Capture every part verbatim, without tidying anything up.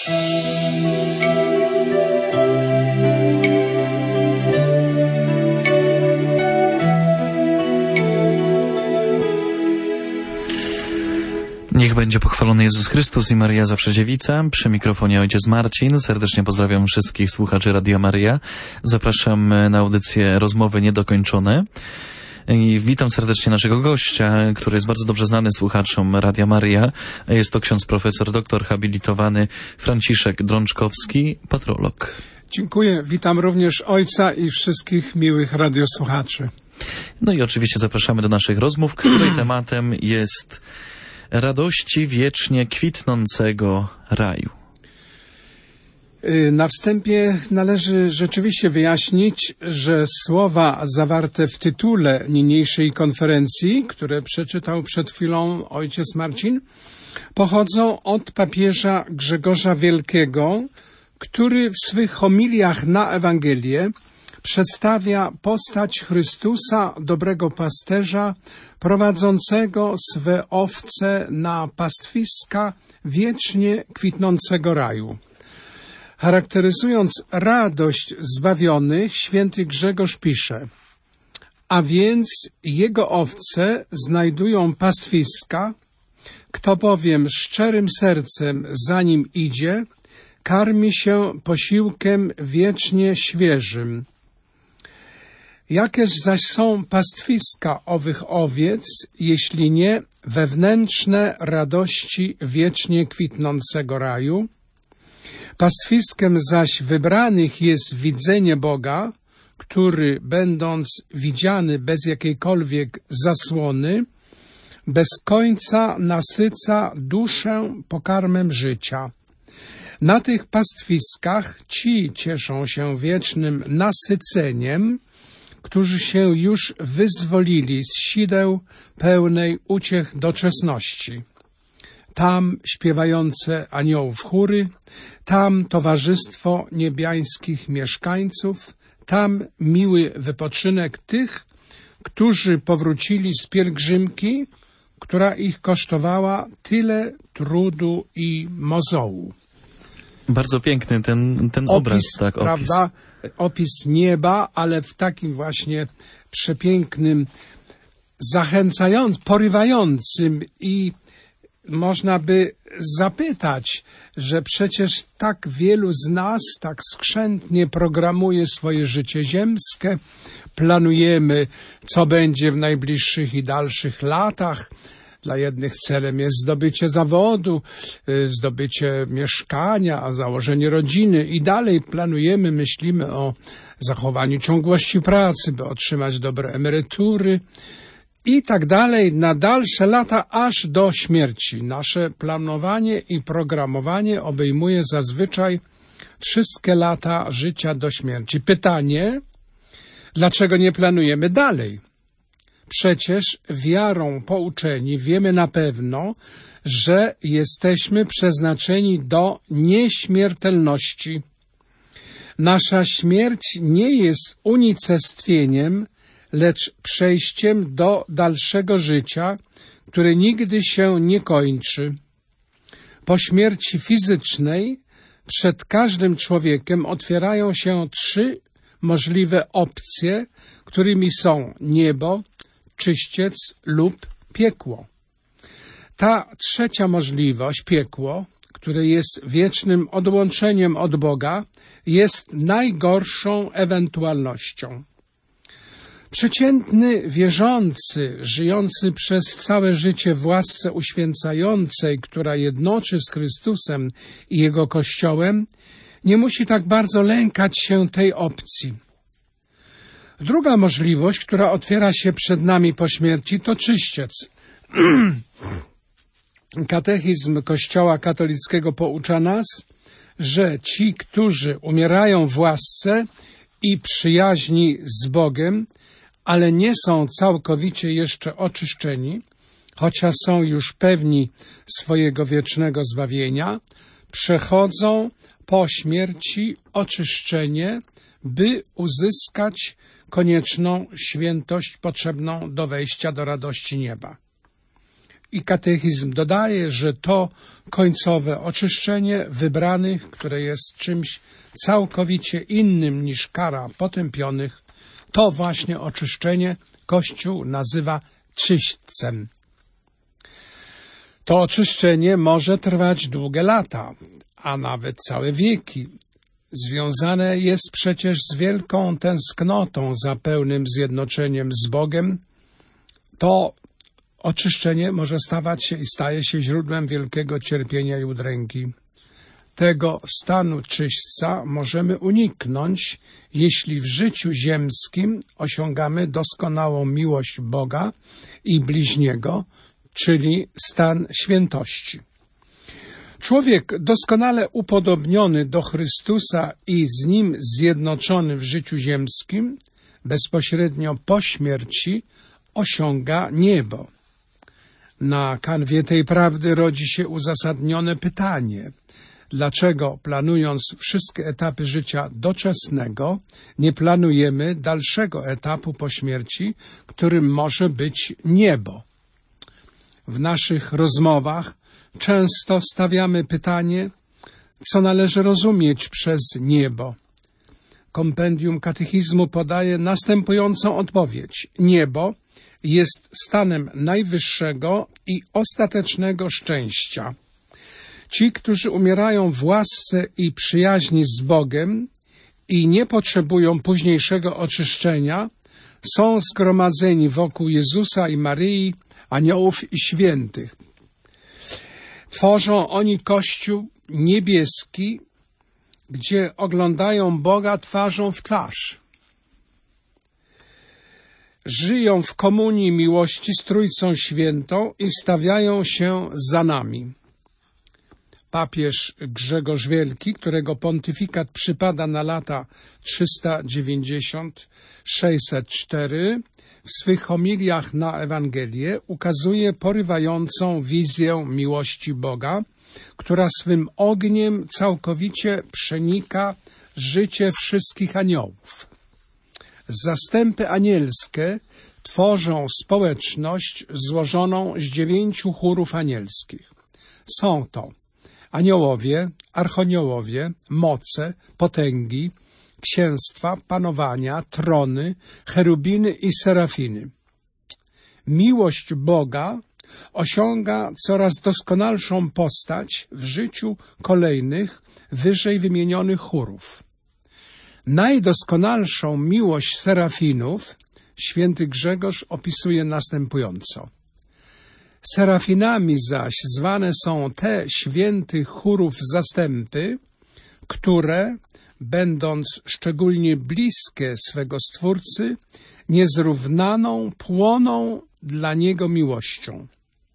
Niech będzie pochwalony Jezus Chrystus i Maryja Zawsze Dziewica. Przy mikrofonie ojciec Marcin. Serdecznie pozdrawiam wszystkich słuchaczy Radia Maryja. Zapraszam na audycję Rozmowy Niedokończone. I witam serdecznie naszego gościa, który jest bardzo dobrze znany słuchaczom Radia Maryja. Jest to ksiądz profesor, doktor habilitowany Franciszek Drączkowski, patrolog. Dziękuję. Witam również ojca i wszystkich miłych radiosłuchaczy. No i oczywiście zapraszamy do naszych rozmów, której tematem jest radości wiecznie kwitnącego raju. Na wstępie należy rzeczywiście wyjaśnić, że słowa zawarte w tytule niniejszej konferencji, które przeczytał przed chwilą ojciec Marcin, pochodzą od papieża Grzegorza Wielkiego, który w swych homiliach na Ewangelię przedstawia postać Chrystusa, dobrego pasterza, prowadzącego swe owce na pastwiska wiecznie kwitnącego raju. Charakteryzując radość zbawionych, święty Grzegorz pisze: a więc jego owce znajdują pastwiska, kto bowiem szczerym sercem za nim idzie, karmi się posiłkiem wiecznie świeżym. Jakież zaś są pastwiska owych owiec, jeśli nie wewnętrzne radości wiecznie kwitnącego raju? Pastwiskiem zaś wybranych jest widzenie Boga, który, będąc widziany bez jakiejkolwiek zasłony, bez końca nasyca duszę pokarmem życia. Na tych pastwiskach ci cieszą się wiecznym nasyceniem, którzy się już wyzwolili z sideł pełnej uciech doczesności. Tam śpiewające aniołów chóry, tam towarzystwo niebiańskich mieszkańców, tam miły wypoczynek tych, którzy powrócili z pielgrzymki, która ich kosztowała tyle trudu i mozołu. Bardzo piękny ten, ten opis, obraz, tak, opis. Prawda? Opis nieba, ale w takim właśnie przepięknym, zachęcającym, porywającym i można by zapytać, że przecież tak wielu z nas tak skrzętnie programuje swoje życie ziemskie, planujemy, co będzie w najbliższych i dalszych latach. Dla jednych celem jest zdobycie zawodu, zdobycie mieszkania, założenie rodziny i dalej planujemy, myślimy o zachowaniu ciągłości pracy, by otrzymać dobre emerytury i tak dalej na dalsze lata, aż do śmierci. Nasze planowanie i programowanie obejmuje zazwyczaj wszystkie lata życia do śmierci. Pytanie, dlaczego nie planujemy dalej? Przecież wiarą pouczeni wiemy na pewno, że jesteśmy przeznaczeni do nieśmiertelności. Nasza śmierć nie jest unicestwieniem, lecz przejściem do dalszego życia, które nigdy się nie kończy. Po śmierci fizycznej przed każdym człowiekiem otwierają się trzy możliwe opcje, którymi są niebo, czyściec lub piekło. Ta trzecia możliwość, piekło, które jest wiecznym odłączeniem od Boga, jest najgorszą ewentualnością. Przeciętny wierzący, żyjący przez całe życie w łasce uświęcającej, która jednoczy z Chrystusem i Jego Kościołem, nie musi tak bardzo lękać się tej opcji. Druga możliwość, która otwiera się przed nami po śmierci, to czyściec. Katechizm Kościoła katolickiego poucza nas, że ci, którzy umierają w łasce i przyjaźni z Bogiem, ale nie są całkowicie jeszcze oczyszczeni, chociaż są już pewni swojego wiecznego zbawienia, przechodzą po śmierci oczyszczenie, by uzyskać konieczną świętość potrzebną do wejścia do radości nieba. I katechizm dodaje, że to końcowe oczyszczenie wybranych, które jest czymś całkowicie innym niż kara potępionych, to właśnie oczyszczenie Kościół nazywa czyśćcem. To oczyszczenie może trwać długie lata, a nawet całe wieki. Związane jest przecież z wielką tęsknotą za pełnym zjednoczeniem z Bogiem. To oczyszczenie może stawać się i staje się źródłem wielkiego cierpienia i udręki. Tego stanu czyśćca możemy uniknąć, jeśli w życiu ziemskim osiągamy doskonałą miłość Boga i bliźniego, czyli stan świętości. Człowiek doskonale upodobniony do Chrystusa i z Nim zjednoczony w życiu ziemskim, bezpośrednio po śmierci osiąga niebo. Na kanwie tej prawdy rodzi się uzasadnione pytanie, dlaczego planując wszystkie etapy życia doczesnego, nie planujemy dalszego etapu po śmierci, którym może być niebo. W naszych rozmowach często stawiamy pytanie, co należy rozumieć przez niebo. Kompendium katechizmu podaje następującą odpowiedź. Niebo jest stanem najwyższego i ostatecznego szczęścia. Ci, którzy umierają w łasce i przyjaźni z Bogiem i nie potrzebują późniejszego oczyszczenia, są zgromadzeni wokół Jezusa i Maryi, aniołów i świętych. Tworzą oni Kościół niebieski, gdzie oglądają Boga twarzą w twarz. Żyją w komunii miłości z Trójcą Świętą i wstawiają się za nami. Papież Grzegorz Wielki, którego pontyfikat przypada na lata trzysta dziewięćdziesiąt do sześćset cztery, w swych homiliach na Ewangelię ukazuje porywającą wizję miłości Boga, która swym ogniem całkowicie przenika życie wszystkich aniołów. Zastępy anielskie tworzą społeczność złożoną z dziewięciu chórów anielskich. Są to aniołowie, archoniołowie, moce, potęgi, księstwa, panowania, trony, cherubiny i serafiny. Miłość Boga osiąga coraz doskonalszą postać w życiu kolejnych, wyżej wymienionych chórów. Najdoskonalszą miłość serafinów święty Grzegorz opisuje następująco. Serafinami zaś zwane są te świętych chórów zastępy, które, będąc szczególnie bliskie swego Stwórcy, niezrównaną płoną dla Niego miłością.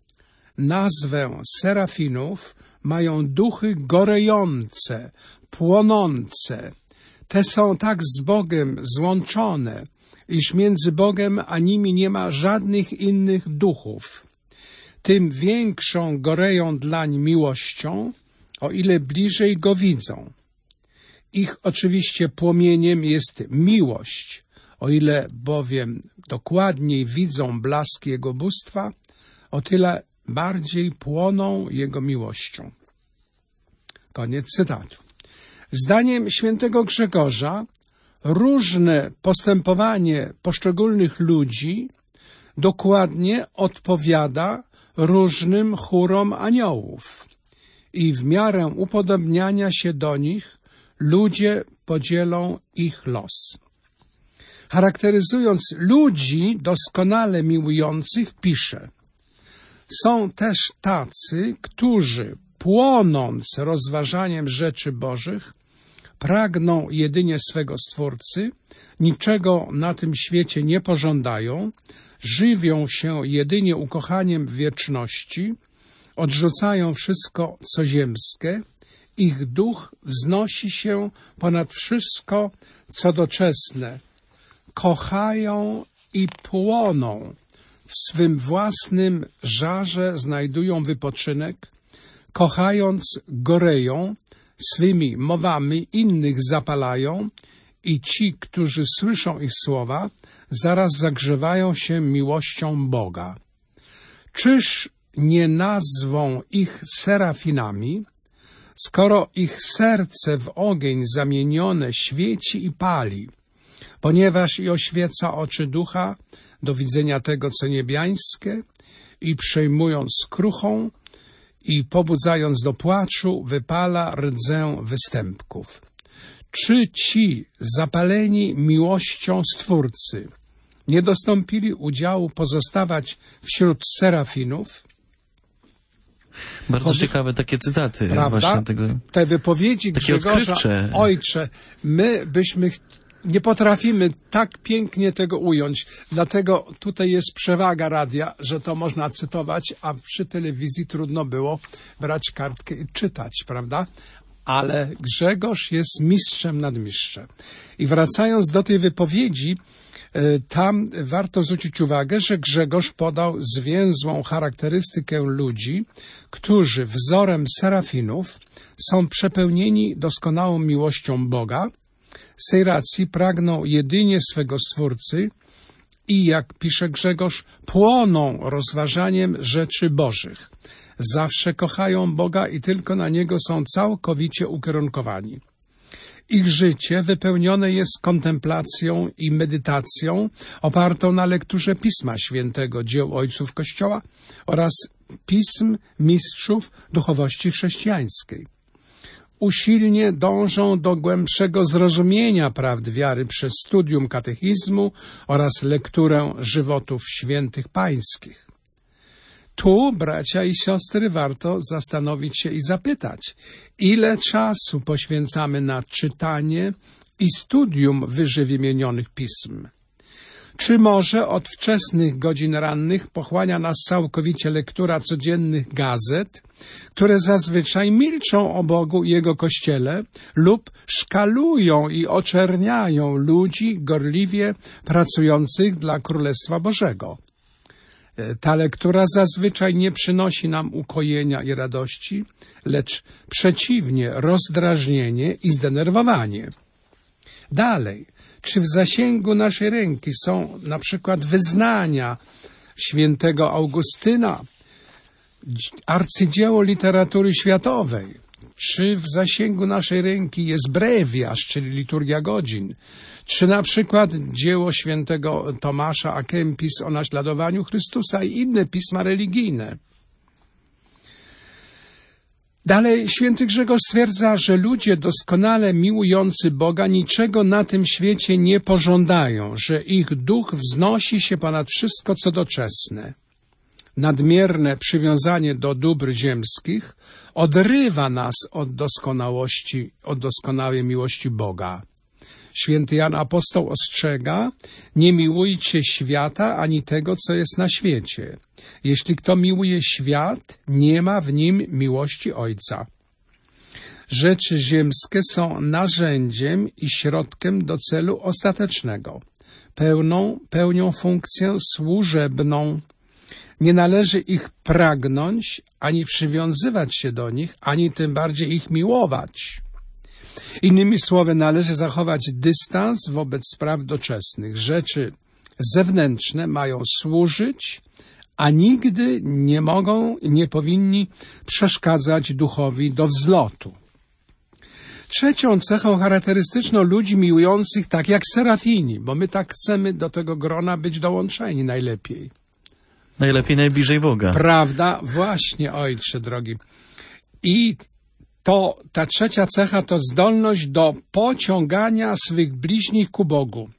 Nazwę serafinów mają duchy gorejące, płonące. Te są tak z Bogiem złączone, iż między Bogiem a nimi nie ma żadnych innych duchów. Tym większą goreją dlań miłością, o ile bliżej Go widzą. Ich oczywiście płomieniem jest miłość, o ile bowiem dokładniej widzą blask Jego bóstwa, o tyle bardziej płoną Jego miłością. Koniec cytatu. Zdaniem świętego Grzegorza różne postępowanie poszczególnych ludzi dokładnie odpowiada różnym chórom aniołów i w miarę upodobniania się do nich ludzie podzielą ich los. Charakteryzując ludzi doskonale miłujących, pisze: są też tacy, którzy, płonąc rozważaniem rzeczy Bożych, pragną jedynie swego Stwórcy, niczego na tym świecie nie pożądają, żywią się jedynie ukochaniem wieczności, odrzucają wszystko, co ziemskie, ich duch wznosi się ponad wszystko, co doczesne, kochają i płoną, w swym własnym żarze znajdują wypoczynek, kochając goreją, swymi mowami innych zapalają i ci, którzy słyszą ich słowa, zaraz zagrzewają się miłością Boga. Czyż nie nazwą ich serafinami, skoro ich serce w ogień zamienione świeci i pali, ponieważ i oświeca oczy ducha do widzenia tego, co niebiańskie, i przejmując kruchą i pobudzając do płaczu, wypala rdzę występków. Czy ci zapaleni miłością Stwórcy nie dostąpili udziału pozostawać wśród serafinów? Bardzo Pod... ciekawe takie cytaty. Prawda? Właśnie tego... Te wypowiedzi takie Grzegorza, odkrywcze. Ojcze, my byśmy nie potrafimy tak pięknie tego ująć. Dlatego tutaj jest przewaga radia, że to można cytować, a przy telewizji trudno było brać kartkę i czytać, prawda? Ale Grzegorz jest mistrzem nad mistrzem. I wracając do tej wypowiedzi, tam warto zwrócić uwagę, że Grzegorz podał zwięzłą charakterystykę ludzi, którzy wzorem serafinów są przepełnieni doskonałą miłością Boga, z tej racji pragną jedynie swego Stwórcy i, jak pisze Grzegorz, płoną rozważaniem rzeczy Bożych. Zawsze kochają Boga i tylko na Niego są całkowicie ukierunkowani. Ich życie wypełnione jest kontemplacją i medytacją opartą na lekturze Pisma Świętego, dzieł ojców Kościoła oraz pism mistrzów duchowości chrześcijańskiej. Usilnie dążą do głębszego zrozumienia prawd wiary przez studium katechizmu oraz lekturę żywotów świętych pańskich. Tu, bracia i siostry, warto zastanowić się i zapytać, ile czasu poświęcamy na czytanie i studium wyżej wymienionych pism. Czy może od wczesnych godzin rannych pochłania nas całkowicie lektura codziennych gazet, które zazwyczaj milczą o Bogu i Jego Kościele lub szkalują i oczerniają ludzi gorliwie pracujących dla Królestwa Bożego? Ta lektura zazwyczaj nie przynosi nam ukojenia i radości, lecz przeciwnie, rozdrażnienie i zdenerwowanie. Dalej, czy w zasięgu naszej ręki są na przykład wyznania świętego Augustyna, arcydzieło literatury światowej? Czy w zasięgu naszej ręki jest brewiarz, czyli liturgia godzin? Czy na przykład dzieło świętego Tomasza a Kempis o naśladowaniu Chrystusa i inne pisma religijne? Dalej święty Grzegorz stwierdza, że ludzie doskonale miłujący Boga niczego na tym świecie nie pożądają, że ich duch wznosi się ponad wszystko, co doczesne. Nadmierne przywiązanie do dóbr ziemskich odrywa nas od doskonałości, od doskonałej miłości Boga. Święty Jan Apostoł ostrzega, nie miłujcie świata ani tego, co jest na świecie. Jeśli kto miłuje świat, nie ma w nim miłości Ojca. Rzeczy ziemskie są narzędziem i środkiem do celu ostatecznego. Pełną, pełnią funkcję służebną. Nie należy ich pragnąć, ani przywiązywać się do nich, ani tym bardziej ich miłować. Innymi słowy, należy zachować dystans wobec spraw doczesnych. Rzeczy zewnętrzne mają służyć, a nigdy nie mogą i nie powinni przeszkadzać duchowi do wzlotu. Trzecią cechą charakterystyczną ludzi miłujących tak jak serafini, bo my tak chcemy do tego grona być dołączeni najlepiej. Najlepiej najbliżej Boga. Prawda? Właśnie, ojcze drogi. I to ta trzecia cecha to zdolność do pociągania swych bliźnich ku Bogu.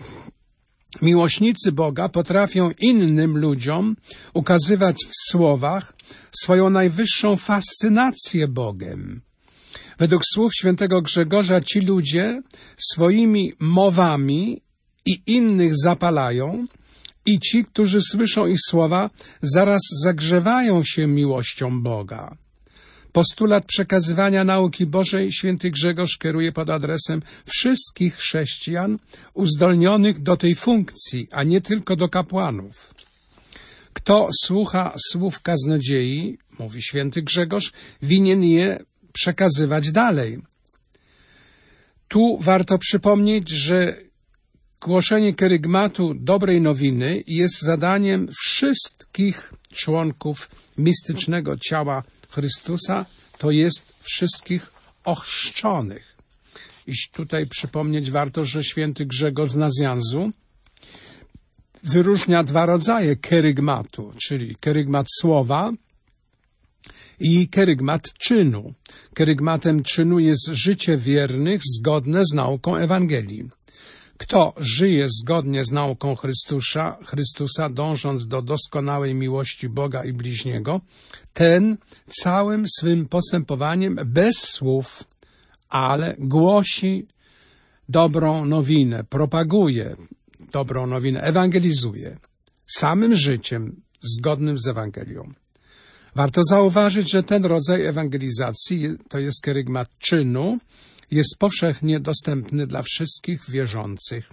Miłośnicy Boga potrafią innym ludziom ukazywać w słowach swoją najwyższą fascynację Bogiem. Według słów świętego Grzegorza ci ludzie swoimi mowami i innych zapalają i ci, którzy słyszą ich słowa, zaraz zagrzewają się miłością Boga. Postulat przekazywania nauki Bożej święty Grzegorz kieruje pod adresem wszystkich chrześcijan uzdolnionych do tej funkcji, a nie tylko do kapłanów. Kto słucha słów kaznodziei, mówi święty Grzegorz, winien je przekazywać dalej. Tu warto przypomnieć, że głoszenie kerygmatu dobrej nowiny jest zadaniem wszystkich członków mistycznego ciała Chrystusa to jest wszystkich ochrzczonych. I tutaj przypomnieć warto, że święty Grzegorz z Nazjanzu wyróżnia dwa rodzaje kerygmatu, czyli kerygmat słowa i kerygmat czynu. Kerygmatem czynu jest życie wiernych zgodne z nauką Ewangelii. Kto żyje zgodnie z nauką Chrystusa, Chrystusa, dążąc do doskonałej miłości Boga i bliźniego, ten całym swym postępowaniem bez słów, ale głosi dobrą nowinę, propaguje dobrą nowinę, ewangelizuje samym życiem zgodnym z Ewangelią. Warto zauważyć, że ten rodzaj ewangelizacji, to jest kerygmat czynu, jest powszechnie dostępny dla wszystkich wierzących.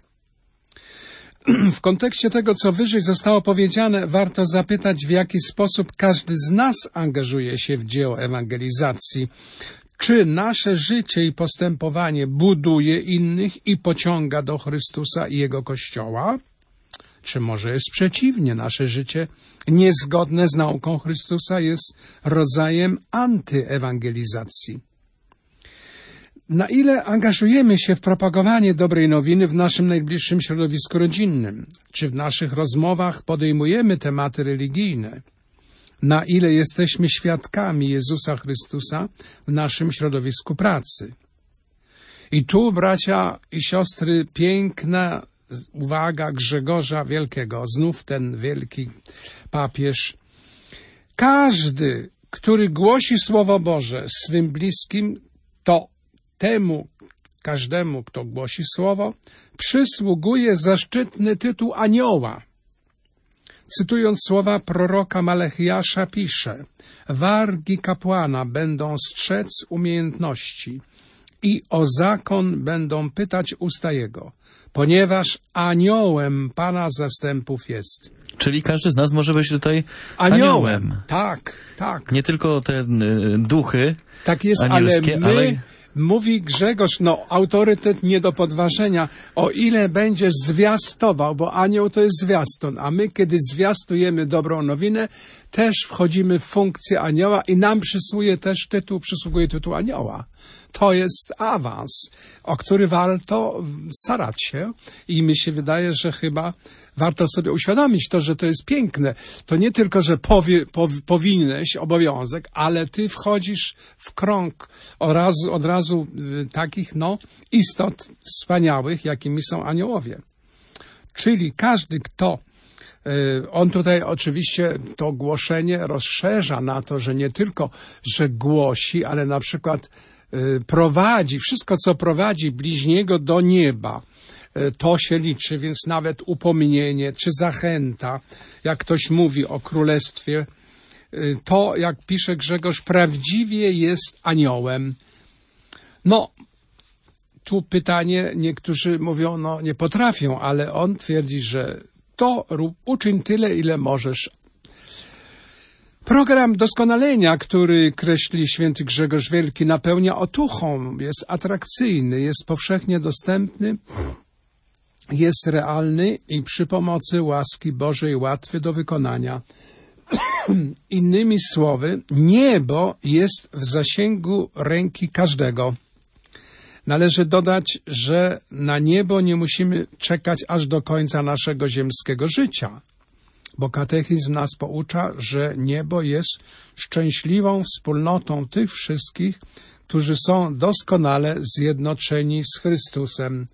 W kontekście tego, co wyżej zostało powiedziane, warto zapytać, w jaki sposób każdy z nas angażuje się w dzieło ewangelizacji. Czy nasze życie i postępowanie buduje innych i pociąga do Chrystusa i Jego Kościoła? Czy może jest przeciwnie, nasze życie niezgodne z nauką Chrystusa jest rodzajem antyewangelizacji? Na ile angażujemy się w propagowanie dobrej nowiny w naszym najbliższym środowisku rodzinnym? Czy w naszych rozmowach podejmujemy tematy religijne? Na ile jesteśmy świadkami Jezusa Chrystusa w naszym środowisku pracy? I tu, bracia i siostry, piękna uwaga Grzegorza Wielkiego, znów ten wielki papież. Każdy, który głosi Słowo Boże swym bliskim, to temu, każdemu, kto głosi Słowo, przysługuje zaszczytny tytuł anioła. Cytując słowa proroka Malechiasza pisze: wargi kapłana będą strzec umiejętności i o zakon będą pytać usta jego, ponieważ aniołem Pana zastępów jest. Czyli każdy z nas może być tutaj Aniołem. aniołem. Tak, tak. Nie tylko te y, duchy Tak jest, anielskie, ale my... ale... Mówi Grzegorz, no autorytet nie do podważenia, o ile będziesz zwiastował, bo anioł to jest zwiastun, a my kiedy zwiastujemy dobrą nowinę, też wchodzimy w funkcję anioła i nam przysługuje też tytuł, przysługuje tytuł anioła. To jest awans, o który warto starać się i mi się wydaje, że chyba warto sobie uświadomić to, że to jest piękne. To nie tylko, że powie, pow, powinieneś obowiązek, ale ty wchodzisz w krąg od razu, od razu takich no, istot wspaniałych, jakimi są aniołowie. Czyli każdy, kto on tutaj oczywiście to głoszenie rozszerza na to, że nie tylko, że głosi, ale na przykład prowadzi, wszystko co prowadzi bliźniego do nieba, to się liczy, więc nawet upomnienie czy zachęta, jak ktoś mówi o królestwie, to, jak pisze Grzegorz, prawdziwie jest aniołem. No, tu pytanie, niektórzy mówią, no nie potrafią, ale on twierdzi, że to rób, uczyń tyle, ile możesz. Program doskonalenia, który kreśli święty Grzegorz Wielki, napełnia otuchą, jest atrakcyjny, jest powszechnie dostępny, jest realny i przy pomocy łaski Bożej łatwy do wykonania. Innymi słowy, niebo jest w zasięgu ręki każdego. Należy dodać, że na niebo nie musimy czekać aż do końca naszego ziemskiego życia, bo katechizm nas poucza, że niebo jest szczęśliwą wspólnotą tych wszystkich, którzy są doskonale zjednoczeni z Chrystusem.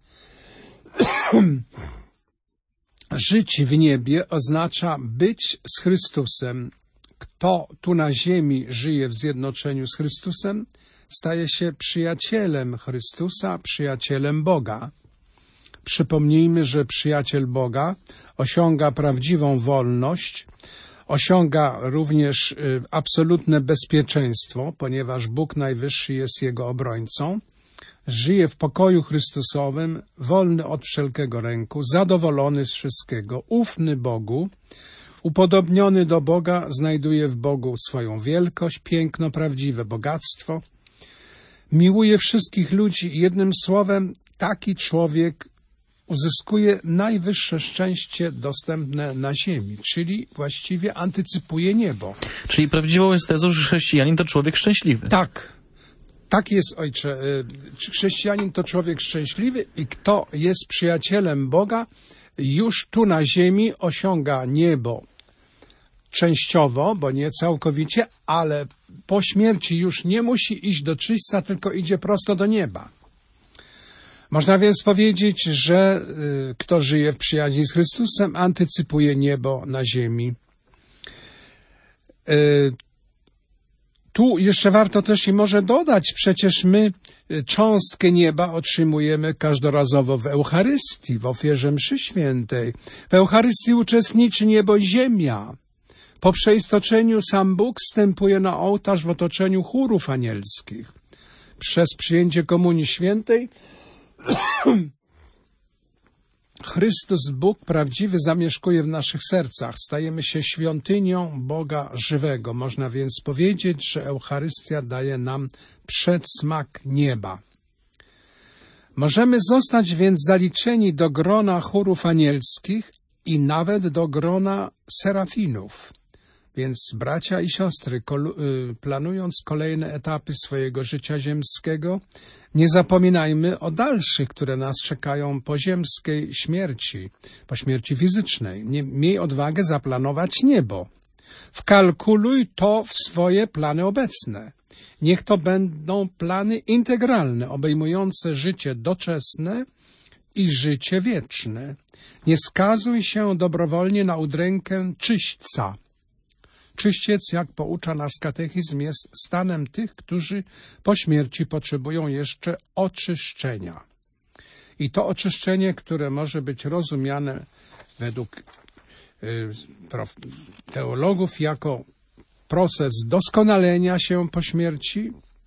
Żyć w niebie oznacza być z Chrystusem. Kto tu na ziemi żyje w zjednoczeniu z Chrystusem, staje się przyjacielem Chrystusa, przyjacielem Boga. Przypomnijmy, że przyjaciel Boga osiąga prawdziwą wolność, osiąga również absolutne bezpieczeństwo, ponieważ Bóg Najwyższy jest jego obrońcą. Żyje w pokoju Chrystusowym, wolny od wszelkiego ręku, zadowolony z wszystkiego, ufny Bogu, upodobniony do Boga, znajduje w Bogu swoją wielkość, piękno, prawdziwe bogactwo. Miłuje wszystkich ludzi i jednym słowem taki człowiek uzyskuje najwyższe szczęście dostępne na ziemi, czyli właściwie antycypuje niebo. Czyli prawdziwą jest tezą, że chrześcijanin to człowiek szczęśliwy. Tak. Tak jest, ojcze. Chrześcijanin to człowiek szczęśliwy i kto jest przyjacielem Boga, już tu na ziemi osiąga niebo częściowo, bo nie całkowicie, ale po śmierci już nie musi iść do czyśćca, tylko idzie prosto do nieba. Można więc powiedzieć, że y, kto żyje w przyjaźni z Chrystusem, antycypuje niebo na ziemi. Y, tu jeszcze warto też i może dodać, przecież my cząstkę nieba otrzymujemy każdorazowo w Eucharystii, w ofierze mszy świętej. W Eucharystii uczestniczy niebo i ziemia. Po przeistoczeniu sam Bóg wstępuje na ołtarz w otoczeniu chórów anielskich. Przez przyjęcie Komunii Świętej Chrystus, Bóg prawdziwy, zamieszkuje w naszych sercach. Stajemy się świątynią Boga żywego. Można więc powiedzieć, że Eucharystia daje nam przedsmak nieba. Możemy zostać więc zaliczeni do grona chórów anielskich i nawet do grona serafinów. Więc bracia i siostry, planując kolejne etapy swojego życia ziemskiego, nie zapominajmy o dalszych, które nas czekają po ziemskiej śmierci, po śmierci fizycznej. Miej odwagę zaplanować niebo. Wkalkuluj to w swoje plany obecne. Niech to będą plany integralne, obejmujące życie doczesne i życie wieczne. Nie skazuj się dobrowolnie na udrękę czyśćca. Czyściec, jak poucza nas katechizm, jest stanem tych, którzy po śmierci potrzebują jeszcze oczyszczenia. I to oczyszczenie, które może być rozumiane według y, teologów jako proces doskonalenia się po śmierci,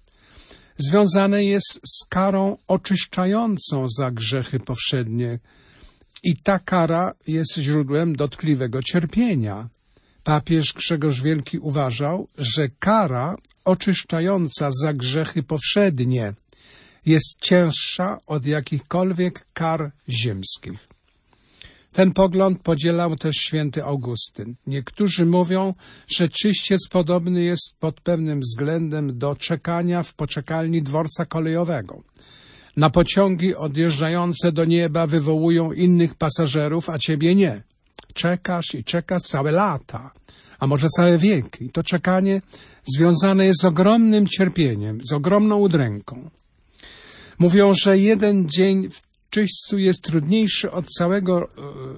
związane jest z karą oczyszczającą za grzechy powszednie. I ta kara jest źródłem dotkliwego cierpienia. Papież Grzegorz Wielki uważał, że kara oczyszczająca za grzechy powszednie jest cięższa od jakichkolwiek kar ziemskich. Ten pogląd podzielał też święty Augustyn. Niektórzy mówią, że czyściec podobny jest pod pewnym względem do czekania w poczekalni dworca kolejowego. Na pociągi odjeżdżające do nieba wywołują innych pasażerów, a ciebie nie. Czekasz i czekasz całe lata, a może całe wieki. I to czekanie związane jest z ogromnym cierpieniem, z ogromną udręką. Mówią, że jeden dzień w czyśćcu jest trudniejszy od całego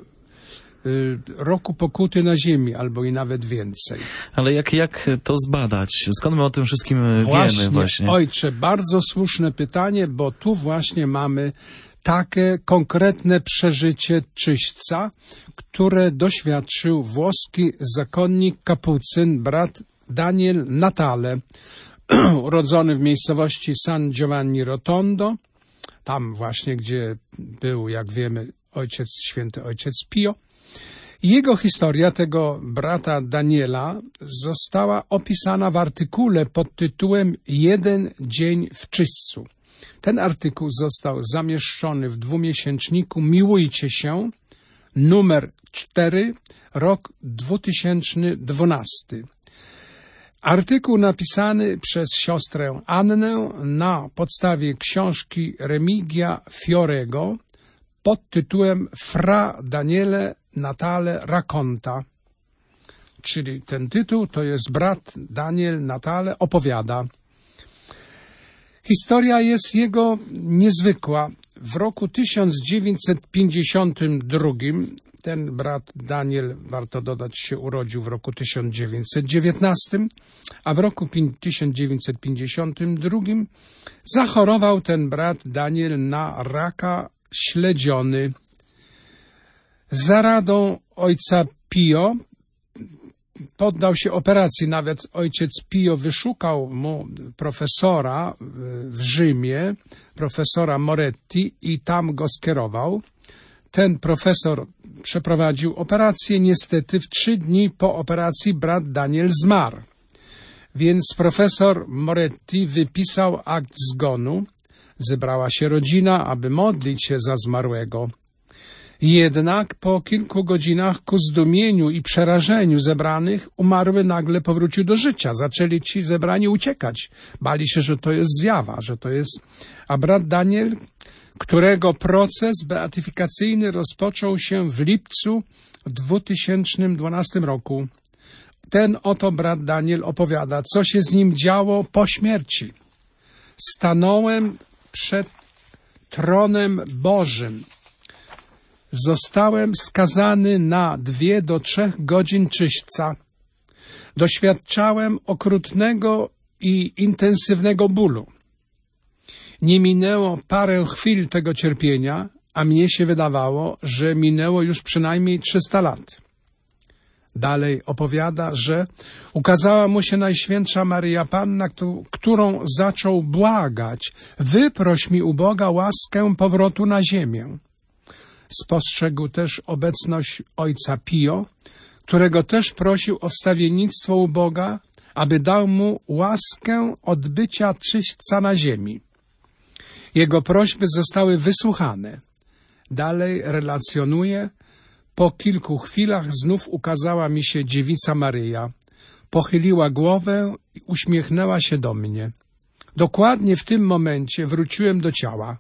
y, y, roku pokuty na ziemi, albo i nawet więcej. Ale jak, jak to zbadać? Skąd my o tym wszystkim właśnie, wiemy właśnie? Ojcze, bardzo słuszne pytanie, bo tu właśnie mamy takie konkretne przeżycie czyśćca, które doświadczył włoski zakonnik kapucyn, brat Daniel Natale, urodzony w miejscowości San Giovanni Rotondo, tam właśnie, gdzie był, jak wiemy, ojciec, święty ojciec Pio. Jego historia tego brata Daniela została opisana w artykule pod tytułem Jeden dzień w czyśćcu. Ten artykuł został zamieszczony w dwumiesięczniku Miłujcie się, numer cztery, rok dwa tysiące dwunasty. Artykuł napisany przez siostrę Annę na podstawie książki Remigia Fiorego pod tytułem Fra Daniele Natale racconta. Czyli ten tytuł to jest brat Daniel Natale opowiada. Historia jest jego niezwykła. W roku tysiąc dziewięćset pięćdziesiątym drugim ten brat Daniel, warto dodać, się urodził w roku tysiąc dziewięćset dziewiętnastym, a w roku tysiąc dziewięćset pięćdziesiątym drugim zachorował ten brat Daniel na raka śledziony. Za radą ojca Pio poddał się operacji. Nawet ojciec Pio wyszukał mu profesora w Rzymie, profesora Moretti, i tam go skierował. Ten profesor przeprowadził operację. Niestety w trzy dni po operacji brat Daniel zmarł. Więc profesor Moretti wypisał akt zgonu. Zebrała się rodzina, aby modlić się za zmarłego. Jednak po kilku godzinach ku zdumieniu i przerażeniu zebranych umarły nagle powrócił do życia. Zaczęli ci zebrani uciekać. Bali się, że to jest zjawa, że to jest... A brat Daniel, którego proces beatyfikacyjny rozpoczął się w lipcu dwutysięcznym dwunastym roku. Ten oto brat Daniel opowiada, co się z nim działo po śmierci. Stanąłem przed tronem Bożym. Zostałem skazany na dwie do trzech godzin czyśćca. Doświadczałem okrutnego i intensywnego bólu. Nie minęło parę chwil tego cierpienia, a mnie się wydawało, że minęło już przynajmniej trzysta lat. Dalej opowiada, że ukazała mu się Najświętsza Maryja Panna, którą zaczął błagać: wyproś mi u Boga łaskę powrotu na ziemię. Spostrzegł też obecność ojca Pio, którego też prosił o wstawiennictwo u Boga, aby dał mu łaskę odbycia czyśćca na ziemi. Jego prośby zostały wysłuchane. Dalej relacjonuje: po kilku chwilach znów ukazała mi się dziewica Maryja. Pochyliła głowę i uśmiechnęła się do mnie. Dokładnie w tym momencie wróciłem do ciała.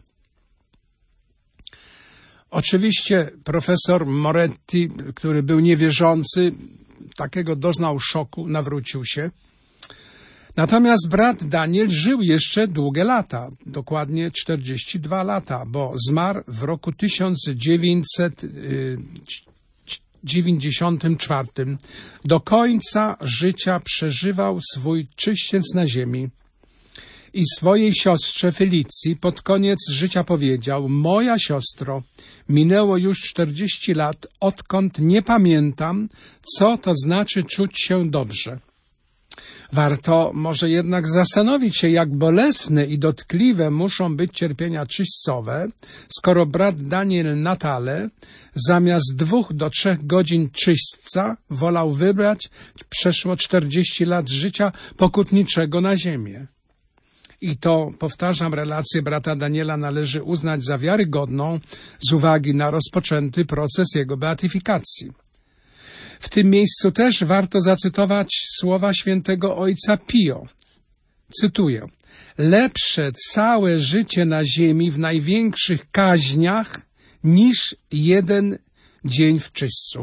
Oczywiście profesor Moretti, który był niewierzący, takiego doznał szoku, nawrócił się. Natomiast brat Daniel żył jeszcze długie lata, dokładnie czterdzieści dwa lata, bo zmarł w roku tysiąc dziewięćset dziewięćdziesiątym czwartym. Do końca życia przeżywał swój czyściec na ziemi. I swojej siostrze Felicji pod koniec życia powiedział: moja siostro, minęło już czterdzieści lat, odkąd nie pamiętam, co to znaczy czuć się dobrze. Warto może jednak zastanowić się, jak bolesne i dotkliwe muszą być cierpienia czyśćcowe, skoro brat Daniel Natale zamiast dwóch do trzech godzin czyśćca wolał wybrać przeszło czterdzieści lat życia pokutniczego na ziemię. I to, powtarzam, relację brata Daniela należy uznać za wiarygodną z uwagi na rozpoczęty proces jego beatyfikacji. W tym miejscu też warto zacytować słowa świętego ojca Pio. Cytuję: lepsze całe życie na ziemi w największych kaźniach niż jeden dzień w czyśćcu.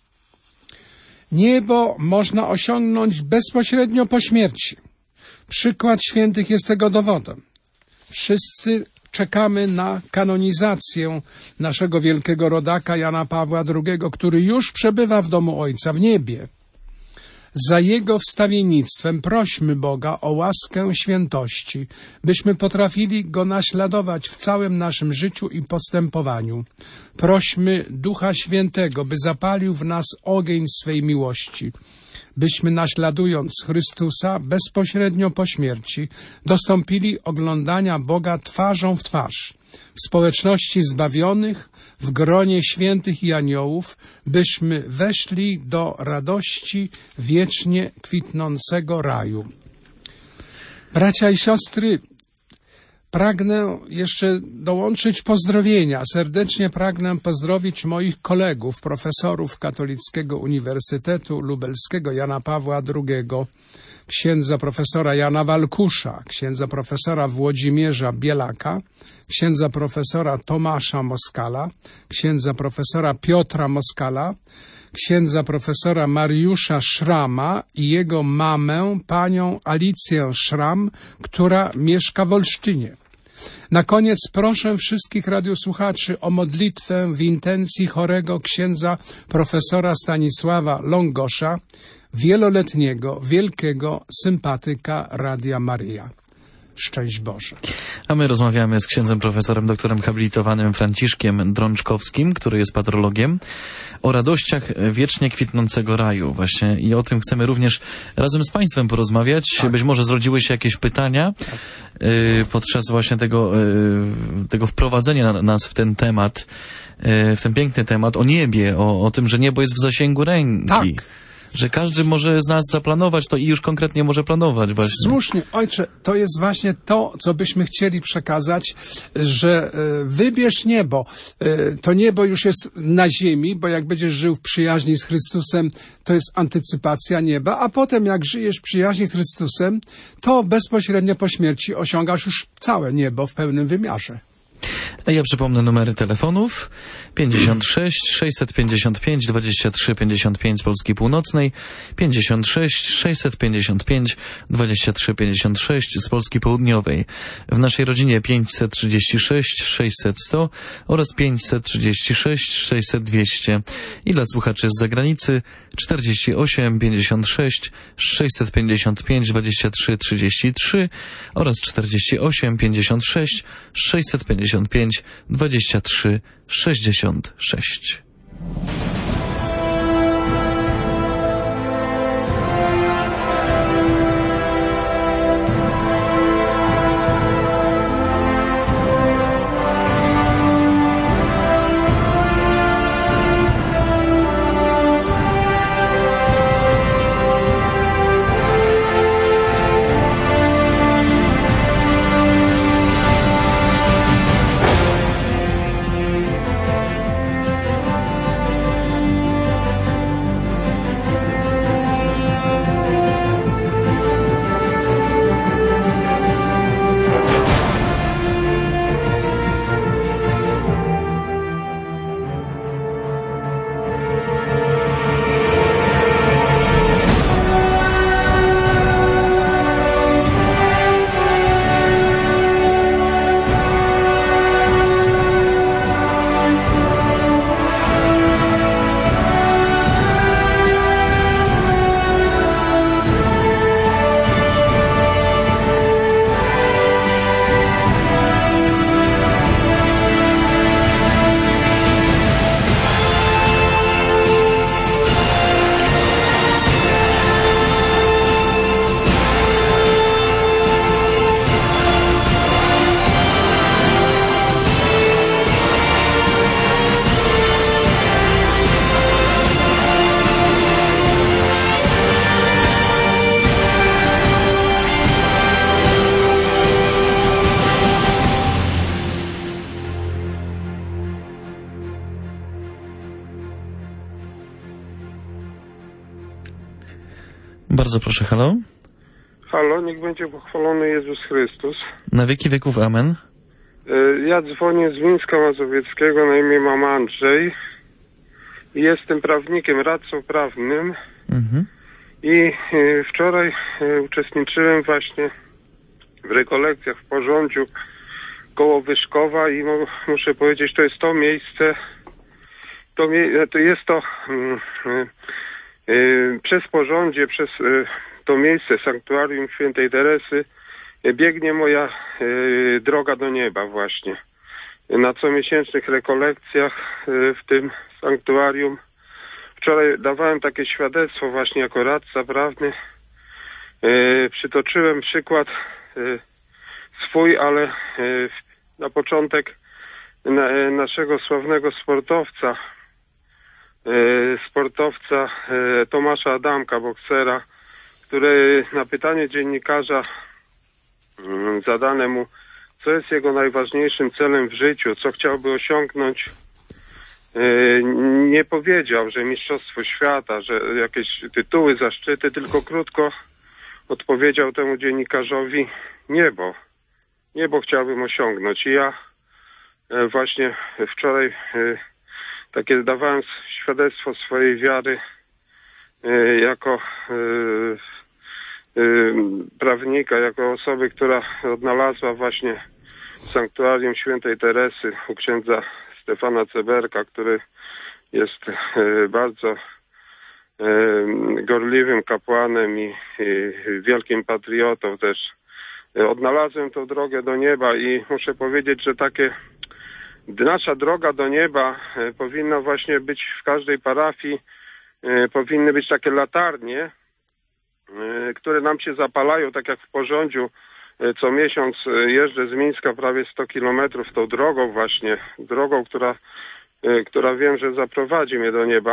Niebo można osiągnąć bezpośrednio po śmierci. Przykład świętych jest tego dowodem. Wszyscy czekamy na kanonizację naszego wielkiego rodaka Jana Pawła drugiego, który już przebywa w domu Ojca w niebie. Za jego wstawiennictwem prośmy Boga o łaskę świętości, byśmy potrafili go naśladować w całym naszym życiu i postępowaniu. Prośmy Ducha Świętego, by zapalił w nas ogień swej miłości, byśmy naśladując Chrystusa bezpośrednio po śmierci dostąpili oglądania Boga twarzą w twarz, w społeczności zbawionych, w gronie świętych i aniołów, byśmy weszli do radości wiecznie kwitnącego raju. Bracia i siostry, pragnę jeszcze dołączyć pozdrowienia. Serdecznie pragnę pozdrowić moich kolegów, profesorów Katolickiego Uniwersytetu Lubelskiego Jana Pawła drugiego, księdza profesora Jana Walkusza, księdza profesora Włodzimierza Bielaka, księdza profesora Tomasza Moskala, księdza profesora Piotra Moskala, księdza profesora Mariusza Szrama i jego mamę, panią Alicję Szram, która mieszka w Olsztynie. Na koniec proszę wszystkich radiosłuchaczy o modlitwę w intencji chorego księdza profesora Stanisława Longosza, wieloletniego, wielkiego sympatyka Radia Maryja. Szczęść Boże. A my rozmawiamy z księdzem profesorem doktorem habilitowanym Franciszkiem Drączkowskim, który jest patrologiem, o radościach wiecznie kwitnącego raju właśnie i o tym chcemy również razem z Państwem porozmawiać. Tak. Być może zrodziły się jakieś pytania tak. y, podczas właśnie tego, y, tego wprowadzenia nas w ten temat, y, w ten piękny temat o niebie, o, o tym, że niebo jest w zasięgu ręki. Tak. że każdy może z nas zaplanować to i już konkretnie może planować właśnie. Słusznie, ojcze, to jest właśnie to, co byśmy chcieli przekazać, że e, wybierz niebo. E, to niebo już jest na ziemi, bo jak będziesz żył w przyjaźni z Chrystusem, to jest antycypacja nieba, a potem jak żyjesz w przyjaźni z Chrystusem, to bezpośrednio po śmierci osiągasz już całe niebo w pełnym wymiarze. A ja przypomnę numery telefonów pięćdziesiąt sześć sześćset pięćdziesiąt pięć dwadzieścia trzy pięćdziesiąt pięć z Polski Północnej, pięćdziesiąt sześć sześćset pięćdziesiąt pięć dwadzieścia trzy pięćdziesiąt sześć z Polski Południowej. W naszej rodzinie pięćset trzydzieści sześć sześćset sto oraz pięćset trzydzieści sześć sześćset dwieście. I dla słuchaczy z zagranicy czterdzieści osiem pięćdziesiąt sześć sześćset pięćdziesiąt pięć dwadzieścia trzy trzydzieści trzy oraz czterdzieści osiem pięćdziesiąt sześć sześćset pięćdziesiąt pięć dwadzieścia trzy sześćdziesiąt sześć. Bardzo proszę, halo. Halo, niech będzie pochwalony Jezus Chrystus. Na wieki wieków, amen. Ja dzwonię z Mińska Mazowieckiego, na imię mam Andrzej. Jestem prawnikiem, radcą prawnym. Mhm. I wczoraj uczestniczyłem właśnie w rekolekcjach w Porządziu koło Wyszkowa i muszę powiedzieć, to jest to miejsce, to, to jest to um, um, przez Porządzie, przez um, to miejsce Sanktuarium Świętej Teresy biegnie moja y, droga do nieba właśnie. Na comiesięcznych rekolekcjach y, w tym sanktuarium. Wczoraj dawałem takie świadectwo właśnie jako radca prawny. Y, przytoczyłem przykład y, swój, ale y, na początek na, y, naszego sławnego sportowca, y, sportowca y, Tomasza Adamka, boksera, który na pytanie dziennikarza zadane mu, co jest jego najważniejszym celem w życiu, co chciałby osiągnąć, nie powiedział, że Mistrzostwo Świata, że jakieś tytuły, zaszczyty, tylko krótko odpowiedział temu dziennikarzowi: niebo. Niebo chciałbym osiągnąć. I ja właśnie wczoraj takie dawałem świadectwo swojej wiary jako prawnika, jako osoby, która odnalazła właśnie Sanktuarium Świętej Teresy u księdza Stefana Ceberka, który jest bardzo gorliwym kapłanem i, i wielkim patriotą też. Odnalazłem tą drogę do nieba i muszę powiedzieć, że takie nasza droga do nieba powinna właśnie być w każdej parafii, powinny być takie latarnie, które nam się zapalają, tak jak w Porządziu. Co miesiąc jeżdżę z Mińska prawie sto kilometrów tą drogą właśnie, drogą, która, która wiem, że zaprowadzi mnie do nieba.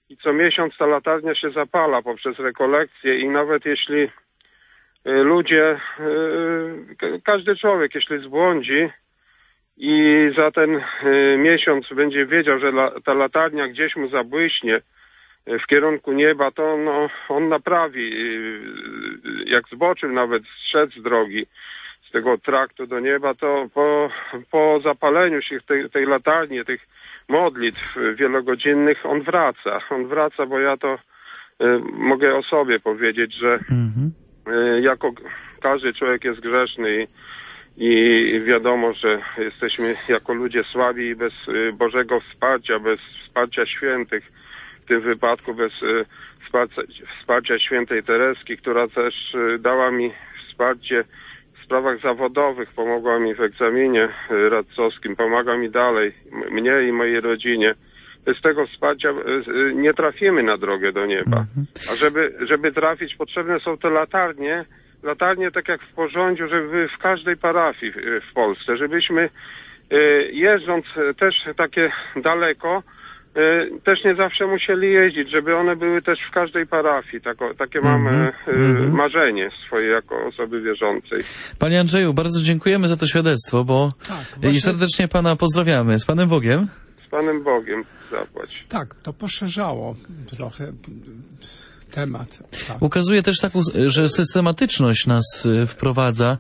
i co miesiąc ta latarnia się zapala poprzez rekolekcje i nawet jeśli y, ludzie, y, każdy człowiek, jeśli zbłądzi i za ten y, miesiąc będzie wiedział, że la, ta latarnia gdzieś mu zabłyśnie w kierunku nieba, to no, on naprawi, jak zboczył nawet, zszedł z drogi, z tego traktu do nieba, to po, po zapaleniu się tej, tej latarni, tych modlitw wielogodzinnych, on wraca. On wraca, bo ja to y, mogę o sobie powiedzieć, że y, jako każdy człowiek jest grzeszny i, i wiadomo, że jesteśmy jako ludzie słabi i bez y, Bożego wsparcia, bez wsparcia świętych, w tym wypadku bez y, wsparcia, wsparcia świętej Tereski, która też y, dała mi wsparcie w sprawach zawodowych, pomogła mi w egzaminie y, radcowskim, pomaga mi dalej, m- mnie i mojej rodzinie. Bez tego wsparcia y, y, nie trafimy na drogę do nieba. A żeby, żeby trafić, potrzebne są te latarnie, latarnie tak jak w porządziu, żeby w każdej parafii w, w Polsce, żebyśmy y, jeżdżąc też takie daleko, też nie zawsze musieli jeździć, żeby one były też w każdej parafii. Tako, takie mm-hmm. mamy mm-hmm. marzenie swoje jako osoby wierzącej. Panie Andrzeju, bardzo dziękujemy za to świadectwo, bo tak, właśnie... i serdecznie Pana pozdrawiamy. Z Panem Bogiem. Z Panem Bogiem zapłać. Tak, to poszerzało trochę temat. Tak. Ukazuje też taką, że systematyczność nas wprowadza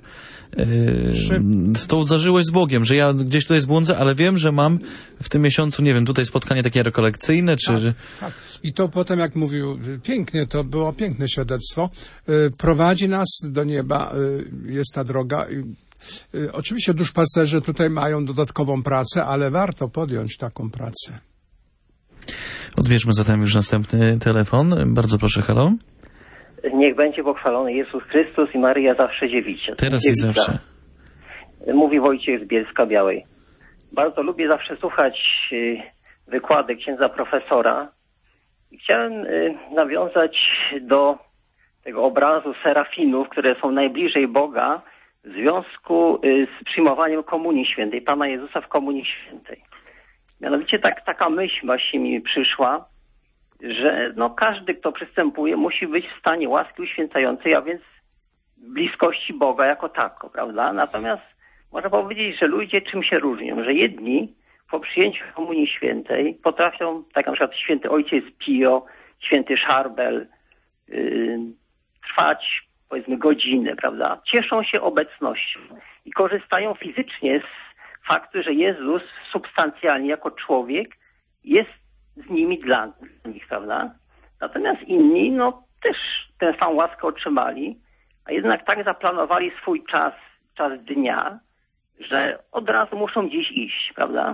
w tą zażyłość z Bogiem, że ja gdzieś tutaj zbłądzę, ale wiem, że mam w tym miesiącu, nie wiem, tutaj spotkanie takie rekolekcyjne, czy... Tak, tak. I to potem, jak mówił pięknie, to było piękne świadectwo, prowadzi nas do nieba, jest ta droga. Oczywiście duszpasterze tutaj mają dodatkową pracę, ale warto podjąć taką pracę. Odbierzmy zatem już następny telefon. Bardzo proszę, halo. Niech będzie pochwalony Jezus Chrystus i Maryja zawsze dziewica. Teraz i zawsze. Mówi Wojciech z Bielska Białej. Bardzo lubię zawsze słuchać wykłady księdza profesora. I chciałem nawiązać do tego obrazu serafinów, które są najbliżej Boga w związku z przyjmowaniem Komunii Świętej, Pana Jezusa w Komunii Świętej. Mianowicie tak, taka myśl właśnie mi przyszła, że no każdy, kto przystępuje, musi być w stanie łaski uświęcającej, a więc bliskości Boga jako tako, prawda? Natomiast można powiedzieć, że ludzie czym się różnią? Że jedni po przyjęciu Komunii Świętej potrafią, tak na przykład święty ojciec Pio, święty Szarbel, yy, trwać powiedzmy godzinę, prawda? Cieszą się obecnością i korzystają fizycznie z faktu, że Jezus substancjalnie jako człowiek jest z nimi dla nich, prawda? Natomiast inni, no też tę samą łaskę otrzymali, a jednak tak zaplanowali swój czas, czas dnia, że od razu muszą gdzieś iść, prawda?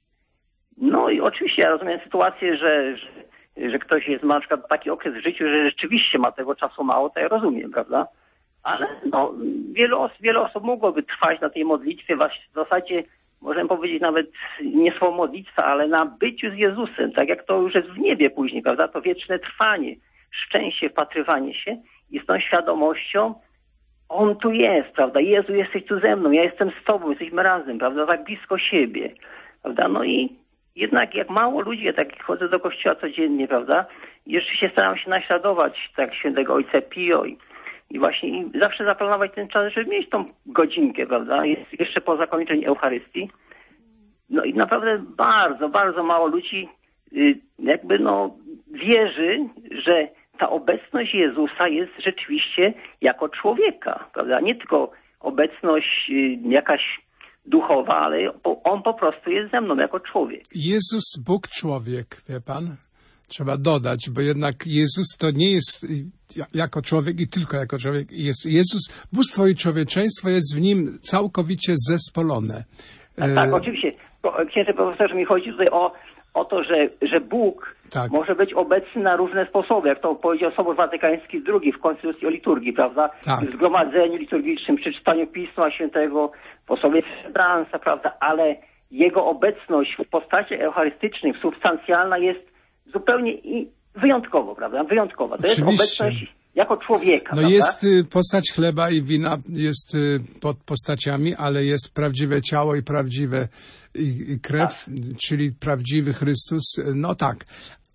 No i oczywiście ja rozumiem sytuację, że, że, że ktoś jest, ma na przykład taki okres w życiu, że rzeczywiście ma tego czasu mało, to ja rozumiem, prawda? Ale no, wiele, os- wiele osób mogłoby trwać na tej modlitwie, w zasadzie możemy powiedzieć nawet nie słowo modlitwa, ale na byciu z Jezusem, tak jak to już jest w niebie później, prawda? To wieczne trwanie, szczęście, wpatrywanie się i z tą świadomością On tu jest, prawda? Jezu, jesteś tu ze mną, ja jestem z Tobą, jesteśmy razem, prawda? Tak blisko siebie, prawda? No i jednak jak mało ludzi, ja tak chodzę do kościoła codziennie, prawda? I jeszcze się staram się naśladować tak świętego ojca Pio i I właśnie i zawsze zaplanować ten czas, żeby mieć tą godzinkę, prawda? Jest jeszcze po zakończeniu Eucharystii. No i naprawdę bardzo, bardzo mało ludzi y, jakby no wierzy, że ta obecność Jezusa jest rzeczywiście jako człowieka, prawda? Nie tylko obecność y, jakaś duchowa, ale On po prostu jest ze mną jako człowiek. Jezus, Bóg, człowiek, wie pan? Trzeba dodać, bo jednak Jezus to nie jest jako człowiek i tylko jako człowiek. Jest Jezus, bóstwo i człowieczeństwo jest w nim całkowicie zespolone. Tak, tak, oczywiście. Księże profesorze, mi chodzi tutaj o, o to, że, że Bóg tak. może być obecny na różne sposoby, jak to powiedział Sobór Watykański drugi w Konstytucji o liturgii, prawda? Tak. W zgromadzeniu liturgicznym, przy czytaniu Pisma Świętego, w osobie bransa, prawda? Ale Jego obecność w postaci eucharystycznych, substancjalna jest zupełnie i wyjątkowo, prawda? Wyjątkowa. To Oczywiście. jest obecność jako człowieka. No prawda? jest y, postać chleba i wina, jest y, pod postaciami, ale jest prawdziwe ciało i prawdziwe i, i krew, tak. czyli prawdziwy Chrystus. No tak.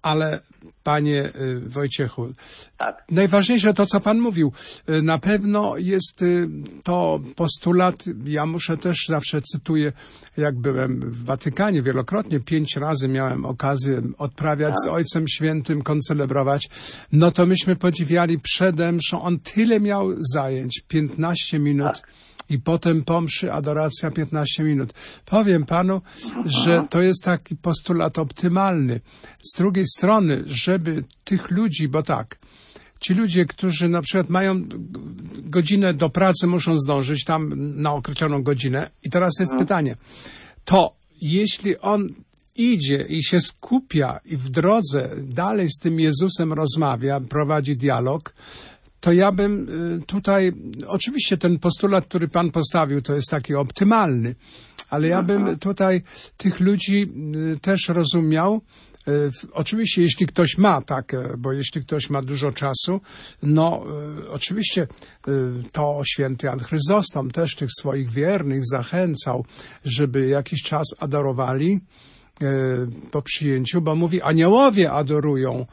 Ale panie y, Wojciechu, Tak. najważniejsze to, co pan mówił. Y, Na pewno jest y, to postulat, ja muszę też zawsze cytuję, jak byłem w Watykanie wielokrotnie, pięć razy miałem okazję odprawiać z Ojcem Świętym, koncelebrować, no to myśmy podziwiali przede mszą, on tyle miał zajęć, piętnaście minut. Tak. I potem po mszy adoracja piętnaście minut. Powiem panu, że to jest taki postulat optymalny. Z drugiej strony, żeby tych ludzi, bo tak, ci ludzie, którzy na przykład mają godzinę do pracy, muszą zdążyć tam na określoną godzinę. I teraz jest pytanie, to jeśli on idzie i się skupia i w drodze dalej z tym Jezusem rozmawia, prowadzi dialog, to ja bym tutaj, oczywiście ten postulat, który pan postawił, to jest taki optymalny, ale ja bym tutaj tych ludzi też rozumiał. Oczywiście, jeśli ktoś ma tak, bo jeśli ktoś ma dużo czasu, no oczywiście to święty Jan Chryzostom też tych swoich wiernych zachęcał, żeby jakiś czas adorowali po przyjęciu, bo mówi, aniołowie adorują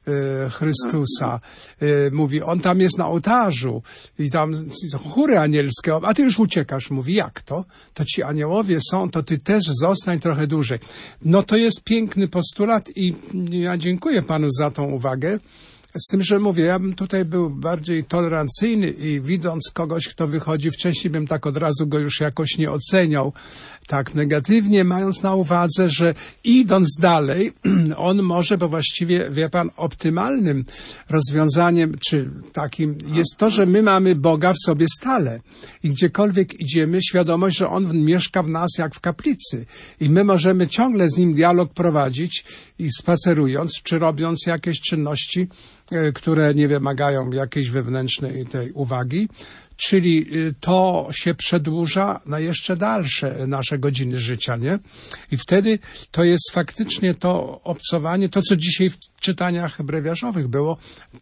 Chrystusa. Mówi, on tam jest na ołtarzu i tam są chóry anielskie, a ty już uciekasz. Mówi, jak to? To ci aniołowie są, to ty też zostań trochę dłużej. No to jest piękny postulat i ja dziękuję panu za tą uwagę. Z tym, że mówię, ja bym tutaj był bardziej tolerancyjny i widząc kogoś, kto wychodzi wcześniej, bym tak od razu go już jakoś nie oceniał tak negatywnie, mając na uwadze, że idąc dalej, on może, bo właściwie, wie pan, optymalnym rozwiązaniem, czy takim jest to, że my mamy Boga w sobie stale i gdziekolwiek idziemy, świadomość, że On mieszka w nas jak w kaplicy i my możemy ciągle z Nim dialog prowadzić i spacerując, czy robiąc jakieś czynności, które nie wymagają jakiejś wewnętrznej tej uwagi, czyli to się przedłuża na jeszcze dalsze nasze godziny życia, nie? I wtedy to jest faktycznie to obcowanie, to co dzisiaj w czytaniach brewiarzowych było,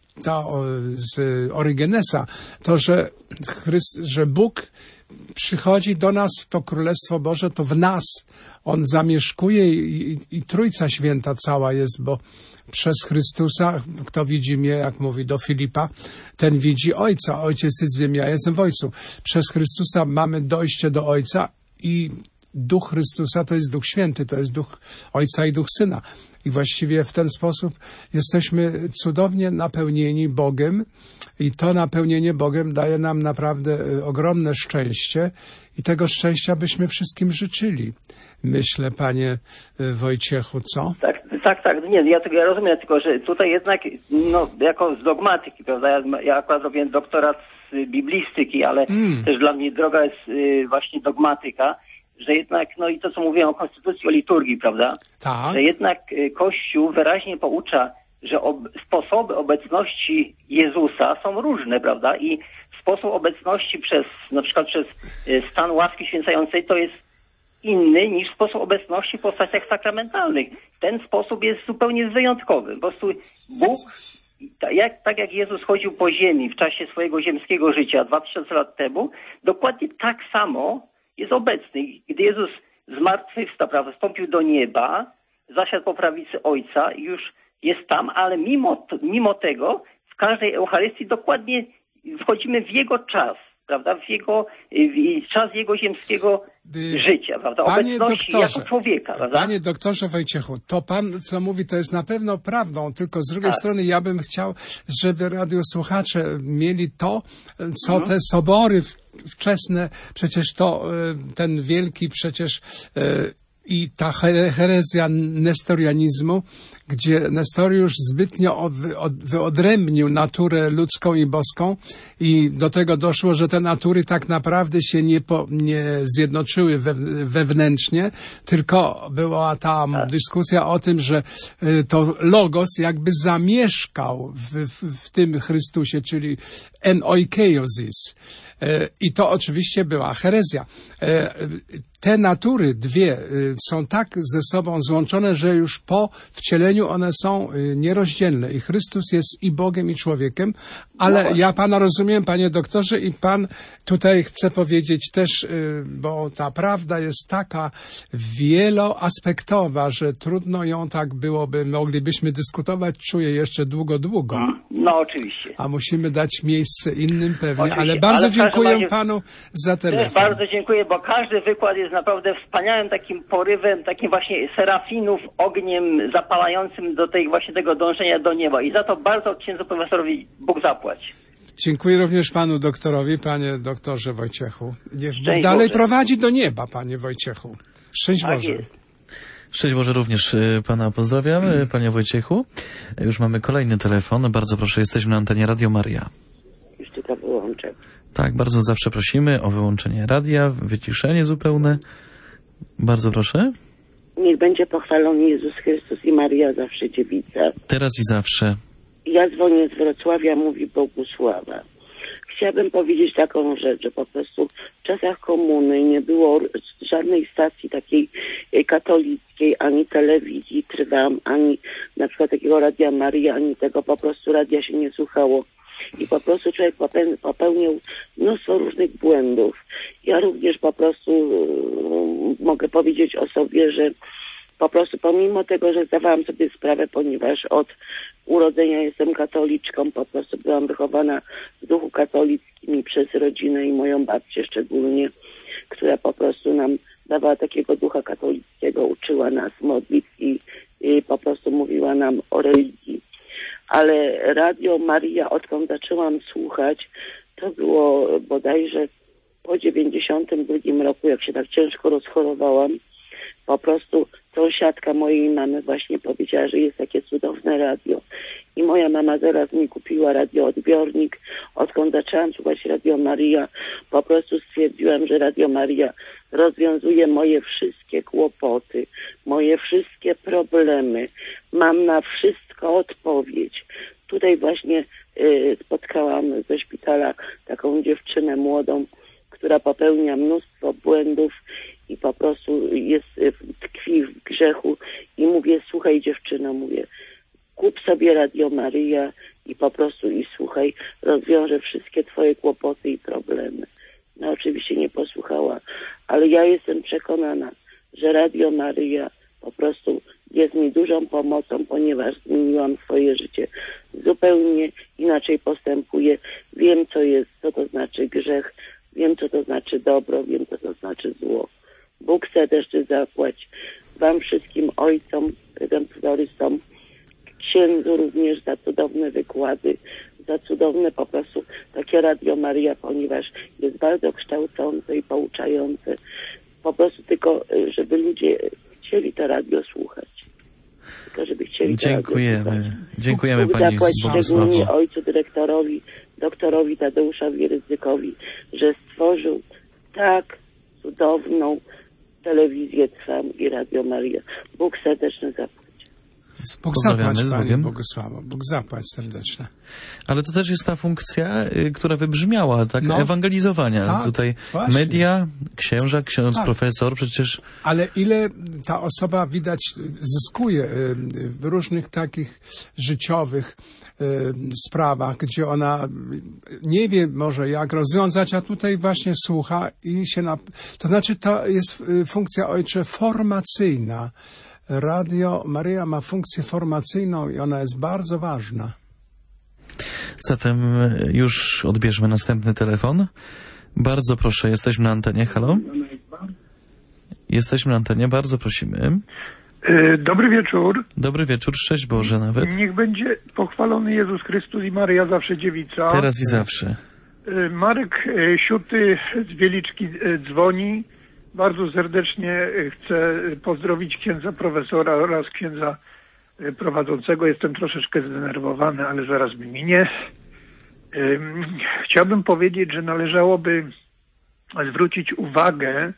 to z Orygenesa, to, że, Chryst, że Bóg przychodzi do nas w to Królestwo Boże, to w nas On zamieszkuje i, i, i Trójca Święta cała jest, bo przez Chrystusa, kto widzi mnie, jak mówi do Filipa, ten widzi Ojca. Ojciec jest w ziemi, ja jestem w Ojcu. Przez Chrystusa mamy dojście do Ojca i Duch Chrystusa to jest Duch Święty, to jest Duch Ojca i Duch Syna. I właściwie w ten sposób jesteśmy cudownie napełnieni Bogiem i to napełnienie Bogiem daje nam naprawdę ogromne szczęście i tego szczęścia byśmy wszystkim życzyli. Myślę, panie Wojciechu, co? Tak, tak, tak. Nie, ja, ja rozumiem, tylko że tutaj jednak, no, jako z dogmatyki, prawda, ja, ja akurat robię doktorat z biblistyki, ale mm. też dla mnie droga jest y, właśnie dogmatyka, że jednak, no i to, co mówiłem o konstytucji, o liturgii, prawda? Tak. Że jednak Kościół wyraźnie poucza, że ob, sposoby obecności Jezusa są różne, prawda? I sposób obecności przez, na przykład przez stan łaski święcającej to jest inny niż sposób obecności w postaciach sakramentalnych. Ten sposób jest zupełnie wyjątkowy. Po prostu Bóg, tak jak, tak jak Jezus chodził po ziemi w czasie swojego ziemskiego życia dwa tysiące lat temu, dokładnie tak samo jest obecny. Gdy Jezus zmartwychwstał, prawda, wstąpił do nieba, zasiadł po prawicy Ojca i już jest tam, ale mimo, mimo tego w każdej Eucharystii dokładnie wchodzimy w Jego czas, prawda, w Jego w czas Jego ziemskiego życia, prawda, panie obecności doktorze, jako człowieka, prawda? Panie doktorze Wojciechu, to pan, co mówi, to jest na pewno prawdą, tylko z drugiej tak. strony ja bym chciał, żeby radiosłuchacze mieli to, co mhm. te sobory wczesne, przecież to ten wielki przecież i ta herezja nestorianizmu, gdzie Nestoriusz zbytnio od, od, wyodrębnił naturę ludzką i boską i do tego doszło, że te natury tak naprawdę się nie, po, nie zjednoczyły we, wewnętrznie, tylko była ta dyskusja o tym, że to Logos jakby zamieszkał w, w, w tym Chrystusie, czyli en oikeiosis. I to oczywiście była herezja. te natury dwie y, są tak ze sobą złączone, że już po wcieleniu one są y, nierozdzielne i Chrystus jest i Bogiem, i człowiekiem, ale no. ja Pana rozumiem, Panie doktorze, i Pan tutaj chce powiedzieć też, y, bo ta prawda jest taka wieloaspektowa, że trudno ją tak byłoby, moglibyśmy dyskutować, czuję jeszcze długo, długo. No oczywiście. A musimy dać miejsce innym pewnie, oczywiście, ale bardzo ale dziękuję razie, Panu za telefon. Też bardzo dziękuję, bo każdy wykład jest naprawdę wspaniałym takim porywem, takim właśnie serafinów, ogniem zapalającym do tej właśnie tego dążenia do nieba. I za to bardzo księdzu profesorowi Bóg zapłać. Dziękuję również Panu doktorowi, Panie doktorze Wojciechu. Niech Bóg Szczęść dalej Boże. prowadzi do nieba, Panie Wojciechu. Szczęść Tak Boże. jest. Szczęść Boże, również y, Pana pozdrawiam, y, Panie Wojciechu. Już mamy kolejny telefon. Bardzo proszę, jesteśmy na antenie Radio Maria. Już tylko wyłączę. Tak, bardzo zawsze prosimy o wyłączenie radia, wyciszenie zupełne. Bardzo proszę. Niech będzie pochwalony Jezus Chrystus i Maria zawsze dziewica. Teraz i zawsze. Ja dzwonię z Wrocławia, mówi Bogusława. Chciałabym powiedzieć taką rzecz, że po prostu w czasach komuny nie było żadnej stacji takiej katolickiej, ani telewizji Trwam, ani na przykład takiego Radia Maria, ani tego po prostu radia się nie słuchało. I po prostu człowiek popełniał mnóstwo różnych błędów. Ja również po prostu yy, mogę powiedzieć o sobie, że po prostu pomimo tego, że zdawałam sobie sprawę, ponieważ od urodzenia jestem katoliczką, po prostu byłam wychowana w duchu katolickim i przez rodzinę i moją babcię szczególnie, która po prostu nam dawała takiego ducha katolickiego, uczyła nas modlić i, i po prostu mówiła nam o religii. Ale Radio Maria, odkąd zaczęłam słuchać, to było bodajże po dziewięćdziesiątym drugim roku, jak się tak ciężko rozchorowałam, po prostu sąsiadka mojej mamy właśnie powiedziała, że jest takie cudowne radio. I moja mama zaraz mi kupiła radioodbiornik. Odkąd zaczęłam słuchać Radio Maria, po prostu stwierdziłam, że Radio Maria rozwiązuje moje wszystkie kłopoty, moje wszystkie problemy. Mam na wszystko odpowiedź. Tutaj właśnie y, spotkałam ze szpitala taką dziewczynę młodą, która popełnia mnóstwo błędów i po prostu jest, tkwi w grzechu i mówię, słuchaj dziewczyno, mówię, kup sobie Radio Maria i po prostu i słuchaj, rozwiąże wszystkie twoje kłopoty i problemy. No oczywiście nie posłuchała, ale ja jestem przekonana, że Radio Maria po prostu jest mi dużą pomocą, ponieważ zmieniłam swoje życie. Zupełnie inaczej postępuję. Wiem, co jest, co to znaczy grzech, wiem, co to znaczy dobro, wiem, co to znaczy zło. Bóg serdecznie zapłać wam wszystkim ojcom, redemptorystom, księdzu również za cudowne wykłady, za cudowne po prostu takie Radio Maria, ponieważ jest bardzo kształcące i pouczające. Po prostu tylko, żeby ludzie chcieli to radio słuchać. Tylko żeby chcieli to Dziękujemy. radio słuchać. Dziękujemy Bóg Pani zapłać szczególnie Bogusławo. ojcu dyrektorowi, doktorowi Tadeuszowi Rydzykowi, że stworzył tak cudowną telewizję Trwam i Radio Maria. Bóg serdecznie zapłać. Bóg Pozdrawiamy zapłać, z Panie Bogiem. Bogusławo. Bóg zapłać serdeczne. Ale to też jest ta funkcja, y, która wybrzmiała, tak, No. ewangelizowania. Tak, Tutaj właśnie. media, księża, ksiądz Tak. profesor, przecież Ale ile ta osoba widać zyskuje y, w różnych takich życiowych y, sprawach, gdzie ona nie wie może jak rozwiązać, a tutaj właśnie słucha i się na... To znaczy to jest y, funkcja, ojcze, formacyjna. Radio Maria ma funkcję formacyjną i ona jest bardzo ważna. zatem y, już odbierzmy następny telefon. Bardzo proszę, jesteśmy na antenie, halo? Jesteśmy na antenie, bardzo prosimy. Dobry wieczór. Dobry wieczór, szczęść Boże nawet. Niech będzie pochwalony Jezus Chrystus i Maria zawsze dziewica. Teraz i zawsze. Marek Siuty z Wieliczki dzwoni. Bardzo serdecznie chcę pozdrowić księdza profesora oraz księdza prowadzącego. Jestem troszeczkę zdenerwowany, ale zaraz mi minie. Chciałbym powiedzieć, że należałoby zwrócić uwagę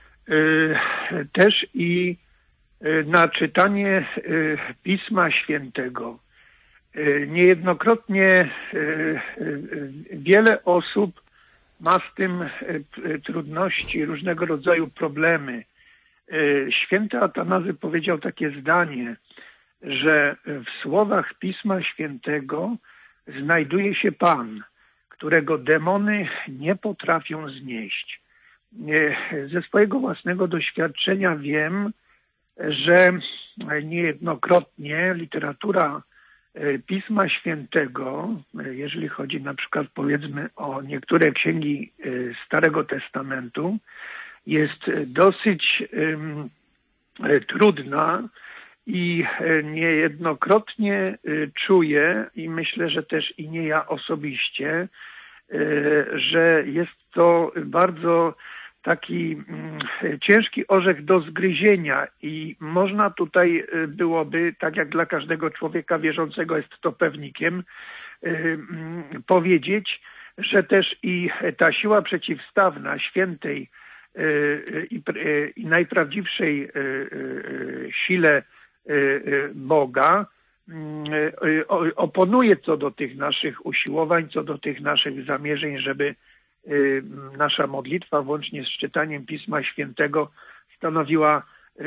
też i na czytanie Pisma Świętego. Niejednokrotnie wiele osób ma z tym trudności, różnego rodzaju problemy. Święty Atanazy powiedział takie zdanie, że w słowach Pisma Świętego znajduje się Pan, którego demony nie potrafią znieść. Ze swojego własnego doświadczenia wiem, że niejednokrotnie literatura Pisma Świętego, jeżeli chodzi na przykład powiedzmy o niektóre księgi Starego Testamentu, jest dosyć um, trudna i niejednokrotnie czuję i myślę, że też i nie ja osobiście, że jest to bardzo taki ciężki orzech do zgryzienia i można tutaj byłoby, tak jak dla każdego człowieka wierzącego jest to pewnikiem, powiedzieć, że też i ta siła przeciwstawna świętej i, i najprawdziwszej sile Boga oponuje co do tych naszych usiłowań, co do tych naszych zamierzeń, żeby nasza modlitwa włącznie z czytaniem Pisma Świętego stanowiła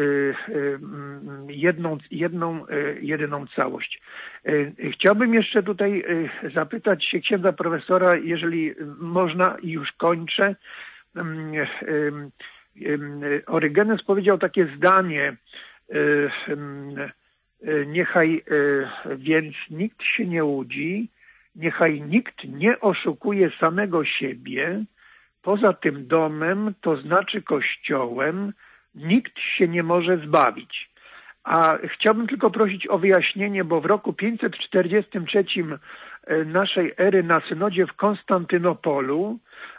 jedną, jedną, jedyną całość. Chciałbym jeszcze tutaj zapytać się księdza profesora, jeżeli można, i już kończę. Orygenes powiedział takie zdanie: niechaj więc nikt się nie łudzi, niechaj nikt nie oszukuje samego siebie, poza tym domem, to znaczy kościołem, nikt się nie może zbawić. A chciałbym tylko prosić o wyjaśnienie, bo w roku pięćset czterdziestym trzecim naszej ery na synodzie w Konstantynopolu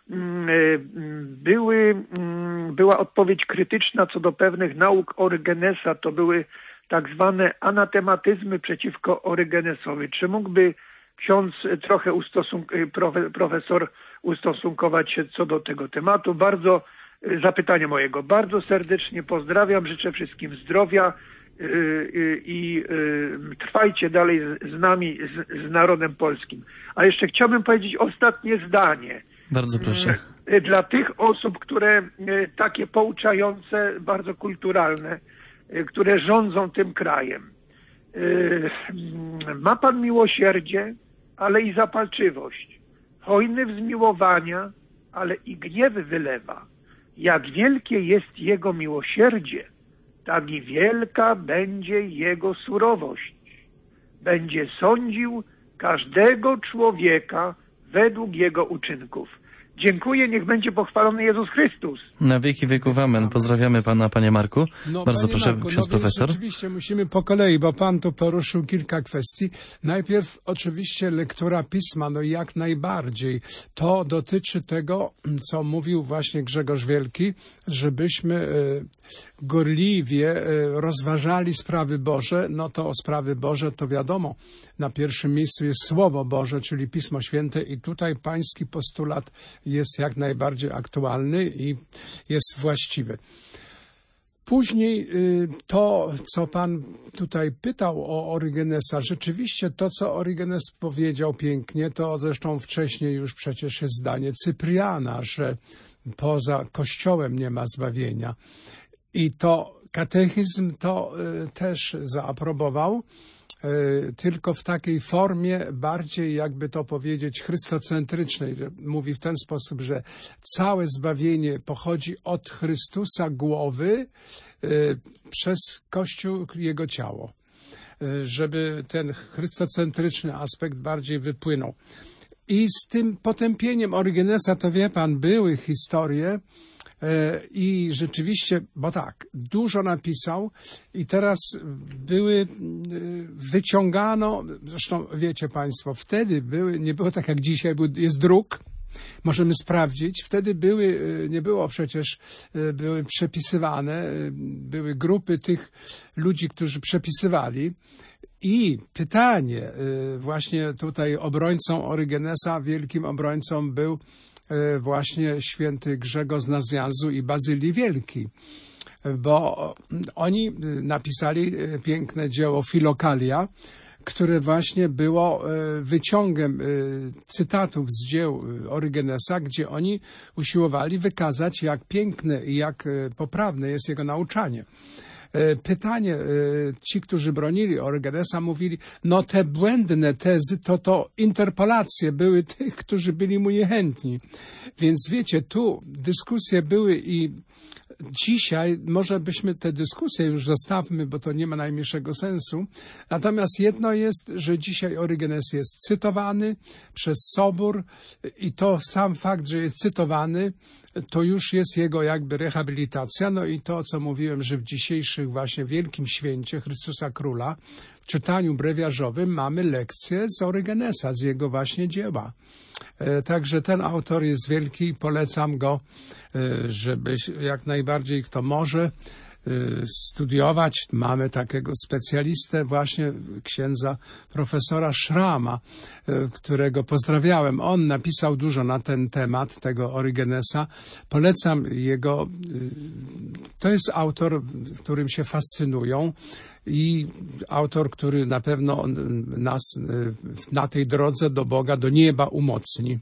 były, była odpowiedź krytyczna co do pewnych nauk Orygenesa. To były tak zwane anatematyzmy przeciwko Orygenesowi. Czy mógłby ksiądz trochę ustosunk profesor ustosunkować się co do tego tematu? Bardzo zapytanie mojego. Bardzo serdecznie pozdrawiam, życzę wszystkim zdrowia i trwajcie dalej z nami, z, z narodem polskim. A jeszcze chciałbym powiedzieć ostatnie zdanie. Bardzo proszę. Dla tych osób, które takie pouczające, bardzo kulturalne, które rządzą tym krajem. Ma Pan miłosierdzie, ale i zapalczywość. Hojny w zmiłowania, ale i gniew wylewa. Jak wielkie jest Jego miłosierdzie, tak i wielka będzie Jego surowość. Będzie sądził każdego człowieka według jego uczynków. Dziękuję, niech będzie pochwalony Jezus Chrystus. Na wieki wieków amen. Pozdrawiamy Pana, Panie Marku. No, Bardzo panie proszę, Marku, ksiądz no profesor. Oczywiście musimy po kolei, bo Pan tu poruszył kilka kwestii. Najpierw oczywiście lektura Pisma, no jak najbardziej. To dotyczy tego, co mówił właśnie Grzegorz Wielki, żebyśmy e, gorliwie e, rozważali sprawy Boże. No to o sprawy Boże to wiadomo, na pierwszym miejscu jest Słowo Boże, czyli Pismo Święte i tutaj pański postulat jest jak najbardziej aktualny i jest właściwy. Później to, co Pan tutaj pytał o Orygenesa, rzeczywiście to, co Orygenes powiedział pięknie, to zresztą wcześniej już przecież jest zdanie Cypriana, że poza Kościołem nie ma zbawienia. I to katechizm to też zaaprobował, tylko w takiej formie bardziej, jakby to powiedzieć, chrystocentrycznej. Mówi w ten sposób, że całe zbawienie pochodzi od Chrystusa głowy przez Kościół, Jego ciało. Żeby ten chrystocentryczny aspekt bardziej wypłynął. I z tym potępieniem Orygenesa, to wie Pan, były historie, i rzeczywiście, bo tak, dużo napisał i teraz były, wyciągano, zresztą wiecie Państwo, wtedy były, nie było tak jak dzisiaj, jest druk, możemy sprawdzić, wtedy były, nie było przecież, były przepisywane, były grupy tych ludzi, którzy przepisywali. I pytanie, właśnie tutaj obrońcą Orygenesa, wielkim obrońcą był właśnie święty Grzegorz z Nazjanzu i Bazylii Wielki, bo oni napisali piękne dzieło Filokalia, które właśnie było wyciągiem cytatów z dzieł Orygenesa, gdzie oni usiłowali wykazać, jak piękne i jak poprawne jest jego nauczanie. Pytanie, ci, którzy bronili Orygenesa, mówili, no te błędne tezy, to to interpolacje były tych, którzy byli mu niechętni. Więc wiecie, tu dyskusje były i dzisiaj może byśmy te dyskusje już zostawmy, bo to nie ma najmniejszego sensu. Natomiast jedno jest, że dzisiaj Orygenes jest cytowany przez Sobór i to sam fakt, że jest cytowany, to już jest jego jakby rehabilitacja. No i to, co mówiłem, że w dzisiejszych właśnie wielkim święcie Chrystusa Króla, w czytaniu brewiarzowym mamy lekcję z Orygenesa, z jego właśnie dzieła. Także ten autor jest wielki i polecam go, żeby jak najbardziej kto może studiować. Mamy takiego specjalistę, właśnie księdza profesora Szrama, którego pozdrawiałem. On napisał dużo na ten temat, tego Orygenesa. Polecam jego. To jest autor, którym się fascynują i autor, który na pewno nas na tej drodze do Boga, do nieba umocni.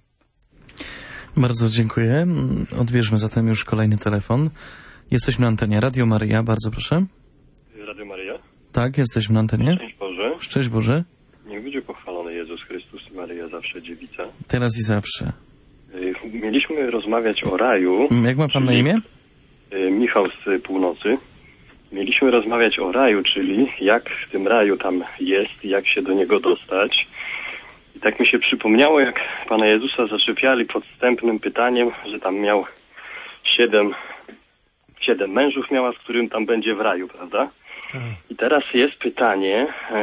Bardzo dziękuję. Odbierzmy zatem już kolejny telefon. Jesteśmy na antenie Radio Maryja, bardzo proszę. Radio Maryja? Tak, jesteśmy na antenie. Szczęść Boże. Szczęść Boże. Niech będzie pochwalony Jezus Chrystus i Maryja zawsze dziewica. Teraz i zawsze. Mieliśmy rozmawiać o raju. Jak ma pan na imię? Michał z Północy. Mieliśmy rozmawiać o raju, czyli jak w tym raju tam jest, jak się do niego dostać. I tak mi się przypomniało, jak Pana Jezusa zaczepiali podstępnym pytaniem, że tam miał siedem, siedem mężów miała, z którym tam będzie w raju, prawda? Tak. I teraz jest pytanie,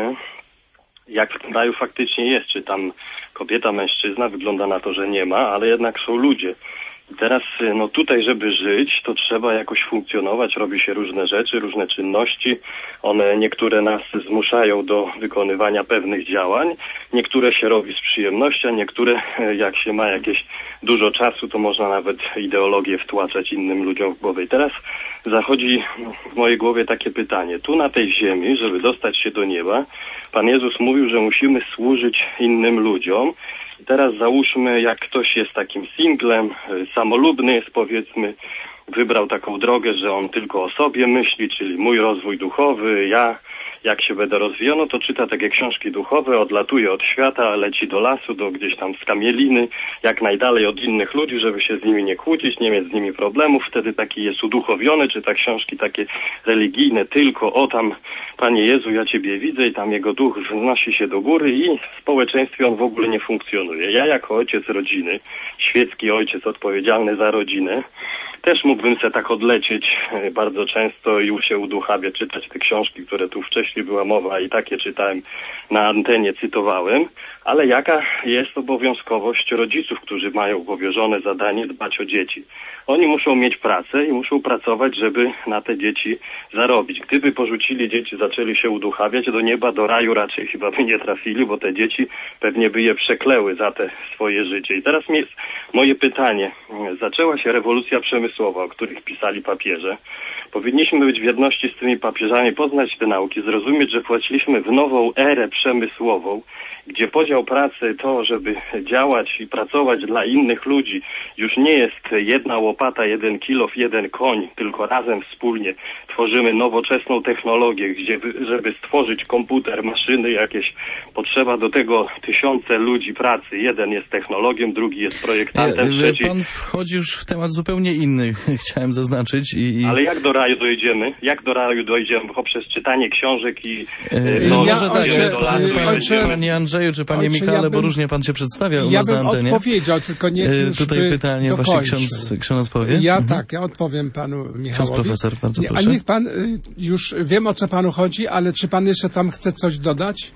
jak w tym raju faktycznie jest, czy tam kobieta, mężczyzna, wygląda na to, że nie ma, ale jednak są ludzie. I teraz, no tutaj, żeby żyć, to trzeba jakoś funkcjonować, robi się różne rzeczy, różne czynności. One, niektóre nas zmuszają do wykonywania pewnych działań, niektóre się robi z przyjemnością, niektóre, jak się ma jakieś dużo czasu, to można nawet ideologię wtłaczać innym ludziom w głowę. I teraz zachodzi w mojej głowie takie pytanie. Tu na tej ziemi, żeby dostać się do nieba, Pan Jezus mówił, że musimy służyć innym ludziom. I teraz załóżmy, jak ktoś jest takim singlem, samolubny jest, powiedzmy, wybrał taką drogę, że on tylko o sobie myśli, czyli mój rozwój duchowy, ja jak się będę rozwijał, no to czyta takie książki duchowe, odlatuje od świata, leci do lasu, do gdzieś tam skamieliny, jak najdalej od innych ludzi, żeby się z nimi nie kłócić, nie mieć z nimi problemów. Wtedy taki jest uduchowiony, czyta książki takie religijne, tylko o tam, Panie Jezu, ja Ciebie widzę i tam jego duch wznosi się do góry i w społeczeństwie on w ogóle nie funkcjonuje. Ja jako ojciec rodziny, świecki ojciec odpowiedzialny za rodzinę, też mógłbym se tak odlecieć bardzo często i się uduchawiać, czytać te książki, które tu wcześniej była mowa i takie czytałem na antenie, cytowałem, ale jaka jest obowiązkowość rodziców, którzy mają powierzone zadanie dbać o dzieci? Oni muszą mieć pracę i muszą pracować, żeby na te dzieci zarobić. Gdyby porzucili dzieci, zaczęli się uduchawiać, do nieba, do raju raczej chyba by nie trafili, bo te dzieci pewnie by je przekleły za te swoje życie. I teraz mi jest moje pytanie. Zaczęła się rewolucja przemysłowa, o których pisali papieże. Powinniśmy być w jedności z tymi papieżami, poznać te nauki, zrozumieć, że wchodziliśmy w nową erę przemysłową, gdzie podział pracy, to, żeby działać i pracować dla innych ludzi, już nie jest jedna łopata, jeden kilof, jeden koń, tylko razem wspólnie tworzymy nowoczesną technologię, gdzie, żeby stworzyć komputer, maszyny jakieś, potrzeba do tego tysiące ludzi pracy. Jeden jest technologiem, drugi jest projektantem, ja, trzeci... Pan wchodzi już w temat zupełnie inny, chciałem zaznaczyć. I, i... Ale jak do raju dojdziemy? Jak do raju dojdziemy? Poprzez czytanie książek i... E, no, ja, może tak, ojcze, panie, ojcze, panie Andrzeju, czy panie ojcze, Michale, ja bym, bo różnie pan się przedstawia u ja nas na antenie. Ja bym odpowiedział, tylko nie e, już Tutaj pytanie dokończę. właśnie ksiądz, ksiądz powie. Ja mhm. tak, ja odpowiem panu Michałowi. Ksiądz profesor, bardzo nie, proszę. A niech pan, już wiem, o co panu chodzi, ale czy pan jeszcze tam chce coś dodać?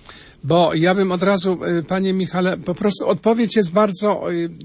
Bo ja bym od razu, panie Michale, po prostu odpowiedź jest bardzo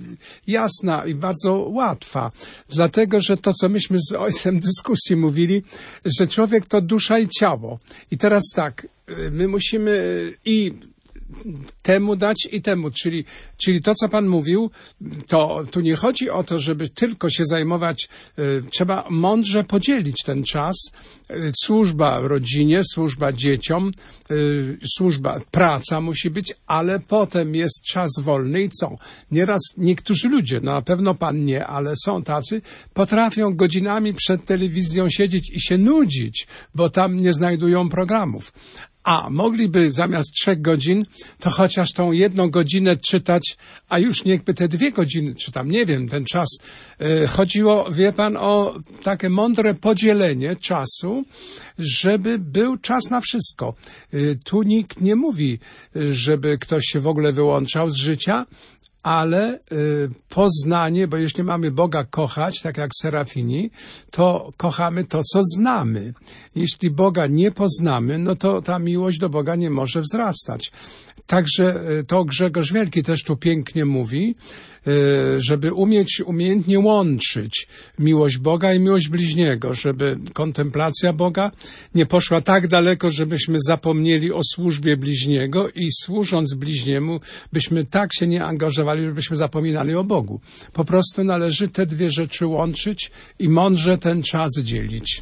jasna i bardzo łatwa. Dlatego, że to, co myśmy z ojcem w dyskusji mówili, że człowiek to dusza i ciało. I teraz tak, my musimy i temu dać i temu. Czyli, czyli to, co pan mówił, to tu nie chodzi o to, żeby tylko się zajmować, y, trzeba mądrze podzielić ten czas. Y, służba rodzinie, służba dzieciom, y, służba, praca musi być, ale potem jest czas wolny i co? Nieraz niektórzy ludzie, no na pewno pan nie, ale są tacy, potrafią godzinami przed telewizją siedzieć i się nudzić, bo tam nie znajdują programów. A mogliby zamiast trzech godzin, to chociaż tą jedną godzinę czytać, a już niechby te dwie godziny, czy tam nie wiem, ten czas. Yy, chodziło, wie pan, o takie mądre podzielenie czasu, żeby był czas na wszystko. Yy, tu nikt nie mówi, żeby ktoś się w ogóle wyłączał z życia, ale y, poznanie, bo jeśli mamy Boga kochać, tak jak serafini, to kochamy to, co znamy. Jeśli Boga nie poznamy, no to ta miłość do Boga nie może wzrastać. Także y, to Grzegorz Wielki też tu pięknie mówi, y, żeby umieć umiejętnie łączyć miłość Boga i miłość bliźniego, żeby kontemplacja Boga nie poszła tak daleko, żebyśmy zapomnieli o służbie bliźniego i służąc bliźniemu, byśmy tak się nie angażowali, żebyśmy zapominali o Bogu. Po prostu należy te dwie rzeczy łączyć i mądrze ten czas dzielić.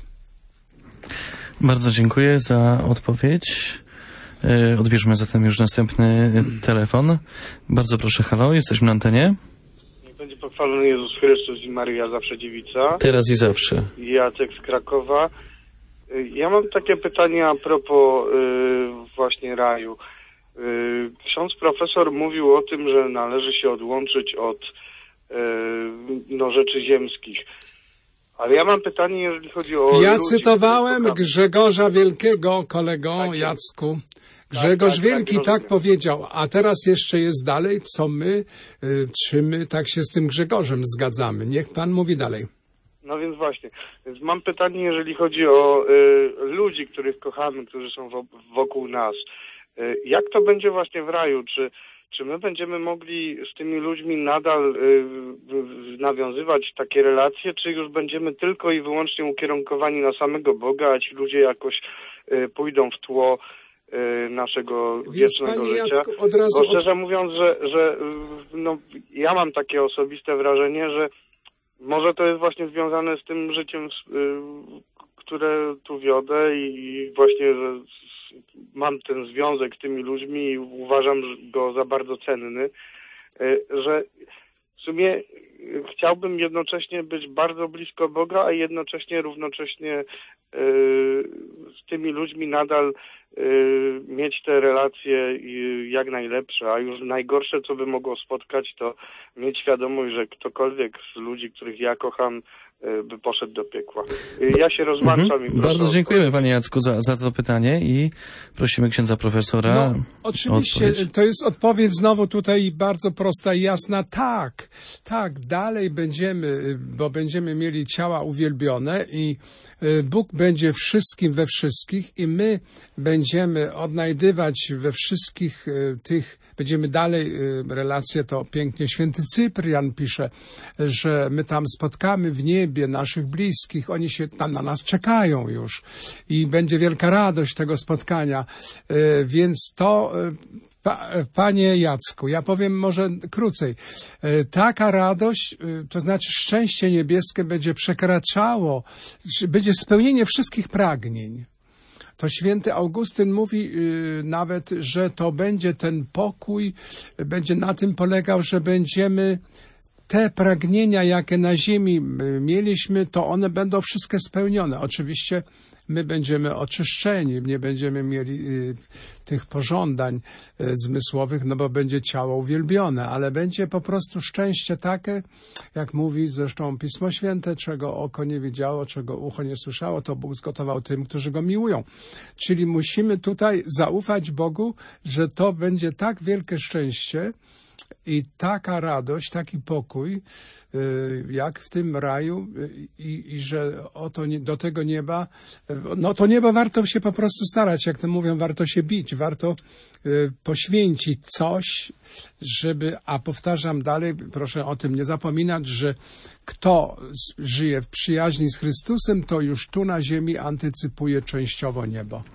Bardzo dziękuję za odpowiedź. Odbierzmy zatem już następny telefon. Bardzo proszę, halo, jesteśmy na antenie. Niech będzie pochwalony Jezus Chrystus i Maryja zawsze dziewica. Teraz i zawsze. Jacek z Krakowa. Ja mam takie pytanie a propos y, właśnie raju. Y, ksiądz profesor mówił o tym, że należy się odłączyć od y, no, rzeczy ziemskich. Ale ja mam pytanie, jeżeli chodzi o... Ja ludzi, cytowałem którzy... Grzegorza Wielkiego, kolego tak, Jacku. Grzegorz tak, Wielki tak, tak tak powiedział, a teraz jeszcze jest dalej, co my, y, czy my tak się z tym Grzegorzem zgadzamy. Niech pan mówi dalej. No więc właśnie. Więc mam pytanie, jeżeli chodzi o y, ludzi, których kochamy, którzy są wo- wokół nas. Y, jak to będzie właśnie w raju? Czy, czy my będziemy mogli z tymi ludźmi nadal y, y, nawiązywać takie relacje, czy już będziemy tylko i wyłącznie ukierunkowani na samego Boga, a ci ludzie jakoś y, pójdą w tło y, naszego Więc, wiecznego panie życia? Jacku, od razu Bo szczerze od... mówiąc, że, że y, no, ja mam takie osobiste wrażenie, że może to jest właśnie związane z tym życiem, y, które tu wiodę i właśnie, że mam ten związek z tymi ludźmi i uważam go za bardzo cenny, y, że w sumie chciałbym jednocześnie być bardzo blisko Boga, a jednocześnie równocześnie y, z tymi ludźmi nadal y, mieć te relacje y, jak najlepsze, a już najgorsze, co by mogło spotkać, to mieć świadomość, że ktokolwiek z ludzi, których ja kocham, y, by poszedł do piekła. Y, ja się rozłączam. Mhm. I bardzo dziękujemy panie Jacku za, za to pytanie i prosimy księdza profesora. No, oczywiście, to jest odpowiedź znowu tutaj bardzo prosta i jasna. Tak, tak, dalej będziemy, bo będziemy mieli ciała uwielbione i Bóg będzie wszystkim we wszystkich i my będziemy odnajdywać we wszystkich tych, będziemy dalej, relacje to pięknie święty Cyprian pisze, że my tam spotkamy w niebie naszych bliskich, oni się tam na nas czekają już i będzie wielka radość tego spotkania, więc to... Panie Jacku, ja powiem może krócej. Taka radość, to znaczy szczęście niebieskie będzie przekraczało, będzie spełnienie wszystkich pragnień. To święty Augustyn mówi nawet, że to będzie ten pokój, będzie na tym polegał, że będziemy te pragnienia, jakie na ziemi mieliśmy, to one będą wszystkie spełnione. Oczywiście my będziemy oczyszczeni, nie będziemy mieli y, tych pożądań y, zmysłowych, no bo będzie ciało uwielbione, ale będzie po prostu szczęście takie, jak mówi zresztą Pismo Święte, czego oko nie widziało, czego ucho nie słyszało, to Bóg zgotował tym, którzy Go miłują. Czyli musimy tutaj zaufać Bogu, że to będzie tak wielkie szczęście, i taka radość, taki pokój, jak w tym raju i, i że oto do tego nieba, no to niebo warto się po prostu starać, jak to mówią, warto się bić, warto poświęcić coś, żeby, a powtarzam dalej, proszę o tym nie zapominać, że kto żyje w przyjaźni z Chrystusem, to już tu na ziemi antycypuje częściowo niebo.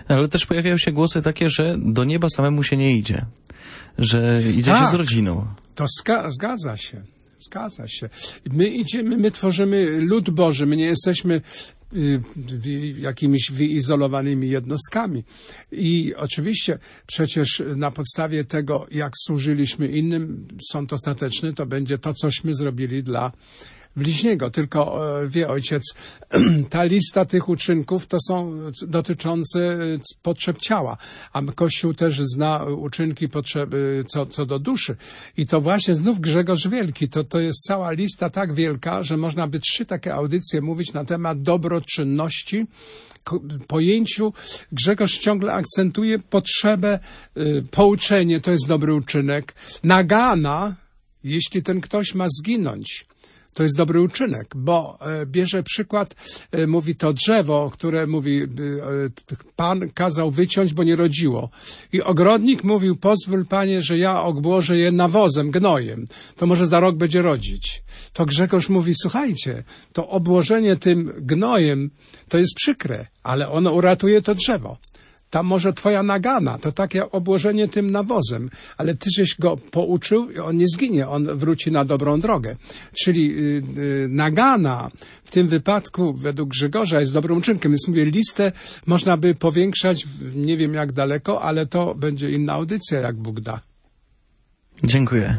Ale też pojawiają się głosy takie, że do nieba samemu się nie idzie. Że idzie tak, się z rodziną. To zga- zgadza się. Zgadza się. My idziemy, my tworzymy lud Boży, my nie jesteśmy y, jakimiś wyizolowanymi jednostkami. I oczywiście przecież na podstawie tego, jak służyliśmy innym, sąd ostateczny to będzie to, cośmy zrobili dla bliźniego. Tylko wie ojciec, ta lista tych uczynków to są dotyczące potrzeb ciała, a Kościół też zna uczynki potrzeby co, co do duszy. I to właśnie znów Grzegorz Wielki, to, to jest cała lista tak wielka, że można by trzy takie audycje mówić na temat dobroczynności. Pojęciu Grzegorz ciągle akcentuje potrzebę, y, pouczenie, to jest dobry uczynek. Nagana, jeśli ten ktoś ma zginąć, to jest dobry uczynek, bo e, bierze przykład, e, mówi to drzewo, które mówi, e, Pan kazał wyciąć, bo nie rodziło. I ogrodnik mówił, pozwól Panie, że ja obłożę je nawozem, gnojem. To może za rok będzie rodzić. To Grzegorz mówi, słuchajcie, to obłożenie tym gnojem to jest przykre, ale ono uratuje to drzewo. Tam może twoja nagana, to takie obłożenie tym nawozem, ale ty żeś go pouczył i on nie zginie, on wróci na dobrą drogę. Czyli yy, yy, nagana w tym wypadku według Grzegorza jest dobrym uczynkiem. Więc mówię, listę można by powiększać, nie wiem jak daleko, ale to będzie inna audycja, jak Bóg da. Dziękuję.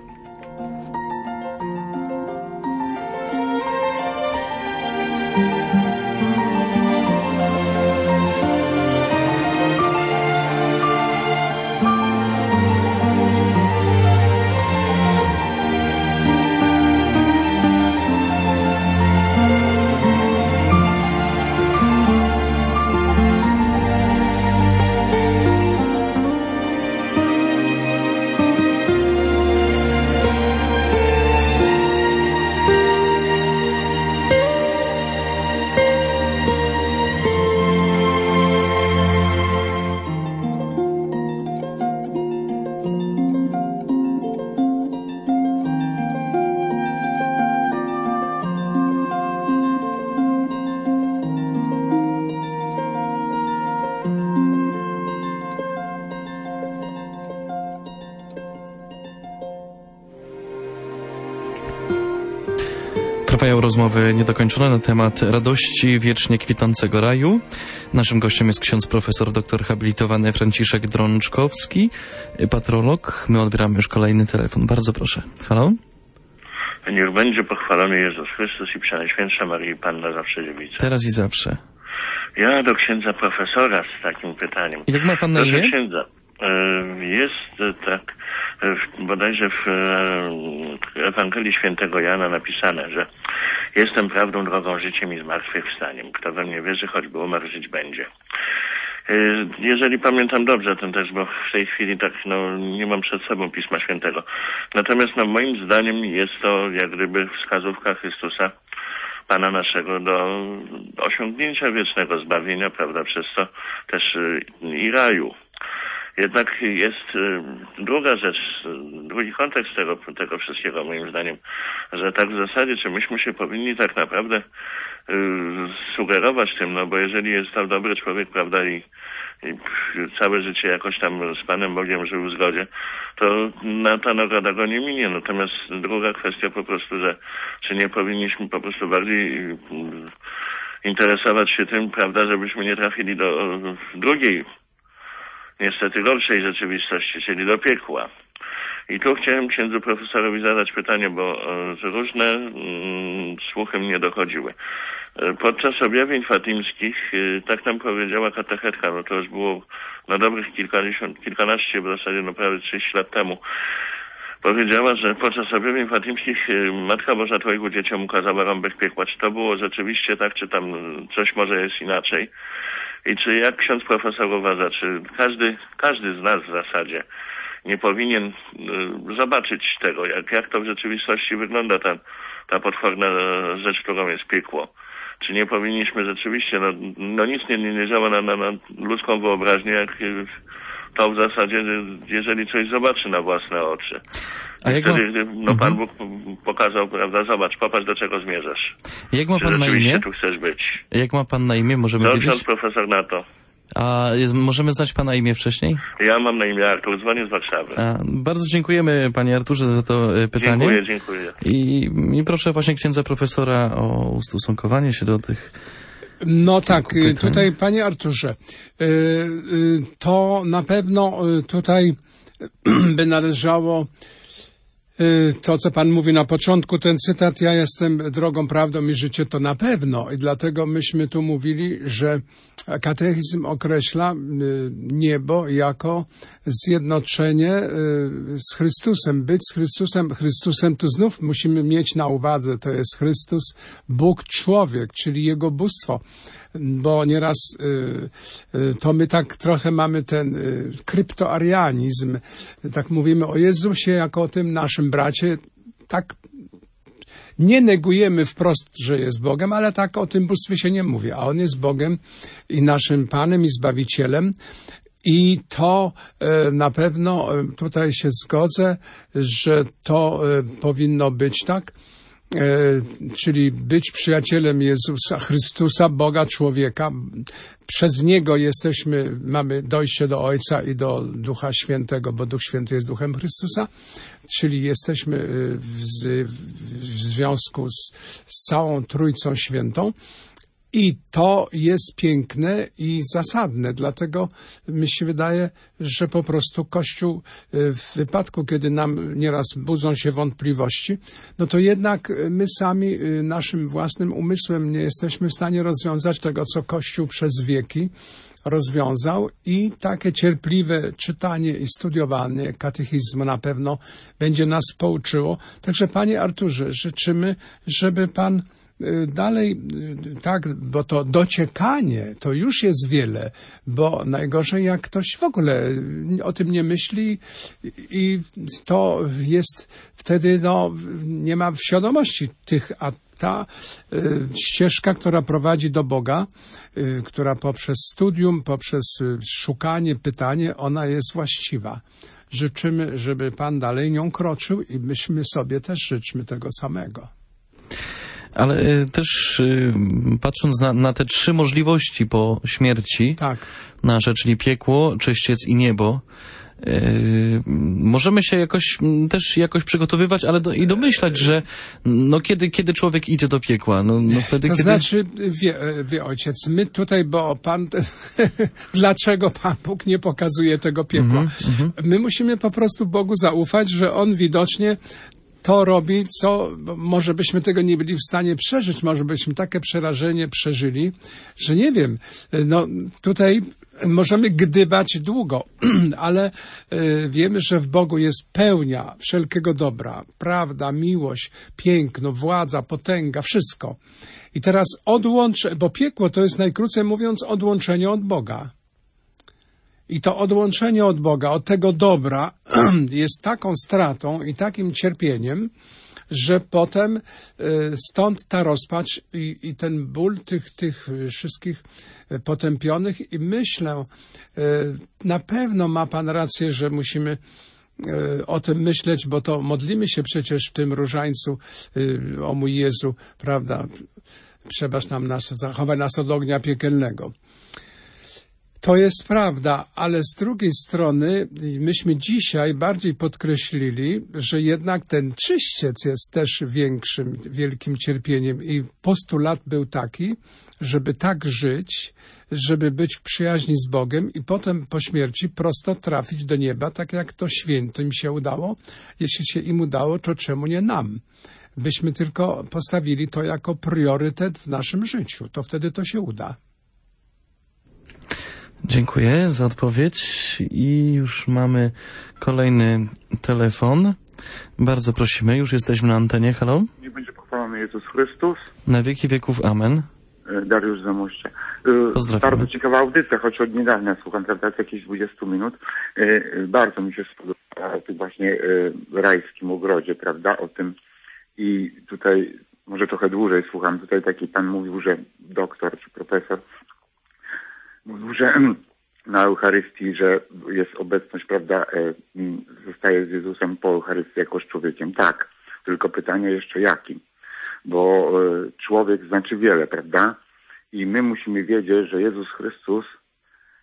Trwają rozmowy niedokończone na temat radości wiecznie kwitnącego raju. Naszym gościem jest ksiądz profesor doktor habilitowany Franciszek Drączkowski, patrolog. My odbieramy już kolejny telefon. Bardzo proszę. Halo? Niech będzie pochwalony Jezus Chrystus i Przenajświętsza Maryja Panna zawsze dziewica. Teraz i zawsze. Ja do księdza profesora z takim pytaniem. Jak ma pan na imię? Proszę księdza, jest tak bodajże w Ewangelii Świętego Jana napisane, że jestem prawdą, drogą, życiem i zmartwychwstaniem. Kto we mnie wierzy, choćby umarł, żyć będzie. Jeżeli pamiętam dobrze ten tekst, bo w tej chwili tak no nie mam przed sobą Pisma Świętego. Natomiast no moim zdaniem jest to jak gdyby wskazówka Chrystusa, Pana naszego, do osiągnięcia wiecznego zbawienia, prawda, przez to też i raju. Jednak jest druga rzecz, drugi kontekst tego, tego wszystkiego moim zdaniem, że tak w zasadzie, czy myśmy się powinni tak naprawdę y, sugerować tym, no bo jeżeli jest tam dobry człowiek, prawda, i, i całe życie jakoś tam z Panem Bogiem żył w zgodzie, to na ta nagroda go nie minie. Natomiast druga kwestia po prostu, że czy nie powinniśmy po prostu bardziej y, interesować się tym, prawda, żebyśmy nie trafili do y, drugiej, niestety gorszej rzeczywistości, czyli do piekła. I tu chciałem księdzu profesorowi zadać pytanie, bo e, różne mm, słuchy mnie dochodziły. E, podczas objawień fatimskich, e, tak nam powiedziała katechetka, no to już było na dobrych kilkadziesiąt, kilkanaście, w zasadzie no prawie trzydzieści lat temu, powiedziała, że podczas objawień fatimskich e, Matka Boża Trojgu dzieciom ukazała rąbek piekła. Czy to było rzeczywiście tak, czy tam coś może jest inaczej? I czy jak ksiądz profesor uważa, czy każdy, każdy z nas w zasadzie nie powinien y, zobaczyć tego, jak, jak to w rzeczywistości wygląda ta, ta potworna rzecz, którą jest piekło. Czy nie powinniśmy rzeczywiście, no, no nic nie, nie działa na, na, na ludzką wyobraźnię, jak y, to w zasadzie, jeżeli coś zobaczy na własne oczy. A jak wtedy, ma... no Pan Bóg pokazał, prawda, zobacz, popatrz do czego zmierzasz. Jak ma Czy pan na imię? tu chcesz być. Jak ma pan na imię, możemy no, wiedzieć? Ksiądz profesor na to. A możemy znać pana imię wcześniej? Ja mam na imię Artur, dzwonię z Warszawy. A, bardzo dziękujemy, panie Arturze, za to pytanie. Dziękuję, dziękuję. I, i proszę właśnie księdza profesora o ustosunkowanie się do tych... No tak, tutaj panie Arturze, to na pewno tutaj by należało to, co pan mówi na początku, ten cytat, ja jestem drogą, prawdą i życie, to na pewno. I dlatego myśmy tu mówili, że katechizm określa niebo jako zjednoczenie z Chrystusem. Być z Chrystusem, Chrystusem tu znów musimy mieć na uwadze, to jest Chrystus, Bóg, człowiek, czyli Jego bóstwo. Bo nieraz y, y, to my tak trochę mamy ten y, kryptoarianizm, tak mówimy o Jezusie jako o tym naszym bracie, tak nie negujemy wprost, że jest Bogiem, ale tak o tym bóstwie się nie mówi, a On jest Bogiem i naszym Panem i Zbawicielem. I to y, na pewno y, tutaj się zgodzę, że to y, powinno być tak. E, czyli być przyjacielem Jezusa Chrystusa, Boga, człowieka. Przez Niego jesteśmy, mamy dojście do Ojca i do Ducha Świętego, bo Duch Święty jest Duchem Chrystusa, czyli jesteśmy w, w, w związku z, z całą Trójcą Świętą. I to jest piękne i zasadne, dlatego mi się wydaje, że po prostu Kościół w wypadku, kiedy nam nieraz budzą się wątpliwości, no to jednak my sami naszym własnym umysłem nie jesteśmy w stanie rozwiązać tego, co Kościół przez wieki rozwiązał i takie cierpliwe czytanie i studiowanie katechizmu na pewno będzie nas pouczyło. Także panie Arturze, życzymy, żeby pan dalej, tak, bo to dociekanie to już jest wiele, bo najgorzej jak ktoś w ogóle o tym nie myśli i to jest wtedy, no, nie ma świadomości tych, a ta y, ścieżka, która prowadzi do Boga, y, która poprzez studium, poprzez y, szukanie, pytanie, ona jest właściwa. Życzymy, żeby Pan dalej nią kroczył i myśmy sobie też życzmy tego samego. Ale y, też y, patrząc na, na te trzy możliwości po śmierci tak. nasze, czyli piekło, czyściec i niebo, y, możemy się jakoś też jakoś przygotowywać, ale do, i domyślać, że no kiedy, kiedy człowiek idzie do piekła, no, no wtedy, to kiedy... znaczy, wie, wie ojciec, my tutaj, bo Pan, dlaczego Pan Bóg nie pokazuje tego piekła? Mm-hmm, my musimy po prostu Bogu zaufać, że On widocznie to robi, co może byśmy tego nie byli w stanie przeżyć, może byśmy takie przerażenie przeżyli, że nie wiem, no tutaj możemy gdybać długo, ale y, wiemy, że w Bogu jest pełnia wszelkiego dobra, prawda, miłość, piękno, władza, potęga, wszystko. I teraz odłącz, bo piekło to jest najkrócej mówiąc odłączenie od Boga. I to odłączenie od Boga, od tego dobra jest taką stratą i takim cierpieniem, że potem y, stąd ta rozpacz i, i ten ból tych, tych wszystkich potępionych. I myślę, y, na pewno ma Pan rację, że musimy y, o tym myśleć, bo to modlimy się przecież w tym różańcu, y, o mój Jezu, prawda, przebacz nam nasze, zachowaj nas od ognia piekielnego. To jest prawda, ale z drugiej strony myśmy dzisiaj bardziej podkreślili, że jednak ten czyściec jest też większym, wielkim cierpieniem i postulat był taki, żeby tak żyć, żeby być w przyjaźni z Bogiem i potem po śmierci prosto trafić do nieba, tak jak to świętym się udało. Jeśli się im udało, to czemu nie nam? Byśmy tylko postawili to jako priorytet w naszym życiu, to wtedy to się uda. Dziękuję za odpowiedź i już mamy kolejny telefon. Bardzo prosimy, już jesteśmy na antenie. Halo? Niech będzie pochwalony Jezus Chrystus. Na wieki wieków, amen. Dariusz Zamościa. Pozdrawiam. Bardzo ciekawa audycja, choć od niedawna słucham, prawda, z jakichś dwudziestu minut. Bardzo mi się spodobała o tym właśnie rajskim ogrodzie, prawda, o tym i tutaj może trochę dłużej słucham. Tutaj taki pan mówił, że doktor czy profesor mówił, że na Eucharystii, że jest obecność, prawda, zostaje z Jezusem po Eucharystii jako z człowiekiem. Tak, tylko pytanie jeszcze jakim? Bo człowiek znaczy wiele, prawda? I my musimy wiedzieć, że Jezus Chrystus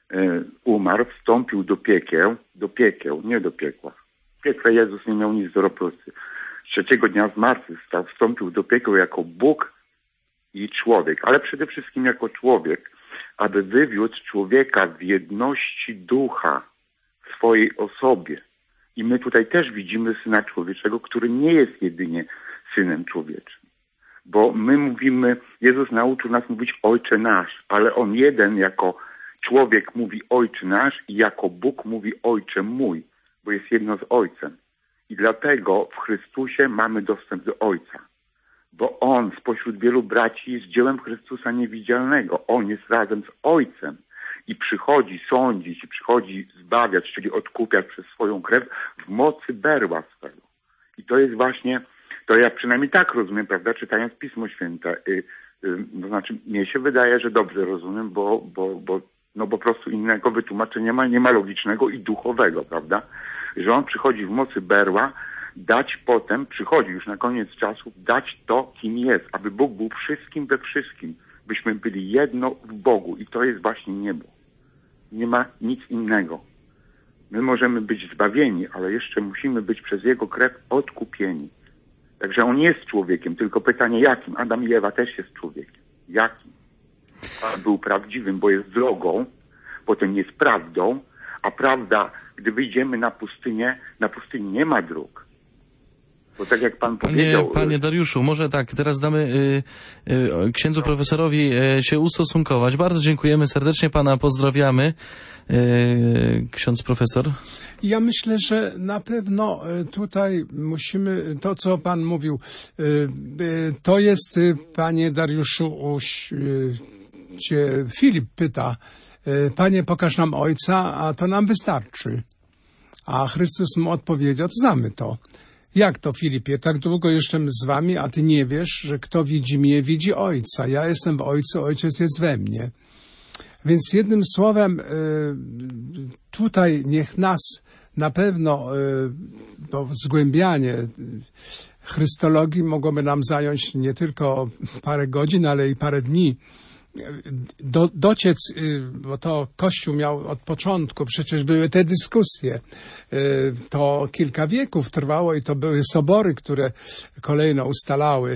umarł, wstąpił do piekieł, do piekieł, nie do piekła. W piekle Jezus nie miał nic do roboty. Trzeciego dnia zmartwychwstał, wstąpił do piekieł jako Bóg i człowiek, ale przede wszystkim jako człowiek, aby wywiódł człowieka w jedności ducha w swojej osobie. I my tutaj też widzimy Syna Człowieczego, który nie jest jedynie Synem Człowieczym. Bo my mówimy, Jezus nauczył nas mówić Ojcze nasz, ale On jeden jako człowiek mówi Ojcze nasz i jako Bóg mówi Ojcze mój, bo jest jedno z Ojcem. I dlatego w Chrystusie mamy dostęp do Ojca. Bo On spośród wielu braci jest dziełem Chrystusa niewidzialnego. On jest razem z Ojcem i przychodzi sądzić, i przychodzi zbawiać, czyli odkupiać przez swoją krew w mocy berła swego. I to jest właśnie, to ja przynajmniej tak rozumiem, prawda, czytając Pismo Święte. Y, y, to znaczy, mnie się wydaje, że dobrze rozumiem, bo, bo, bo, no po prostu innego wytłumaczenia nie ma, nie ma logicznego i duchowego, prawda? Że On przychodzi w mocy berła, dać potem, przychodzi już na koniec czasów, dać to, kim jest, aby Bóg był wszystkim we wszystkim, byśmy byli jedno w Bogu i to jest właśnie niebo. Nie ma nic innego. My możemy być zbawieni, ale jeszcze musimy być przez Jego krew odkupieni. Także On jest człowiekiem, tylko pytanie jakim? Adam i Ewa też jest człowiekiem. Jakim? Pan był prawdziwym, bo jest drogą, potem jest prawdą, a prawda, gdy wyjdziemy na pustynię, na pustyni nie ma dróg. Bo tak jak pan powiedział... Panie, panie Dariuszu, może tak, teraz damy y, y, księdzu profesorowi y, się ustosunkować. Bardzo dziękujemy, serdecznie pana pozdrawiamy. Y, ksiądz profesor. Ja myślę, że na pewno tutaj musimy, to co pan mówił, y, y, to jest, y, panie Dariuszu, y, cię Filip pyta, y, panie pokaż nam Ojca, a to nam wystarczy. A Chrystus mu odpowiedział, to znamy to. Jak to, Filipie? Tak długo jestem z wami, a ty nie wiesz, że kto widzi mnie, widzi Ojca. Ja jestem w Ojcu, Ojciec jest we mnie. Więc jednym słowem, tutaj niech nas na pewno, bo zgłębianie chrystologii mogłoby nam zająć nie tylko parę godzin, ale i parę dni. Do, dociec, bo to Kościół miał od początku, przecież były te dyskusje, to kilka wieków trwało i to były sobory, które kolejno ustalały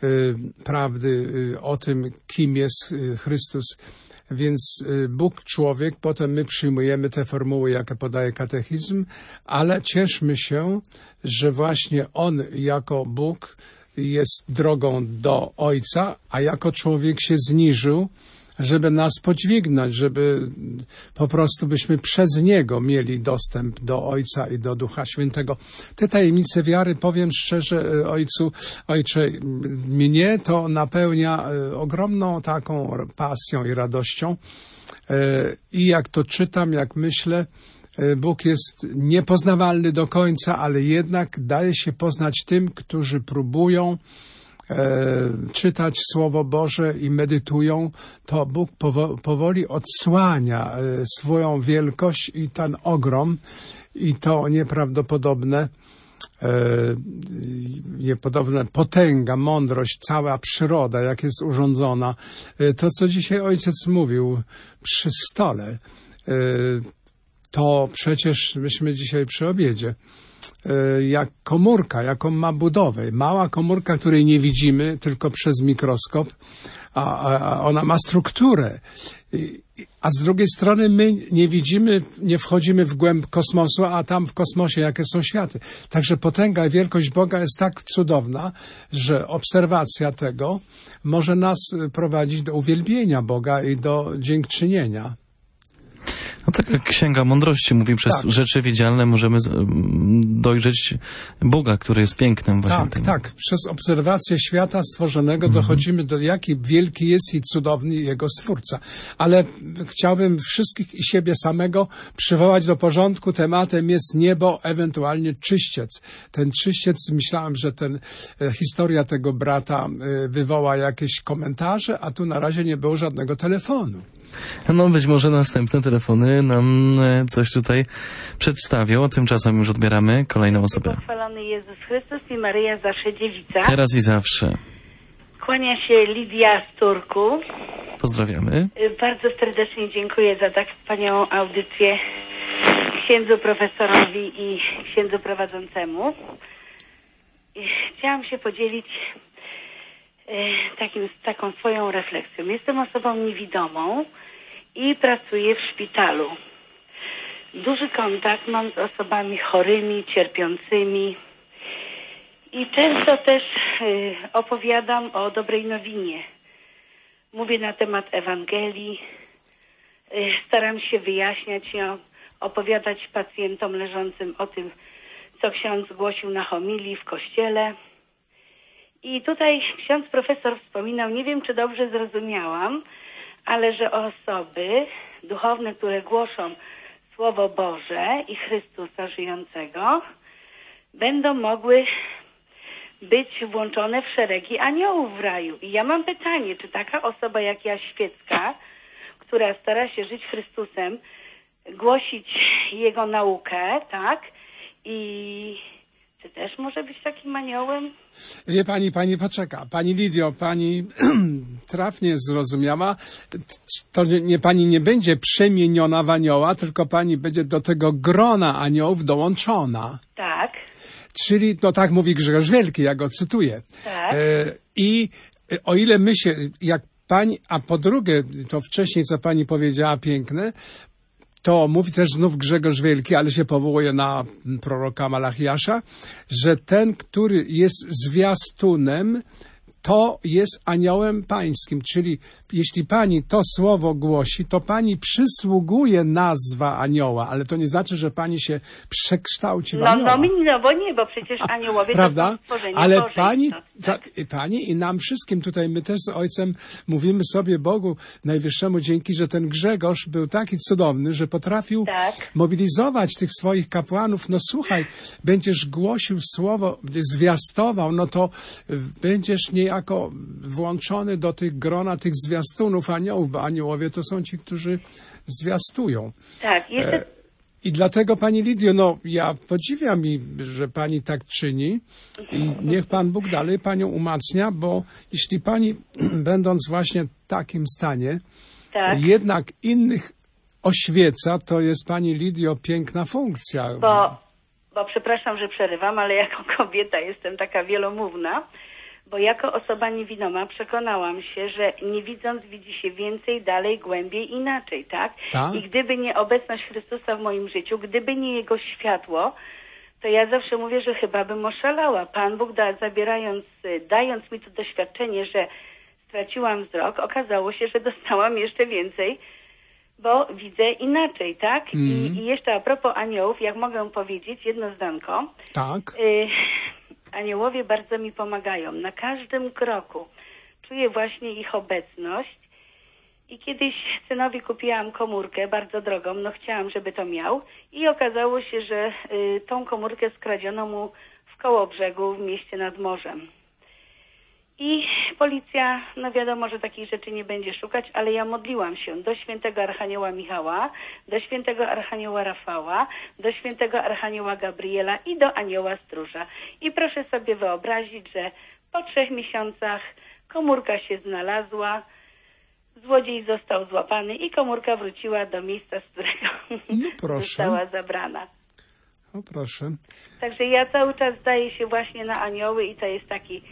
prawdy o tym, kim jest Chrystus. Więc Bóg, człowiek, potem my przyjmujemy te formuły, jakie podaje katechizm, ale cieszmy się, że właśnie On jako Bóg jest drogą do Ojca, a jako człowiek się zniżył, żeby nas podźwignąć, żeby po prostu byśmy przez Niego mieli dostęp do Ojca i do Ducha Świętego. Te tajemnice wiary, powiem szczerze, Ojcu, Ojcze, mnie to napełnia ogromną taką pasją i radością. I jak to czytam, jak myślę, Bóg jest niepoznawalny do końca, ale jednak daje się poznać tym, którzy próbują e, czytać Słowo Boże i medytują, to Bóg powo- powoli odsłania e, swoją wielkość i ten ogrom i to nieprawdopodobne, e, niepodobne potęga, mądrość, cała przyroda, jak jest urządzona. E, to, co dzisiaj Ojciec mówił przy stole, e, to przecież myśmy dzisiaj przy obiedzie, jak komórka, jaką ma budowę. Mała komórka, której nie widzimy tylko przez mikroskop, a, a ona ma strukturę. A z drugiej strony my nie widzimy, nie wchodzimy w głęb kosmosu, a tam w kosmosie jakie są światy. Także potęga i wielkość Boga jest tak cudowna, że obserwacja tego może nas prowadzić do uwielbienia Boga i do dziękczynienia. No taka Księga Mądrości mówi, przez tak. rzeczy widzialne możemy dojrzeć Boga, który jest pięknym właśnie. Tak, tym. tak. Przez obserwację świata stworzonego mhm. dochodzimy do jaki wielki jest i cudowny Jego Stwórca. Ale chciałbym wszystkich i siebie samego przywołać do porządku. Tematem jest niebo, ewentualnie czyściec. Ten czyściec, myślałem, że ten e, historia tego brata e, wywoła jakieś komentarze, a tu na razie nie było żadnego telefonu. No być może następne telefony nam coś tutaj przedstawią. Tymczasem już odbieramy kolejną osobę. Pochwalony Jezus Chrystus i Maryja zawsze dziewica. Teraz i zawsze. Kłania się Lidia z Turku. Pozdrawiamy. Bardzo serdecznie dziękuję za tak wspaniałą audycję księdzu profesorowi i księdzu prowadzącemu. Chciałam się podzielić takim, taką swoją refleksją. Jestem osobą niewidomą i pracuję w szpitalu. Duży kontakt mam z osobami chorymi, cierpiącymi i często też opowiadam o dobrej nowinie. Mówię na temat Ewangelii, staram się wyjaśniać ją, opowiadać pacjentom leżącym o tym, co ksiądz głosił na homilii w kościele. I tutaj ksiądz profesor wspominał, nie wiem czy dobrze zrozumiałam, ale że osoby duchowne, które głoszą Słowo Boże i Chrystusa żyjącego, będą mogły być włączone w szeregi aniołów w raju. I ja mam pytanie, czy taka osoba jak ja, świecka, która stara się żyć Chrystusem, głosić Jego naukę, tak? I czy też może być takim aniołem? Wie pani, pani poczeka. Pani Lidio, pani trafnie zrozumiała. To nie, nie, pani nie będzie przemieniona w anioła, tylko pani będzie do tego grona aniołów dołączona. Tak. Czyli, no tak mówi Grzegorz Wielki, ja go cytuję. Tak. E, I o ile my się, jak pani, a po drugie, to wcześniej, co pani powiedziała piękne, to mówi też znów Grzegorz Wielki, ale się powołuje na proroka Malachiasza, że ten, który jest zwiastunem, to jest aniołem pańskim. Czyli jeśli pani to słowo głosi, to pani przysługuje nazwa anioła, ale to nie znaczy, że pani się przekształci w no, anioła. No, no, bo nie, bo przecież aniołowie prawda? to są stworzenie Ale Boże, pani, to, za, tak. pani i nam wszystkim tutaj, my też z ojcem mówimy sobie Bogu Najwyższemu dzięki, że ten Grzegorz był taki cudowny, że potrafił tak. mobilizować tych swoich kapłanów. No słuchaj, będziesz głosił słowo, zwiastował, no to będziesz niejako włączony do tych grona, tych zwiastunów aniołów, bo aniołowie to są ci, którzy zwiastują. Tak, jeszcze... E, I dlatego, pani Lidio, no ja podziwiam, i, że pani tak czyni i niech Pan Bóg dalej panią umacnia, bo jeśli pani, będąc właśnie w takim stanie, tak. jednak innych oświeca, to jest pani Lidio piękna funkcja. Bo, bo przepraszam, że przerywam, ale jako kobieta jestem taka wielomówna, bo jako osoba niewidoma przekonałam się, że nie widząc widzi się więcej, dalej, głębiej, inaczej, tak? tak? I gdyby nie obecność Chrystusa w moim życiu, gdyby nie Jego światło, to ja zawsze mówię, że chyba bym oszalała. Pan Bóg da, zabierając, dając mi to doświadczenie, że straciłam wzrok, okazało się, że dostałam jeszcze więcej, bo widzę inaczej, tak? Mm. I, I jeszcze a propos aniołów, jak mogę powiedzieć, jedno zdanko. Tak. Y Aniołowie bardzo mi pomagają. Na każdym kroku czuję właśnie ich obecność. I kiedyś synowi kupiłam komórkę bardzo drogą, no chciałam, żeby to miał. I okazało się, że y, tą komórkę skradziono mu w Kołobrzegu, w mieście nad morzem. I policja, no wiadomo, że takich rzeczy nie będzie szukać, ale ja modliłam się do świętego Archanioła Michała, do świętego Archanioła Rafała, do świętego Archanioła Gabriela i do Anioła Stróża. I proszę sobie wyobrazić, że po trzech miesiącach komórka się znalazła, złodziej został złapany i komórka wróciła do miejsca, z którego no została zabrana. O proszę. Także ja cały czas zdaję się właśnie na anioły i to jest taki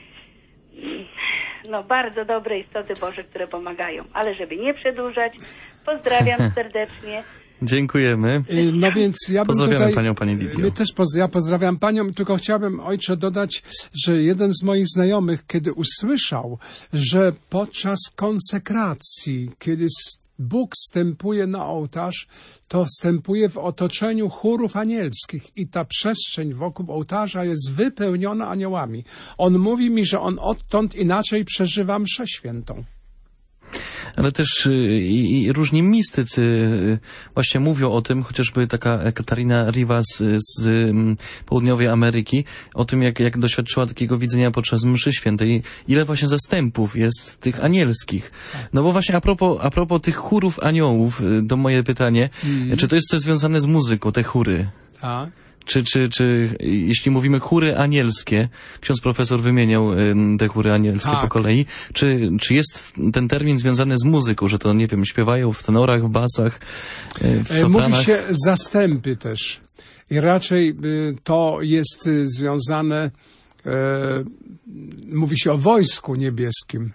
no bardzo dobre istoty Boże, które pomagają. Ale żeby nie przedłużać, pozdrawiam serdecznie. Dziękujemy. No więc ja bym Pozdrawiamy tutaj, panią, pani Lidio. My też poz, ja pozdrawiam panią, tylko chciałbym, ojcze, dodać, że jeden z moich znajomych, kiedy usłyszał, że podczas konsekracji, kiedy Bóg wstępuje na ołtarz, to wstępuje w otoczeniu chórów anielskich i ta przestrzeń wokół ołtarza jest wypełniona aniołami. On mówi mi, że on odtąd inaczej przeżywa mszę świętą. Ale też i, i różni mistycy właśnie mówią o tym, chociażby taka Katarina Rivas z, z południowej Ameryki, o tym, jak, jak doświadczyła takiego widzenia podczas mszy świętej. Ile właśnie zastępów jest tych anielskich. No bo właśnie a propos, a propos tych chórów aniołów, to moje pytanie, mm. czy to jest coś związane z muzyką, te chóry? Tak. Czy, czy, czy jeśli mówimy chóry anielskie, ksiądz profesor wymieniał te chóry anielskie tak. po kolei, czy, czy jest ten termin związany z muzyką, że to, nie wiem, śpiewają w tenorach, w basach, w sopranach? Mówi się zastępy też. I raczej to jest związane, e, mówi się o wojsku niebieskim.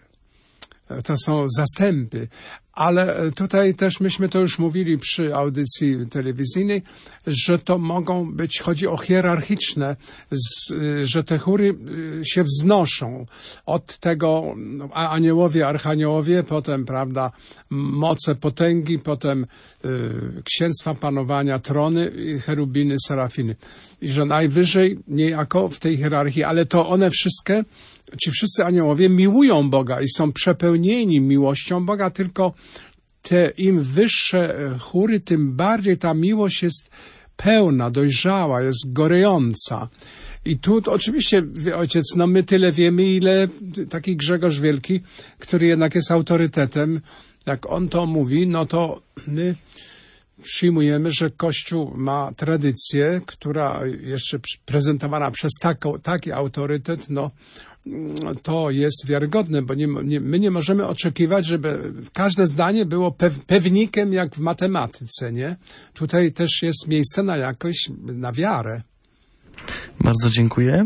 To są zastępy. Ale tutaj też myśmy to już mówili przy audycji telewizyjnej, że to mogą być, chodzi o hierarchiczne, z, że te chóry się wznoszą od tego aniołowie, archaniołowie, potem, prawda, moce, potęgi, potem y, księstwa panowania, trony, cherubiny, serafiny. I że najwyżej niejako w tej hierarchii, ale to one wszystkie, ci wszyscy aniołowie miłują Boga i są przepełnieni miłością Boga, tylko te im wyższe chóry, tym bardziej ta miłość jest pełna, dojrzała, jest gorejąca. I tu to, oczywiście, ojciec, no my tyle wiemy, ile taki Grzegorz Wielki, który jednak jest autorytetem, jak on to mówi, no to my przyjmujemy, że Kościół ma tradycję, która jeszcze prezentowana przez taką, taki autorytet, no to jest wiarygodne, bo nie, nie, my nie możemy oczekiwać, żeby każde zdanie było pew, pewnikiem jak w matematyce, nie? Tutaj też jest miejsce na jakość, na wiarę. Bardzo dziękuję.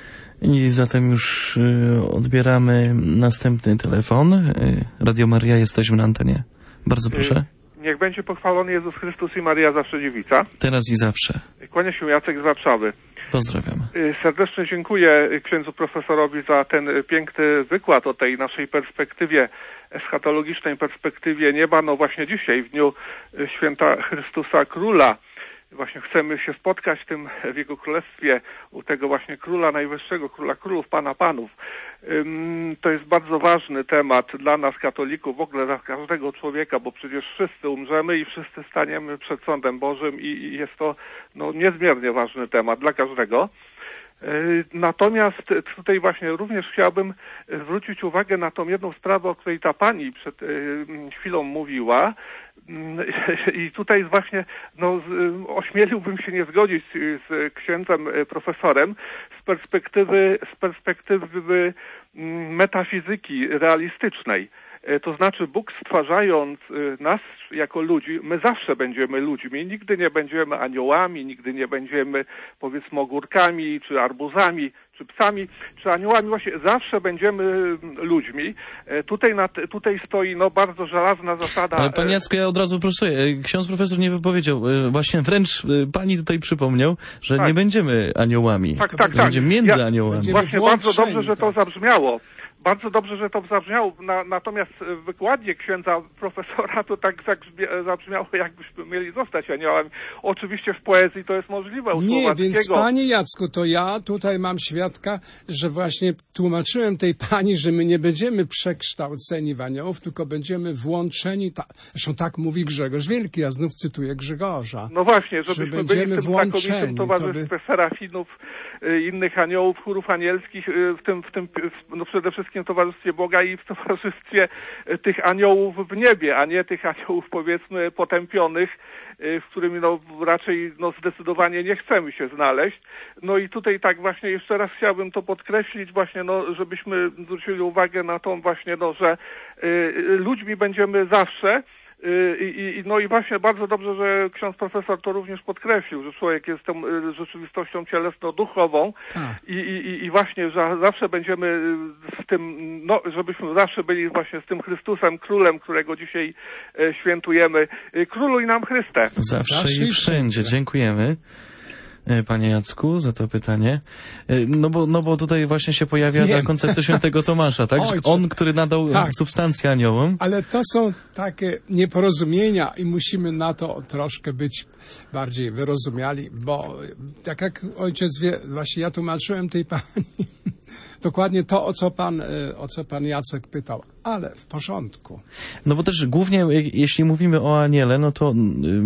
I zatem już y, odbieramy następny telefon. Y, Radio Maria, jesteśmy na antenie. Bardzo proszę. Niech będzie pochwalony Jezus Chrystus i Maria zawsze dziewica. Teraz i zawsze. Kłania się Jacek z Warszawy. Pozdrawiam. Serdecznie dziękuję księdzu profesorowi za ten piękny wykład o tej naszej perspektywie, eschatologicznej perspektywie nieba. No właśnie dzisiaj, w dniu święta Chrystusa Króla, właśnie chcemy się spotkać w tym, w Jego Królestwie, u tego właśnie Króla Najwyższego, Króla Królów, Pana Panów. To jest bardzo ważny temat dla nas katolików, w ogóle dla każdego człowieka, bo przecież wszyscy umrzemy i wszyscy staniemy przed sądem Bożym i jest to no, niezmiernie ważny temat dla każdego. Natomiast tutaj właśnie również chciałbym zwrócić uwagę na tą jedną sprawę, o której ta pani przed chwilą mówiła. I tutaj właśnie no, ośmieliłbym się nie zgodzić z księdzem profesorem z perspektywy, z perspektywy metafizyki realistycznej. To znaczy Bóg, stwarzając nas jako ludzi, my zawsze będziemy ludźmi, nigdy nie będziemy aniołami, nigdy nie będziemy, powiedzmy, ogórkami, czy arbuzami, czy psami, czy aniołami, właśnie zawsze będziemy ludźmi. Tutaj, nad, tutaj stoi no, bardzo żelazna zasada. Ale panie Jacku, ja od razu proszę, ksiądz profesor nie wypowiedział, właśnie wręcz pani tutaj przypomniał, że tak. nie będziemy aniołami. Tak, tak, tak. Będziemy między ja, aniołami. Właśnie bardzo dobrze, że to zabrzmiało. Bardzo dobrze, że to zabrzmiało, na, natomiast w wykładzie księdza profesora to tak zabrzmiało, jakbyśmy mieli zostać aniołami. Oczywiście w poezji to jest możliwe. U Nie, więc panie Jacku, to ja tutaj mam świadka, że właśnie tłumaczyłem tej pani, że my nie będziemy przekształceni w aniołów, tylko będziemy włączeni, ta, zresztą tak mówi Grzegorz Wielki, ja znów cytuję Grzegorza. No właśnie, żebyśmy że będziemy byli w tym znakomitym towarzystwie by... serafinów, innych aniołów, chórów anielskich, w tym, w tym no przede wszystkim w towarzystwie Boga i w towarzystwie tych aniołów w niebie, a nie tych aniołów, powiedzmy, potępionych, w którymi no raczej no zdecydowanie nie chcemy się znaleźć. No i tutaj tak właśnie jeszcze raz chciałbym to podkreślić właśnie, no żebyśmy zwrócili uwagę na tą właśnie, no że y, ludźmi będziemy zawsze. I, i, no i właśnie bardzo dobrze, że ksiądz profesor to również podkreślił, że człowiek jest tą rzeczywistością cielesno-duchową i, i, i właśnie, że zawsze będziemy z tym, no żebyśmy zawsze byli właśnie z tym Chrystusem, Królem, którego dzisiaj świętujemy. Króluj nam Chryste. Zawsze, zawsze i wszędzie. Dziękujemy, panie Jacku, za to pytanie. No bo, no bo tutaj właśnie się pojawia ta koncepcja świętego Tomasza, tak? Ojcze, on, który nadał tak. substancję aniołom. Ale to są takie nieporozumienia i musimy na to troszkę być bardziej wyrozumiali, bo tak jak ojciec wie, właśnie ja tłumaczyłem tej pani dokładnie to, o co pan, o co pan Jacek pytał, ale w porządku. No bo też głównie, jeśli mówimy o aniele, no to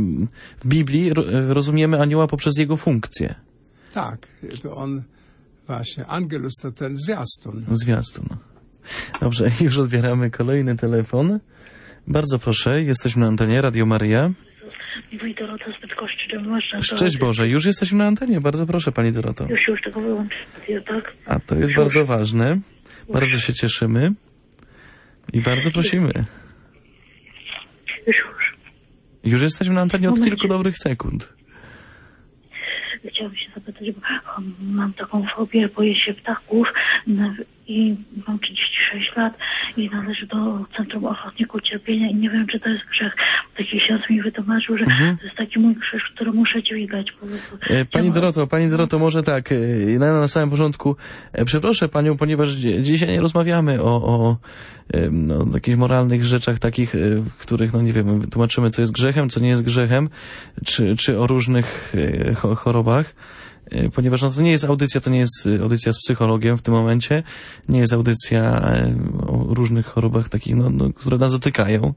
w Biblii rozumiemy anioła poprzez jego funkcję. Tak, on właśnie, angelus to ten zwiastun. Zwiastun. Dobrze, już odbieramy kolejny telefon. Bardzo proszę, jesteśmy na antenie Radio Maria. Mówi Dorota z Bydgoszczy, Szczęść Szczęść Boże, już jesteśmy na antenie, bardzo proszę Pani Doroto. Już, już tego wyłączę, tak? A to jest już bardzo ważne, bardzo się cieszymy i bardzo prosimy. Już, już. Już jesteśmy na antenie od kilku dobrych sekund. Chciałam się zapytać, bo mam taką fobię, boję się ptaków i mam trzydzieści sześć lat i należę do Centrum Ochotników Cierpienia i nie wiem, czy to jest grzech. Taki ksiądz mi wytłumaczył, że mhm. to jest taki mój grzech, który muszę dźwigać. Po prostu. Pani Doroto, Pani Doroto, może tak, na, na samym początku przeproszę Panią, ponieważ dzisiaj nie rozmawiamy o, o no, jakichś moralnych rzeczach takich, w których, no nie wiem, tłumaczymy, co jest grzechem, co nie jest grzechem, czy, czy o różnych chorobach. Ponieważ no, to nie jest audycja, to nie jest audycja z psychologiem w tym momencie, nie jest audycja o różnych chorobach takich, no, no, które nas dotykają.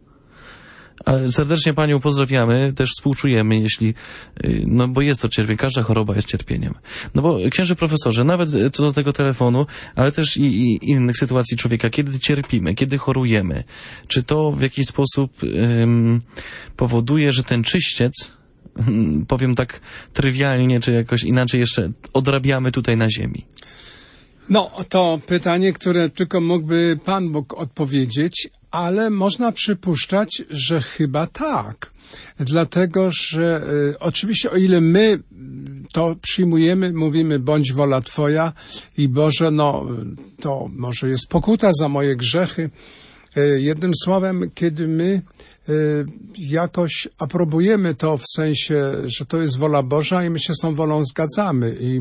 Ale serdecznie Panią pozdrawiamy, też współczujemy, jeśli, no bo jest to cierpienie, każda choroba jest cierpieniem. No bo księże profesorze, nawet co do tego telefonu, ale też i, i innych sytuacji człowieka, kiedy cierpimy, kiedy chorujemy, czy to w jakiś sposób um, powoduje, że ten czyściec, powiem tak trywialnie, czy jakoś inaczej jeszcze odrabiamy tutaj na ziemi? No, to pytanie, które tylko mógłby Pan Bóg odpowiedzieć, ale można przypuszczać, że chyba tak. Dlatego, że y, oczywiście o ile my to przyjmujemy, mówimy bądź wola Twoja i Boże, no to może jest pokuta za moje grzechy. Y, jednym słowem, kiedy my y, jakoś aprobujemy to w sensie, że to jest wola Boża i my się z tą wolą zgadzamy i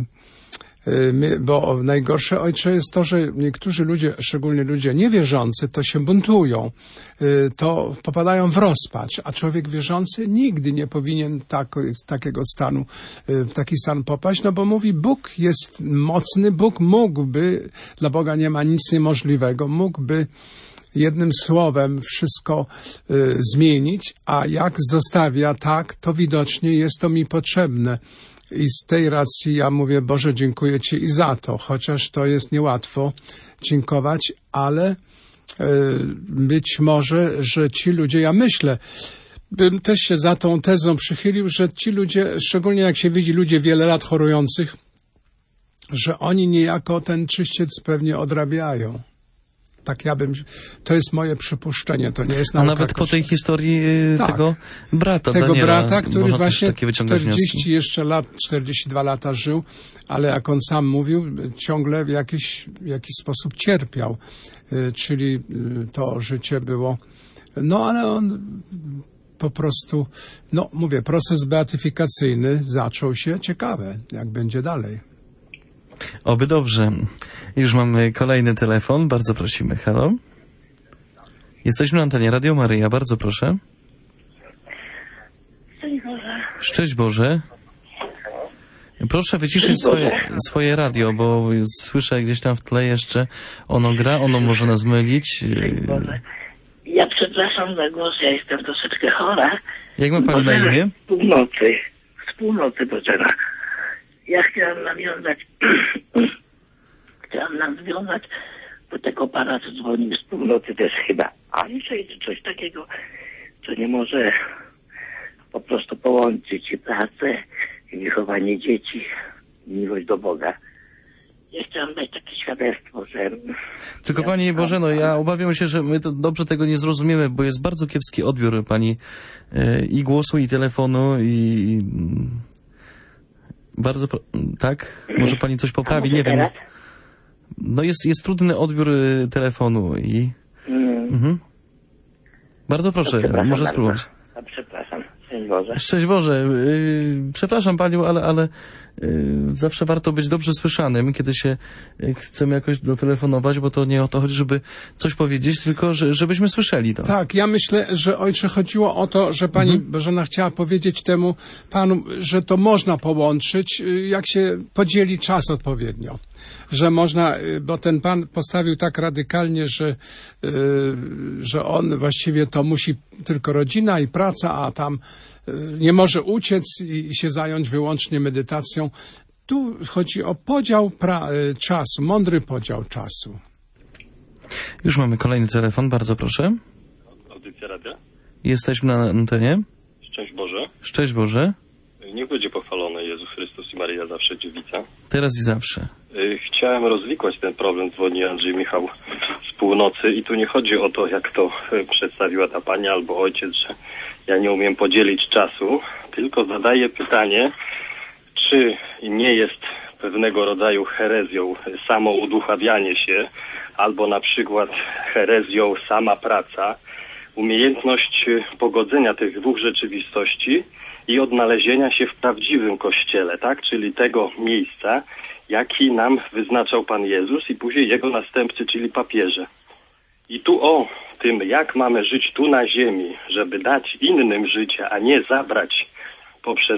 My, bo najgorsze, Ojcze, jest to, że niektórzy ludzie, szczególnie ludzie niewierzący, to się buntują, to popadają w rozpacz, a człowiek wierzący nigdy nie powinien tak, z takiego stanu, w taki stan popaść, no bo mówi, Bóg jest mocny, Bóg mógłby, dla Boga nie ma nic niemożliwego, mógłby jednym słowem wszystko y, zmienić, a jak zostawia tak, to widocznie jest to mi potrzebne. I z tej racji ja mówię, Boże, dziękuję Ci i za to, chociaż to jest niełatwo dziękować, ale y, być może, że ci ludzie, ja myślę, bym też się za tą tezą przychylił, że ci ludzie, szczególnie jak się widzi ludzie wiele lat chorujących, że oni niejako ten czyściec pewnie odrabiają. Tak ja bym, to jest moje przypuszczenie, to nie jest nauka. A nawet po tej historii tak, tego brata, tego Daniela, brata, który właśnie czterdzieści wnioski. jeszcze lat, czterdzieści dwa lata żył, ale jak on sam mówił, ciągle w jakiś, w jakiś sposób cierpiał, czyli to życie było, no ale on po prostu, no mówię, proces beatyfikacyjny zaczął się, ciekawe, jak będzie dalej. Oby dobrze. Już mamy kolejny telefon. Bardzo prosimy. Halo? Jesteśmy na antenie Radio Maryja. Bardzo proszę. Szczęść Boże. Szczęść Boże. Proszę wyciszyć swoje, swoje radio, bo słyszę gdzieś tam w tle jeszcze ono gra, ono może nas mylić. Ja przepraszam za głos, ja jestem troszeczkę chora. Jak ma Pani na imię? Z północy. Z północy, Bożena. Ja chciałam nawiązać, chciałam nawiązać do tego pana, co dzwonił z północy też chyba. A dzisiaj coś takiego, co nie może po prostu połączyć i pracę, i wychowanie dzieci, i miłość do Boga. Ja chciałam dać takie świadectwo, że... Tylko ja Pani Bożeno, ja obawiam się, że my to dobrze tego nie zrozumiemy, bo jest bardzo kiepski odbiór Pani e, i głosu, i telefonu, i... Bardzo, tak? Może Pani coś poprawi? Nie wiem. No jest, jest trudny odbiór telefonu i... Mm. Mhm. Bardzo proszę, może spróbować. A przepraszam, szczęść Boże. Szczęść Boże. Yy, przepraszam Panią, ale, ale yy, zawsze warto być dobrze słyszanym, kiedy się yy, chcemy jakoś dotelefonować, bo to nie o to chodzi, żeby coś powiedzieć, tylko że, żebyśmy słyszeli to. Tak, ja myślę, że Ojcze chodziło o to, że Pani mhm. Bożena chciała powiedzieć temu Panu, że to można połączyć, jak się podzieli czas odpowiednio. Że można, bo ten Pan postawił tak radykalnie, że, yy, że on właściwie to musi tylko rodzina i praca, a tam yy, nie może uciec i, i się zająć wyłącznie medytacją. Tu chodzi o podział pra- yy, czasu, mądry podział czasu. Już mamy kolejny telefon, bardzo proszę. Audycja radia? Jesteśmy na antenie. Szczęść Boże. Szczęść Boże. Niech będzie pochwalony Jezus Chrystus i Maryja zawsze dziewica. Teraz i zawsze. Chciałem rozwikłać ten problem, dzwoni Andrzej Michał z północy i tu nie chodzi o to, jak to przedstawiła ta pani albo ojciec, że ja nie umiem podzielić czasu, tylko zadaję pytanie, czy nie jest pewnego rodzaju herezją samo uduchawianie się, albo na przykład herezją sama praca, umiejętność pogodzenia tych dwóch rzeczywistości i odnalezienia się w prawdziwym Kościele, tak? Czyli tego miejsca, jaki nam wyznaczał Pan Jezus i później Jego następcy, czyli papieże. I tu o tym, jak mamy żyć tu na ziemi, żeby dać innym życie, a nie zabrać poprzez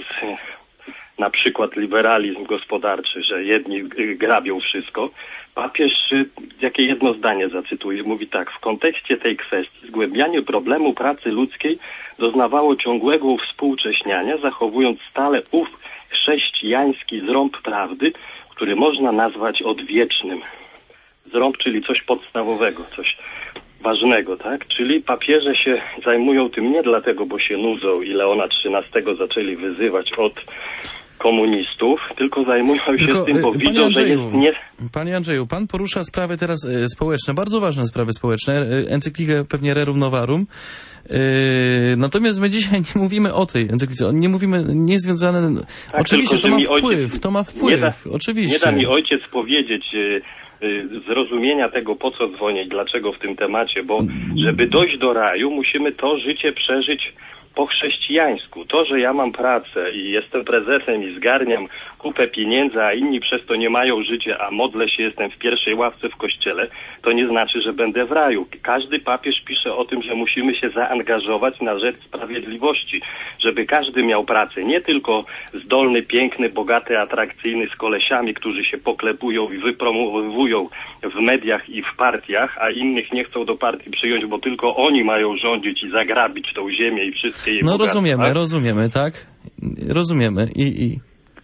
na przykład liberalizm gospodarczy, że jedni grabią wszystko. Papież, jakie jedno zdanie zacytuję, mówi tak: w kontekście tej kwestii zgłębianie problemu pracy ludzkiej doznawało ciągłego uwspółcześniania, zachowując stale ów chrześcijański zrąb prawdy, który można nazwać odwiecznym. Zrąb, czyli coś podstawowego, coś ważnego, tak? Czyli papieże się zajmują tym nie dlatego, bo się nudzą i Leona trzynastego zaczęli wyzywać od komunistów, tylko zajmują się tylko, tym, bo Panie widzą, Andrzeju, że jest nie... Panie Andrzeju, pan porusza sprawy teraz e, społeczne, bardzo ważne sprawy społeczne, e, encyklikę pewnie Rerum Novarum. E, natomiast my dzisiaj nie mówimy o tej encyklice, nie mówimy, nie związane... Tak, oczywiście tylko, to ma mi wpływ, ojciec, to ma wpływ, nie da, oczywiście. Nie da mi ojciec powiedzieć e, e, zrozumienia tego, po co dzwonię, dlaczego w tym temacie, bo żeby dojść do raju, musimy to życie przeżyć po chrześcijańsku. To, że ja mam pracę i jestem prezesem i zgarniam kupę pieniędzy, a inni przez to nie mają życia, a modlę się, jestem w pierwszej ławce w kościele, to nie znaczy, że będę w raju. Każdy papież pisze o tym, że musimy się zaangażować na rzecz sprawiedliwości, żeby każdy miał pracę. Nie tylko zdolny, piękny, bogaty, atrakcyjny z kolesiami, którzy się poklepują i wypromowują w mediach i w partiach, a innych nie chcą do partii przyjąć, bo tylko oni mają rządzić i zagrabić tą ziemię i wszystkie jej No bogactwa. rozumiemy, rozumiemy, tak? Rozumiemy i... i...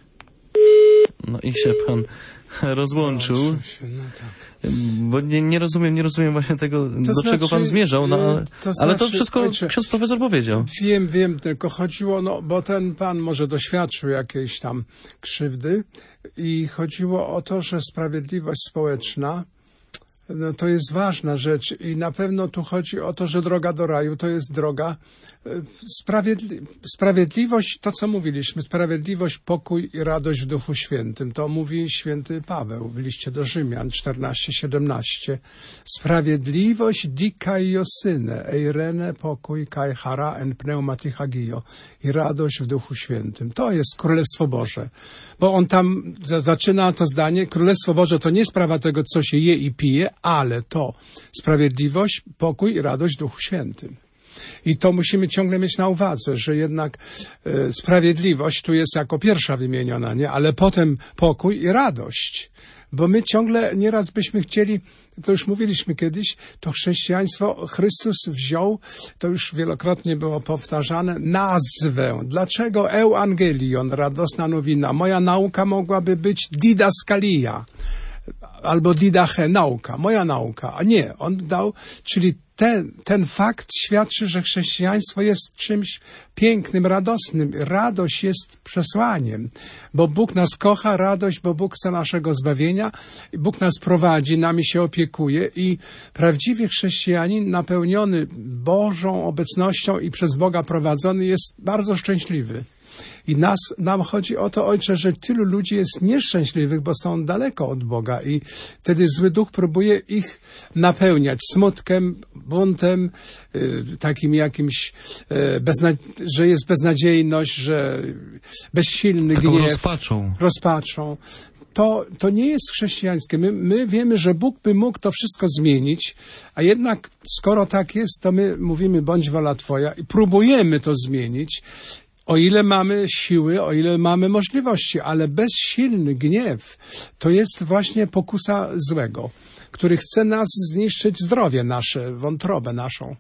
No i się pan rozłączył, no tak. bo nie, nie rozumiem, nie rozumiem właśnie tego, To do znaczy, czego pan zmierzał, no, ale, to ale to znaczy, wszystko ojcze, ksiądz profesor powiedział. Wiem, wiem, tylko chodziło, no bo ten pan może doświadczył jakiejś tam krzywdy i chodziło o to, że sprawiedliwość społeczna, no to jest ważna rzecz i na pewno tu chodzi o to, że droga do raju to jest droga sprawiedli sprawiedliwość, to co mówiliśmy, sprawiedliwość, pokój i radość w Duchu Świętym. To mówi święty Paweł w liście do Rzymian czternaście siedemnaście. Sprawiedliwość dikaiosynę, eirene pokój kai chara en pneumatichagio i radość w Duchu Świętym. To jest Królestwo Boże. Bo on tam zaczyna to zdanie, Królestwo Boże to nie sprawa tego, co się je i pije, ale to sprawiedliwość, pokój i radość w Duchu Świętym. I to musimy ciągle mieć na uwadze, że jednak e, sprawiedliwość tu jest jako pierwsza wymieniona, nie? Ale potem pokój i radość. Bo my ciągle nieraz byśmy chcieli, to już mówiliśmy kiedyś, to chrześcijaństwo Chrystus wziął, to już wielokrotnie było powtarzane, nazwę. Dlaczego Euangelion, radosna nowina? Moja nauka mogłaby być didaskalia albo didache, nauka, moja nauka. A nie, on dał, czyli ten, ten fakt świadczy, że chrześcijaństwo jest czymś pięknym, radosnym. Radość jest przesłaniem, bo Bóg nas kocha, radość, bo Bóg chce naszego zbawienia, Bóg nas prowadzi, nami się opiekuje i prawdziwie chrześcijanin napełniony Bożą obecnością i przez Boga prowadzony jest bardzo szczęśliwy. I nas, nam chodzi o to, Ojcze, że tylu ludzi jest nieszczęśliwych, bo są daleko od Boga i wtedy zły duch próbuje ich napełniać smutkiem, buntem, y, takim jakimś, y, bezna- że jest beznadziejność, że bezsilny Taką gniew. rozpaczą. Rozpaczą. To, to nie jest chrześcijańskie. My, my wiemy, że Bóg by mógł to wszystko zmienić, a jednak skoro tak jest, to my mówimy, bądź wola Twoja i próbujemy to zmienić. O ile mamy siły, o ile mamy możliwości, ale bezsilny gniew to jest właśnie pokusa złego, który chce nas zniszczyć zdrowie nasze, wątrobę naszą.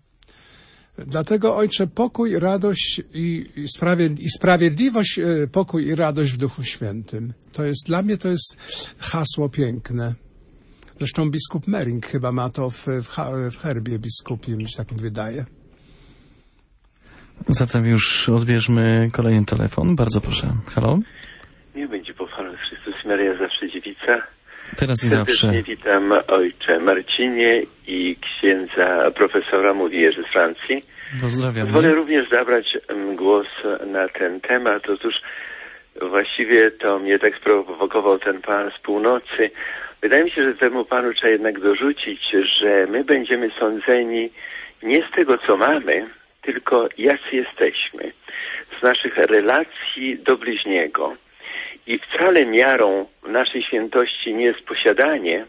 Dlatego, Ojcze, pokój, radość i, i, sprawiedli- i sprawiedliwość, pokój i radość w Duchu Świętym. To jest, dla mnie to jest hasło piękne. Zresztą biskup Mering chyba ma to w, w, w herbie biskupim, mi się tak wydaje. Zatem już odbierzmy kolejny telefon. Bardzo proszę. Halo? Nie będzie pochwalony Chrystus, Maria zawsze dziewica. Teraz i zawsze. Serdecznie witam ojcze Marcinie i księdza profesora, mówi Jerzy z Francji. Pozdrawiam. Wolę również zabrać głos na ten temat. Otóż właściwie to mnie tak sprowokował ten pan z północy. Wydaje mi się, że temu panu trzeba jednak dorzucić, że my będziemy sądzeni nie z tego, co mamy, tylko jacy jesteśmy, z naszych relacji do bliźniego. I wcale miarą naszej świętości nie jest posiadanie,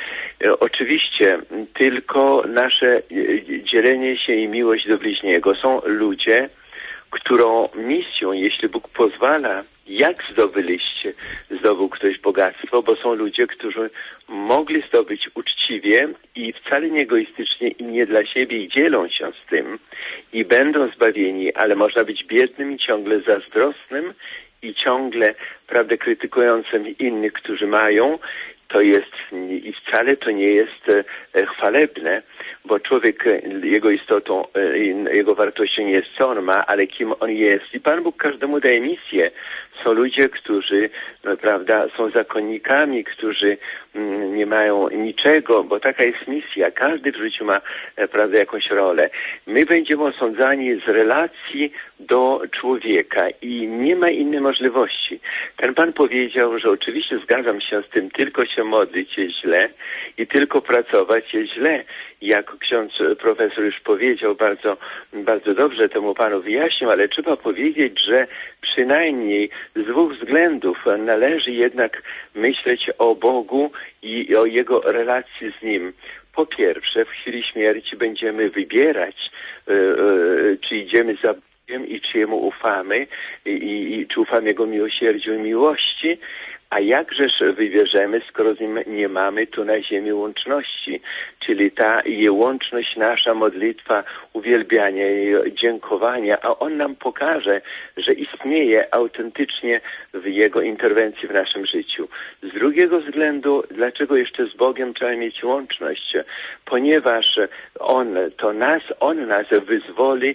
oczywiście tylko nasze dzielenie się i miłość do bliźniego. Są ludzie, którą misją, jeśli Bóg pozwala, jak zdobyliście, zdobył ktoś bogactwo, bo są ludzie, którzy mogli zdobyć uczciwie i wcale nie egoistycznie i nie dla siebie i dzielą się z tym i będą zbawieni, ale można być biednym i ciągle zazdrosnym i ciągle, prawdę, krytykującym innych, którzy mają. To jest i wcale to nie jest e, chwalebne, bo człowiek, jego istotą, e, jego wartością nie jest co on ma, ale kim on jest. I Pan Bóg każdemu daje misję. Są ludzie, którzy, no, prawda, są zakonnikami, którzy mm, nie mają niczego, bo taka jest misja. Każdy w życiu ma, e, prawda, jakąś rolę. My będziemy osądzani z relacji do człowieka i nie ma innej możliwości. Ten Pan powiedział, że oczywiście zgadzam się z tym, tylko się modlić jest źle i tylko pracować jest źle. Jak ksiądz profesor już powiedział, bardzo, bardzo dobrze temu panu wyjaśnił, ale trzeba powiedzieć, że przynajmniej z dwóch względów należy jednak myśleć o Bogu i o Jego relacji z Nim. Po pierwsze, w chwili śmierci będziemy wybierać, yy, yy, czy idziemy za Bogiem i czy Jemu ufamy i, i, i czy ufamy Jego miłosierdziu i miłości. A jakżeż wybierzemy, skoro z nim nie mamy tu na ziemi łączności, czyli ta jej łączność, nasza modlitwa, uwielbiania i dziękowania, a on nam pokaże, że istnieje autentycznie w jego interwencji w naszym życiu. Z drugiego względu, dlaczego jeszcze z Bogiem trzeba mieć łączność? Ponieważ on to nas, on nas wyzwoli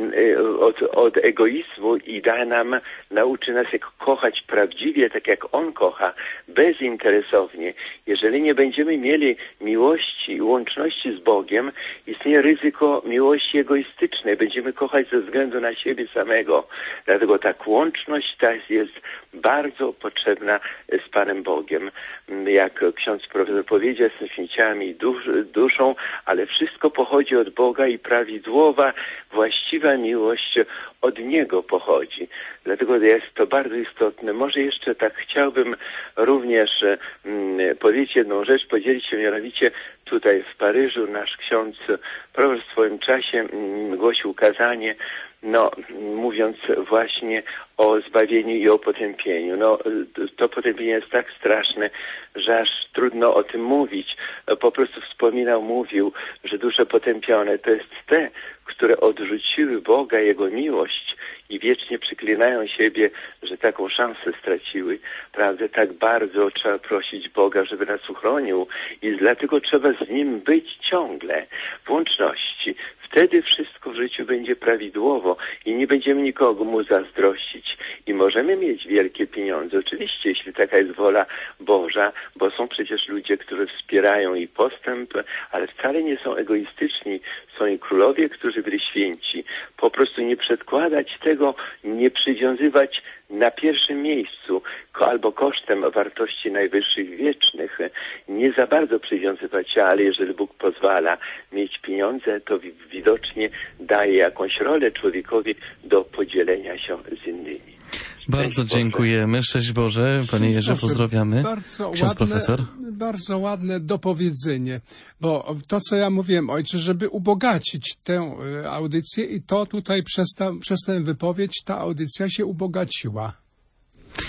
od, od egoizmu i da nam, nauczy nas jak kochać prawdziwie, tak jak on kocha, bezinteresownie. Jeżeli nie będziemy mieli miłości i łączności z Bogiem, istnieje ryzyko miłości egoistycznej. Będziemy kochać ze względu na siebie samego. Dlatego ta łączność ta jest bardzo potrzebna z Panem Bogiem. Jak ksiądz profesor powiedział, jestem święciami dusz, duszą, ale wszystko pochodzi od Boga i prawidłowa, właściwa miłość od Niego pochodzi. Dlatego jest to bardzo istotne. Może jeszcze tak chciałbym również mm, powiedzieć jedną rzecz, podzielić się mianowicie tutaj w Paryżu nasz ksiądz profesor w swoim czasie mm, głosił kazanie, no, mówiąc właśnie o zbawieniu i o potępieniu. No, to potępienie jest tak straszne, że aż trudno o tym mówić. Po prostu wspominał, mówił, że dusze potępione to jest te, które odrzuciły Boga, Jego miłość i wiecznie przyklinają siebie, że taką szansę straciły. Prawda? Tak bardzo trzeba prosić Boga, żeby nas uchronił i dlatego trzeba z Nim być ciągle w łączności. Wtedy wszystko w życiu będzie prawidłowo i nie będziemy nikogo mu zazdrościć. I możemy mieć wielkie pieniądze, oczywiście, jeśli taka jest wola Boża, bo są przecież ludzie, którzy wspierają i postęp, ale wcale nie są egoistyczni. Są i królowie, którzy byli święci. Po prostu nie przedkładać tego, nie przywiązywać na pierwszym miejscu albo kosztem wartości najwyższych wiecznych. Nie za bardzo przywiązywać się, ale jeżeli Bóg pozwala mieć pieniądze, to widocznie daje jakąś rolę człowiekowi do podzielenia się z innymi. Bardzo dziękujemy. Szczęść Boże. Panie Jerzy, pozdrawiamy. Bardzo Ksiądz ładne, profesor. bardzo ładne dopowiedzenie, bo to, co ja mówiłem, ojcze, żeby ubogacić tę audycję i to tutaj przez, ta, przez tę wypowiedź ta audycja się ubogaciła.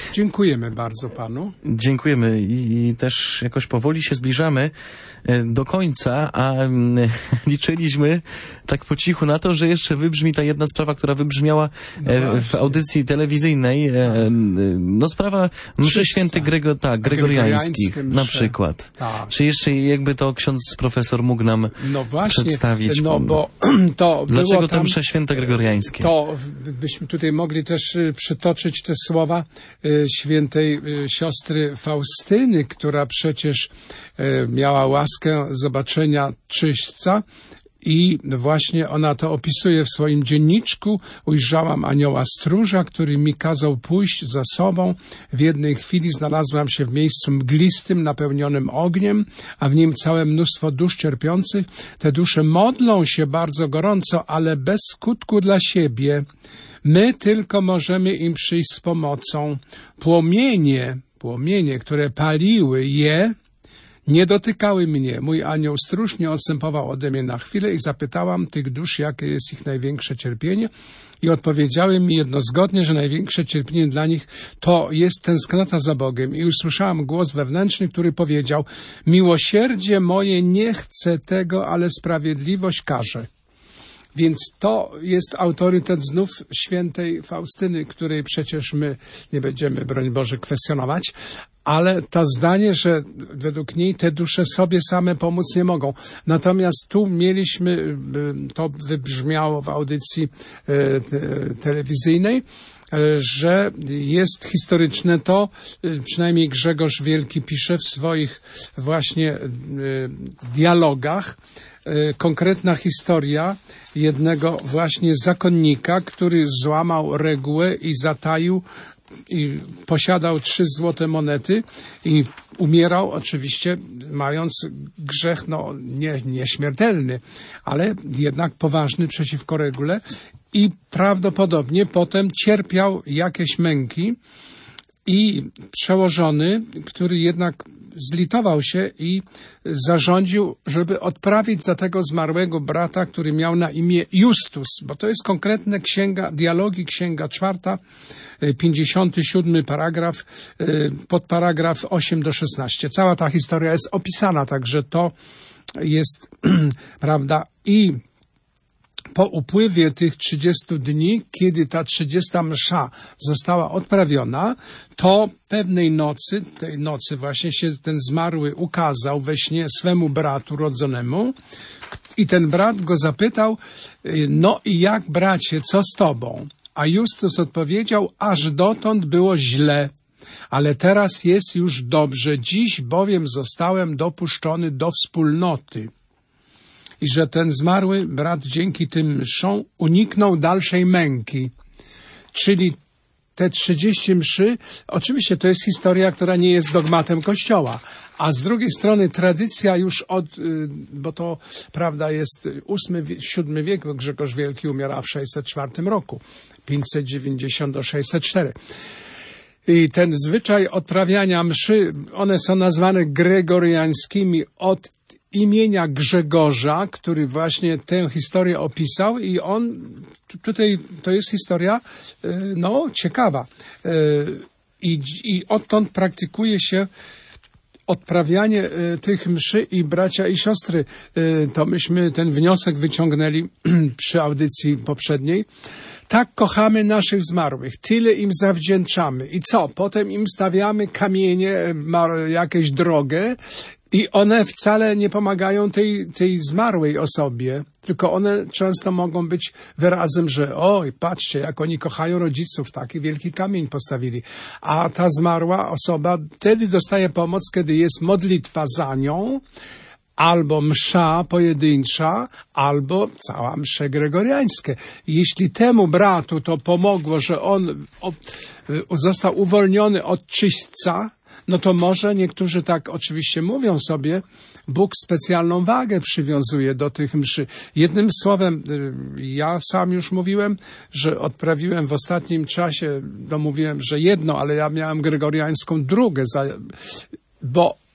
Dziękujemy bardzo panu. Dziękujemy i, i też jakoś powoli się zbliżamy do końca, a liczyliśmy tak po cichu na to, że jeszcze wybrzmi ta jedna sprawa, która wybrzmiała no w audycji telewizyjnej. No sprawa mszy świętych Grego, tak, gregoriańskich na przykład. Tak. Czy jeszcze jakby to ksiądz profesor mógł nam no właśnie, przedstawić? No bo to Dlaczego było tam, te msze święte gregoriańskie? To byśmy tutaj mogli też przytoczyć te słowa świętej siostry Faustyny, która przecież miała łaskę zobaczenia czyśćca i właśnie ona to opisuje w swoim dzienniczku. Ujrzałam anioła stróża, który mi kazał pójść za sobą. W jednej chwili znalazłam się w miejscu mglistym, napełnionym ogniem, a w nim całe mnóstwo dusz cierpiących. Te dusze modlą się bardzo gorąco, ale bez skutku dla siebie. My tylko możemy im przyjść z pomocą. Płomienie, płomienie, które paliły je, nie dotykały mnie. Mój anioł stróż nie odstępował ode mnie na chwilę i zapytałam tych dusz, jakie jest ich największe cierpienie. I odpowiedziały mi jednozgodnie, że największe cierpienie dla nich to jest tęsknota za Bogiem. I usłyszałam głos wewnętrzny, który powiedział: miłosierdzie moje nie chce tego, ale sprawiedliwość każe. Więc to jest autorytet znów świętej Faustyny, której przecież my nie będziemy, broń Boże, kwestionować, ale to zdanie, że według niej te dusze sobie same pomóc nie mogą. Natomiast tu mieliśmy, to wybrzmiało w audycji telewizyjnej, że jest historyczne to, przynajmniej Grzegorz Wielki pisze w swoich właśnie dialogach, konkretna historia jednego właśnie zakonnika, który złamał regułę i zataił i posiadał trzy złote monety i umierał oczywiście mając grzech, no nie, nieśmiertelny, ale jednak poważny przeciwko regule i prawdopodobnie potem cierpiał jakieś męki i przełożony, który jednak zlitował się i zarządził, żeby odprawić za tego zmarłego brata, który miał na imię Justus, bo to jest konkretna księga, dialogi, księga czwarta, pięćdziesiąty siódmy paragraf, podparagraf osiem do szesnastu. Cała ta historia jest opisana, także to jest, prawda, i po upływie tych trzydziestu dni, kiedy ta trzydziesta msza została odprawiona, to pewnej nocy, tej nocy właśnie się ten zmarły ukazał we śnie swemu bratu rodzonemu i ten brat go zapytał: no i jak, bracie, co z tobą? A Justus odpowiedział: aż dotąd było źle, ale teraz jest już dobrze, dziś bowiem zostałem dopuszczony do wspólnoty. I że ten zmarły brat dzięki tym mszom uniknął dalszej męki. Czyli te trzydzieści mszy, oczywiście to jest historia, która nie jest dogmatem Kościoła, a z drugiej strony tradycja już od, bo to prawda jest ósmy, siódmy wiek, Grzegorz Wielki umiera w sześćset czwartym roku, pięćset dziewięćdziesiąt do sześćset cztery. I ten zwyczaj odprawiania mszy, one są nazwane gregoriańskimi od imienia Grzegorza, który właśnie tę historię opisał i on, tutaj to jest historia, no, ciekawa. I, i odtąd praktykuje się odprawianie tych mszy i bracia i siostry, to myśmy ten wniosek wyciągnęli przy audycji poprzedniej. Tak kochamy naszych zmarłych, tyle im zawdzięczamy. I co? Potem im stawiamy kamienie, jakąś drogę i one wcale nie pomagają tej, tej zmarłej osobie, tylko one często mogą być wyrazem, że oj, patrzcie, jak oni kochają rodziców, taki wielki kamień postawili. A ta zmarła osoba wtedy dostaje pomoc, kiedy jest modlitwa za nią, albo msza pojedyncza, albo cała msze gregoriańskie. Jeśli temu bratu to pomogło, że on został uwolniony od czyśćca, no to może niektórzy tak oczywiście mówią sobie, Bóg specjalną wagę przywiązuje do tych mszy. Jednym słowem, ja sam już mówiłem, że odprawiłem w ostatnim czasie, no mówiłem, że jedno, ale ja miałem gregoriańską drugą, bo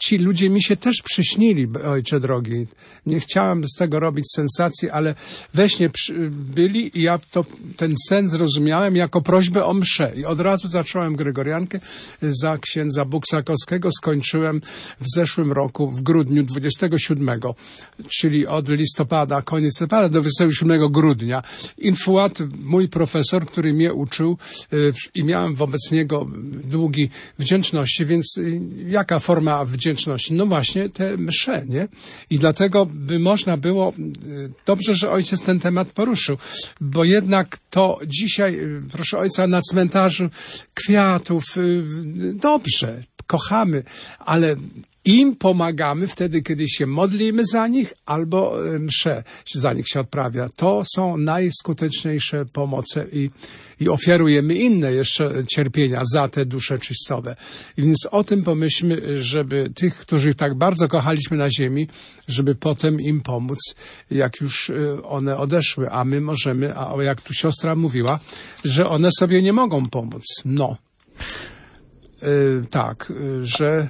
ci ludzie mi się też przyśnili, ojcze drogi. Nie chciałem z tego robić sensacji, ale we śnie przy, byli i ja to, ten sen zrozumiałem jako prośbę o mszę. I od razu zacząłem Gregoriankę za księdza Buksakowskiego. Skończyłem w zeszłym roku, w grudniu dwudziestego siódmego, czyli od listopada, koniec listopada do dwudziestego siódmego grudnia. Infuat, mój profesor, który mnie uczył yy, i miałem wobec niego długi wdzięczności, więc yy, jaka forma wdzięczności? No właśnie te msze, nie? I dlatego by można było, yy, dobrze, że ojciec ten temat poruszył, bo jednak to dzisiaj, yy, proszę ojca, na cmentarzu kwiatów, yy, dobrze, kochamy, ale im pomagamy wtedy, kiedy się modlimy za nich, albo msze za nich się odprawia. To są najskuteczniejsze pomoce i, i ofiarujemy inne jeszcze cierpienia za te dusze czyścowe. I więc o tym pomyślmy, żeby tych, których tak bardzo kochaliśmy na ziemi, żeby potem im pomóc, jak już one odeszły. A my możemy, a jak tu siostra mówiła, że one sobie nie mogą pomóc. No. Yy, tak, yy, że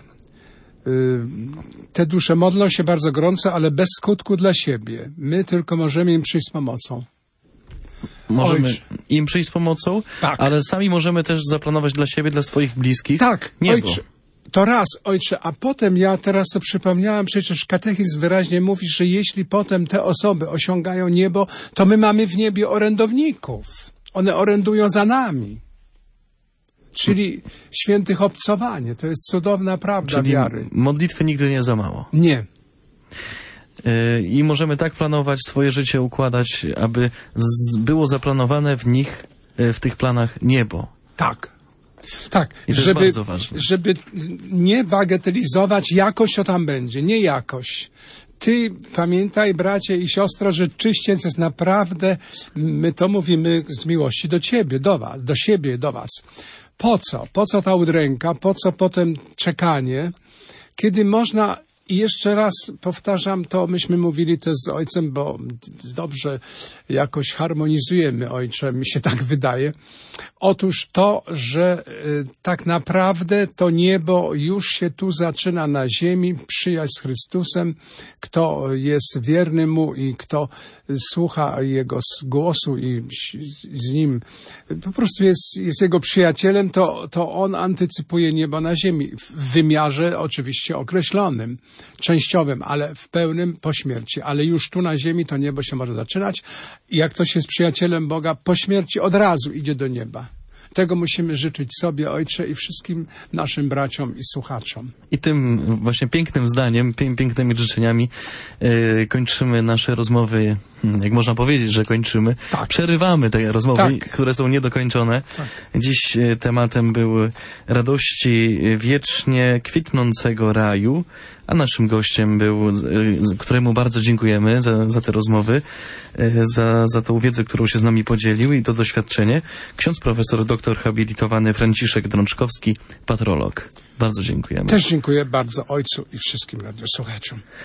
te dusze modlą się bardzo gorąco, ale bez skutku dla siebie. My tylko możemy im przyjść z pomocą. Możemy Ojcze. im przyjść z pomocą, tak. Ale sami możemy też zaplanować dla siebie, dla swoich bliskich. Tak, niebo. ojcze. To raz, ojcze, a potem ja teraz to przypomniałem, przecież katechizm wyraźnie mówi, że jeśli potem te osoby osiągają niebo, to my mamy w niebie orędowników. One orędują za nami. Czyli świętych obcowanie. To jest cudowna prawda Czyli wiary. Modlitwy nigdy nie za mało. Nie. Yy, I możemy tak planować swoje życie, układać, aby z, było zaplanowane w nich, yy, w tych planach niebo. Tak. Tak, I to żeby, jest bardzo ważne. żeby nie bagatelizować, jakoś to tam będzie, nie jakoś. Ty pamiętaj, bracie i siostro, że czyściec jest naprawdę, my to mówimy z miłości do ciebie, do was, do siebie, do was. Po co? Po co ta udręka? Po co potem czekanie? Kiedy można, i jeszcze raz powtarzam to, myśmy mówili to z ojcem, bo dobrze jakoś harmonizujemy, ojcze, mi się tak wydaje. Otóż to, że y, tak naprawdę to niebo już się tu zaczyna na ziemi, przyjaźń z Chrystusem, kto jest wierny Mu i kto słucha Jego głosu i z, z Nim po prostu jest, jest Jego przyjacielem, to, to On antycypuje niebo na ziemi w wymiarze oczywiście określonym, częściowym, ale w pełnym po śmierci. Ale już tu na ziemi to niebo się może zaczynać i jak ktoś jest przyjacielem Boga, po śmierci od razu idzie do nieba. Tego musimy życzyć sobie, Ojcze, i wszystkim naszym braciom i słuchaczom. I tym właśnie pięknym zdaniem, pię pięknymi życzeniami yy, kończymy nasze rozmowy, jak można powiedzieć, że kończymy. Tak. Przerywamy te rozmowy, tak. które są niedokończone. Tak. Dziś yy, tematem był radości wiecznie kwitnącego raju, a naszym gościem był, yy, któremu bardzo dziękujemy za, za te rozmowy, yy, za, za tą wiedzę, którą się z nami podzielił i to doświadczenie, ksiądz profesor doktor habilitowany Franciszek Drączkowski, patrolog. Bardzo dziękujemy. Też dziękuję bardzo ojcu i wszystkim radiosłuchaczom.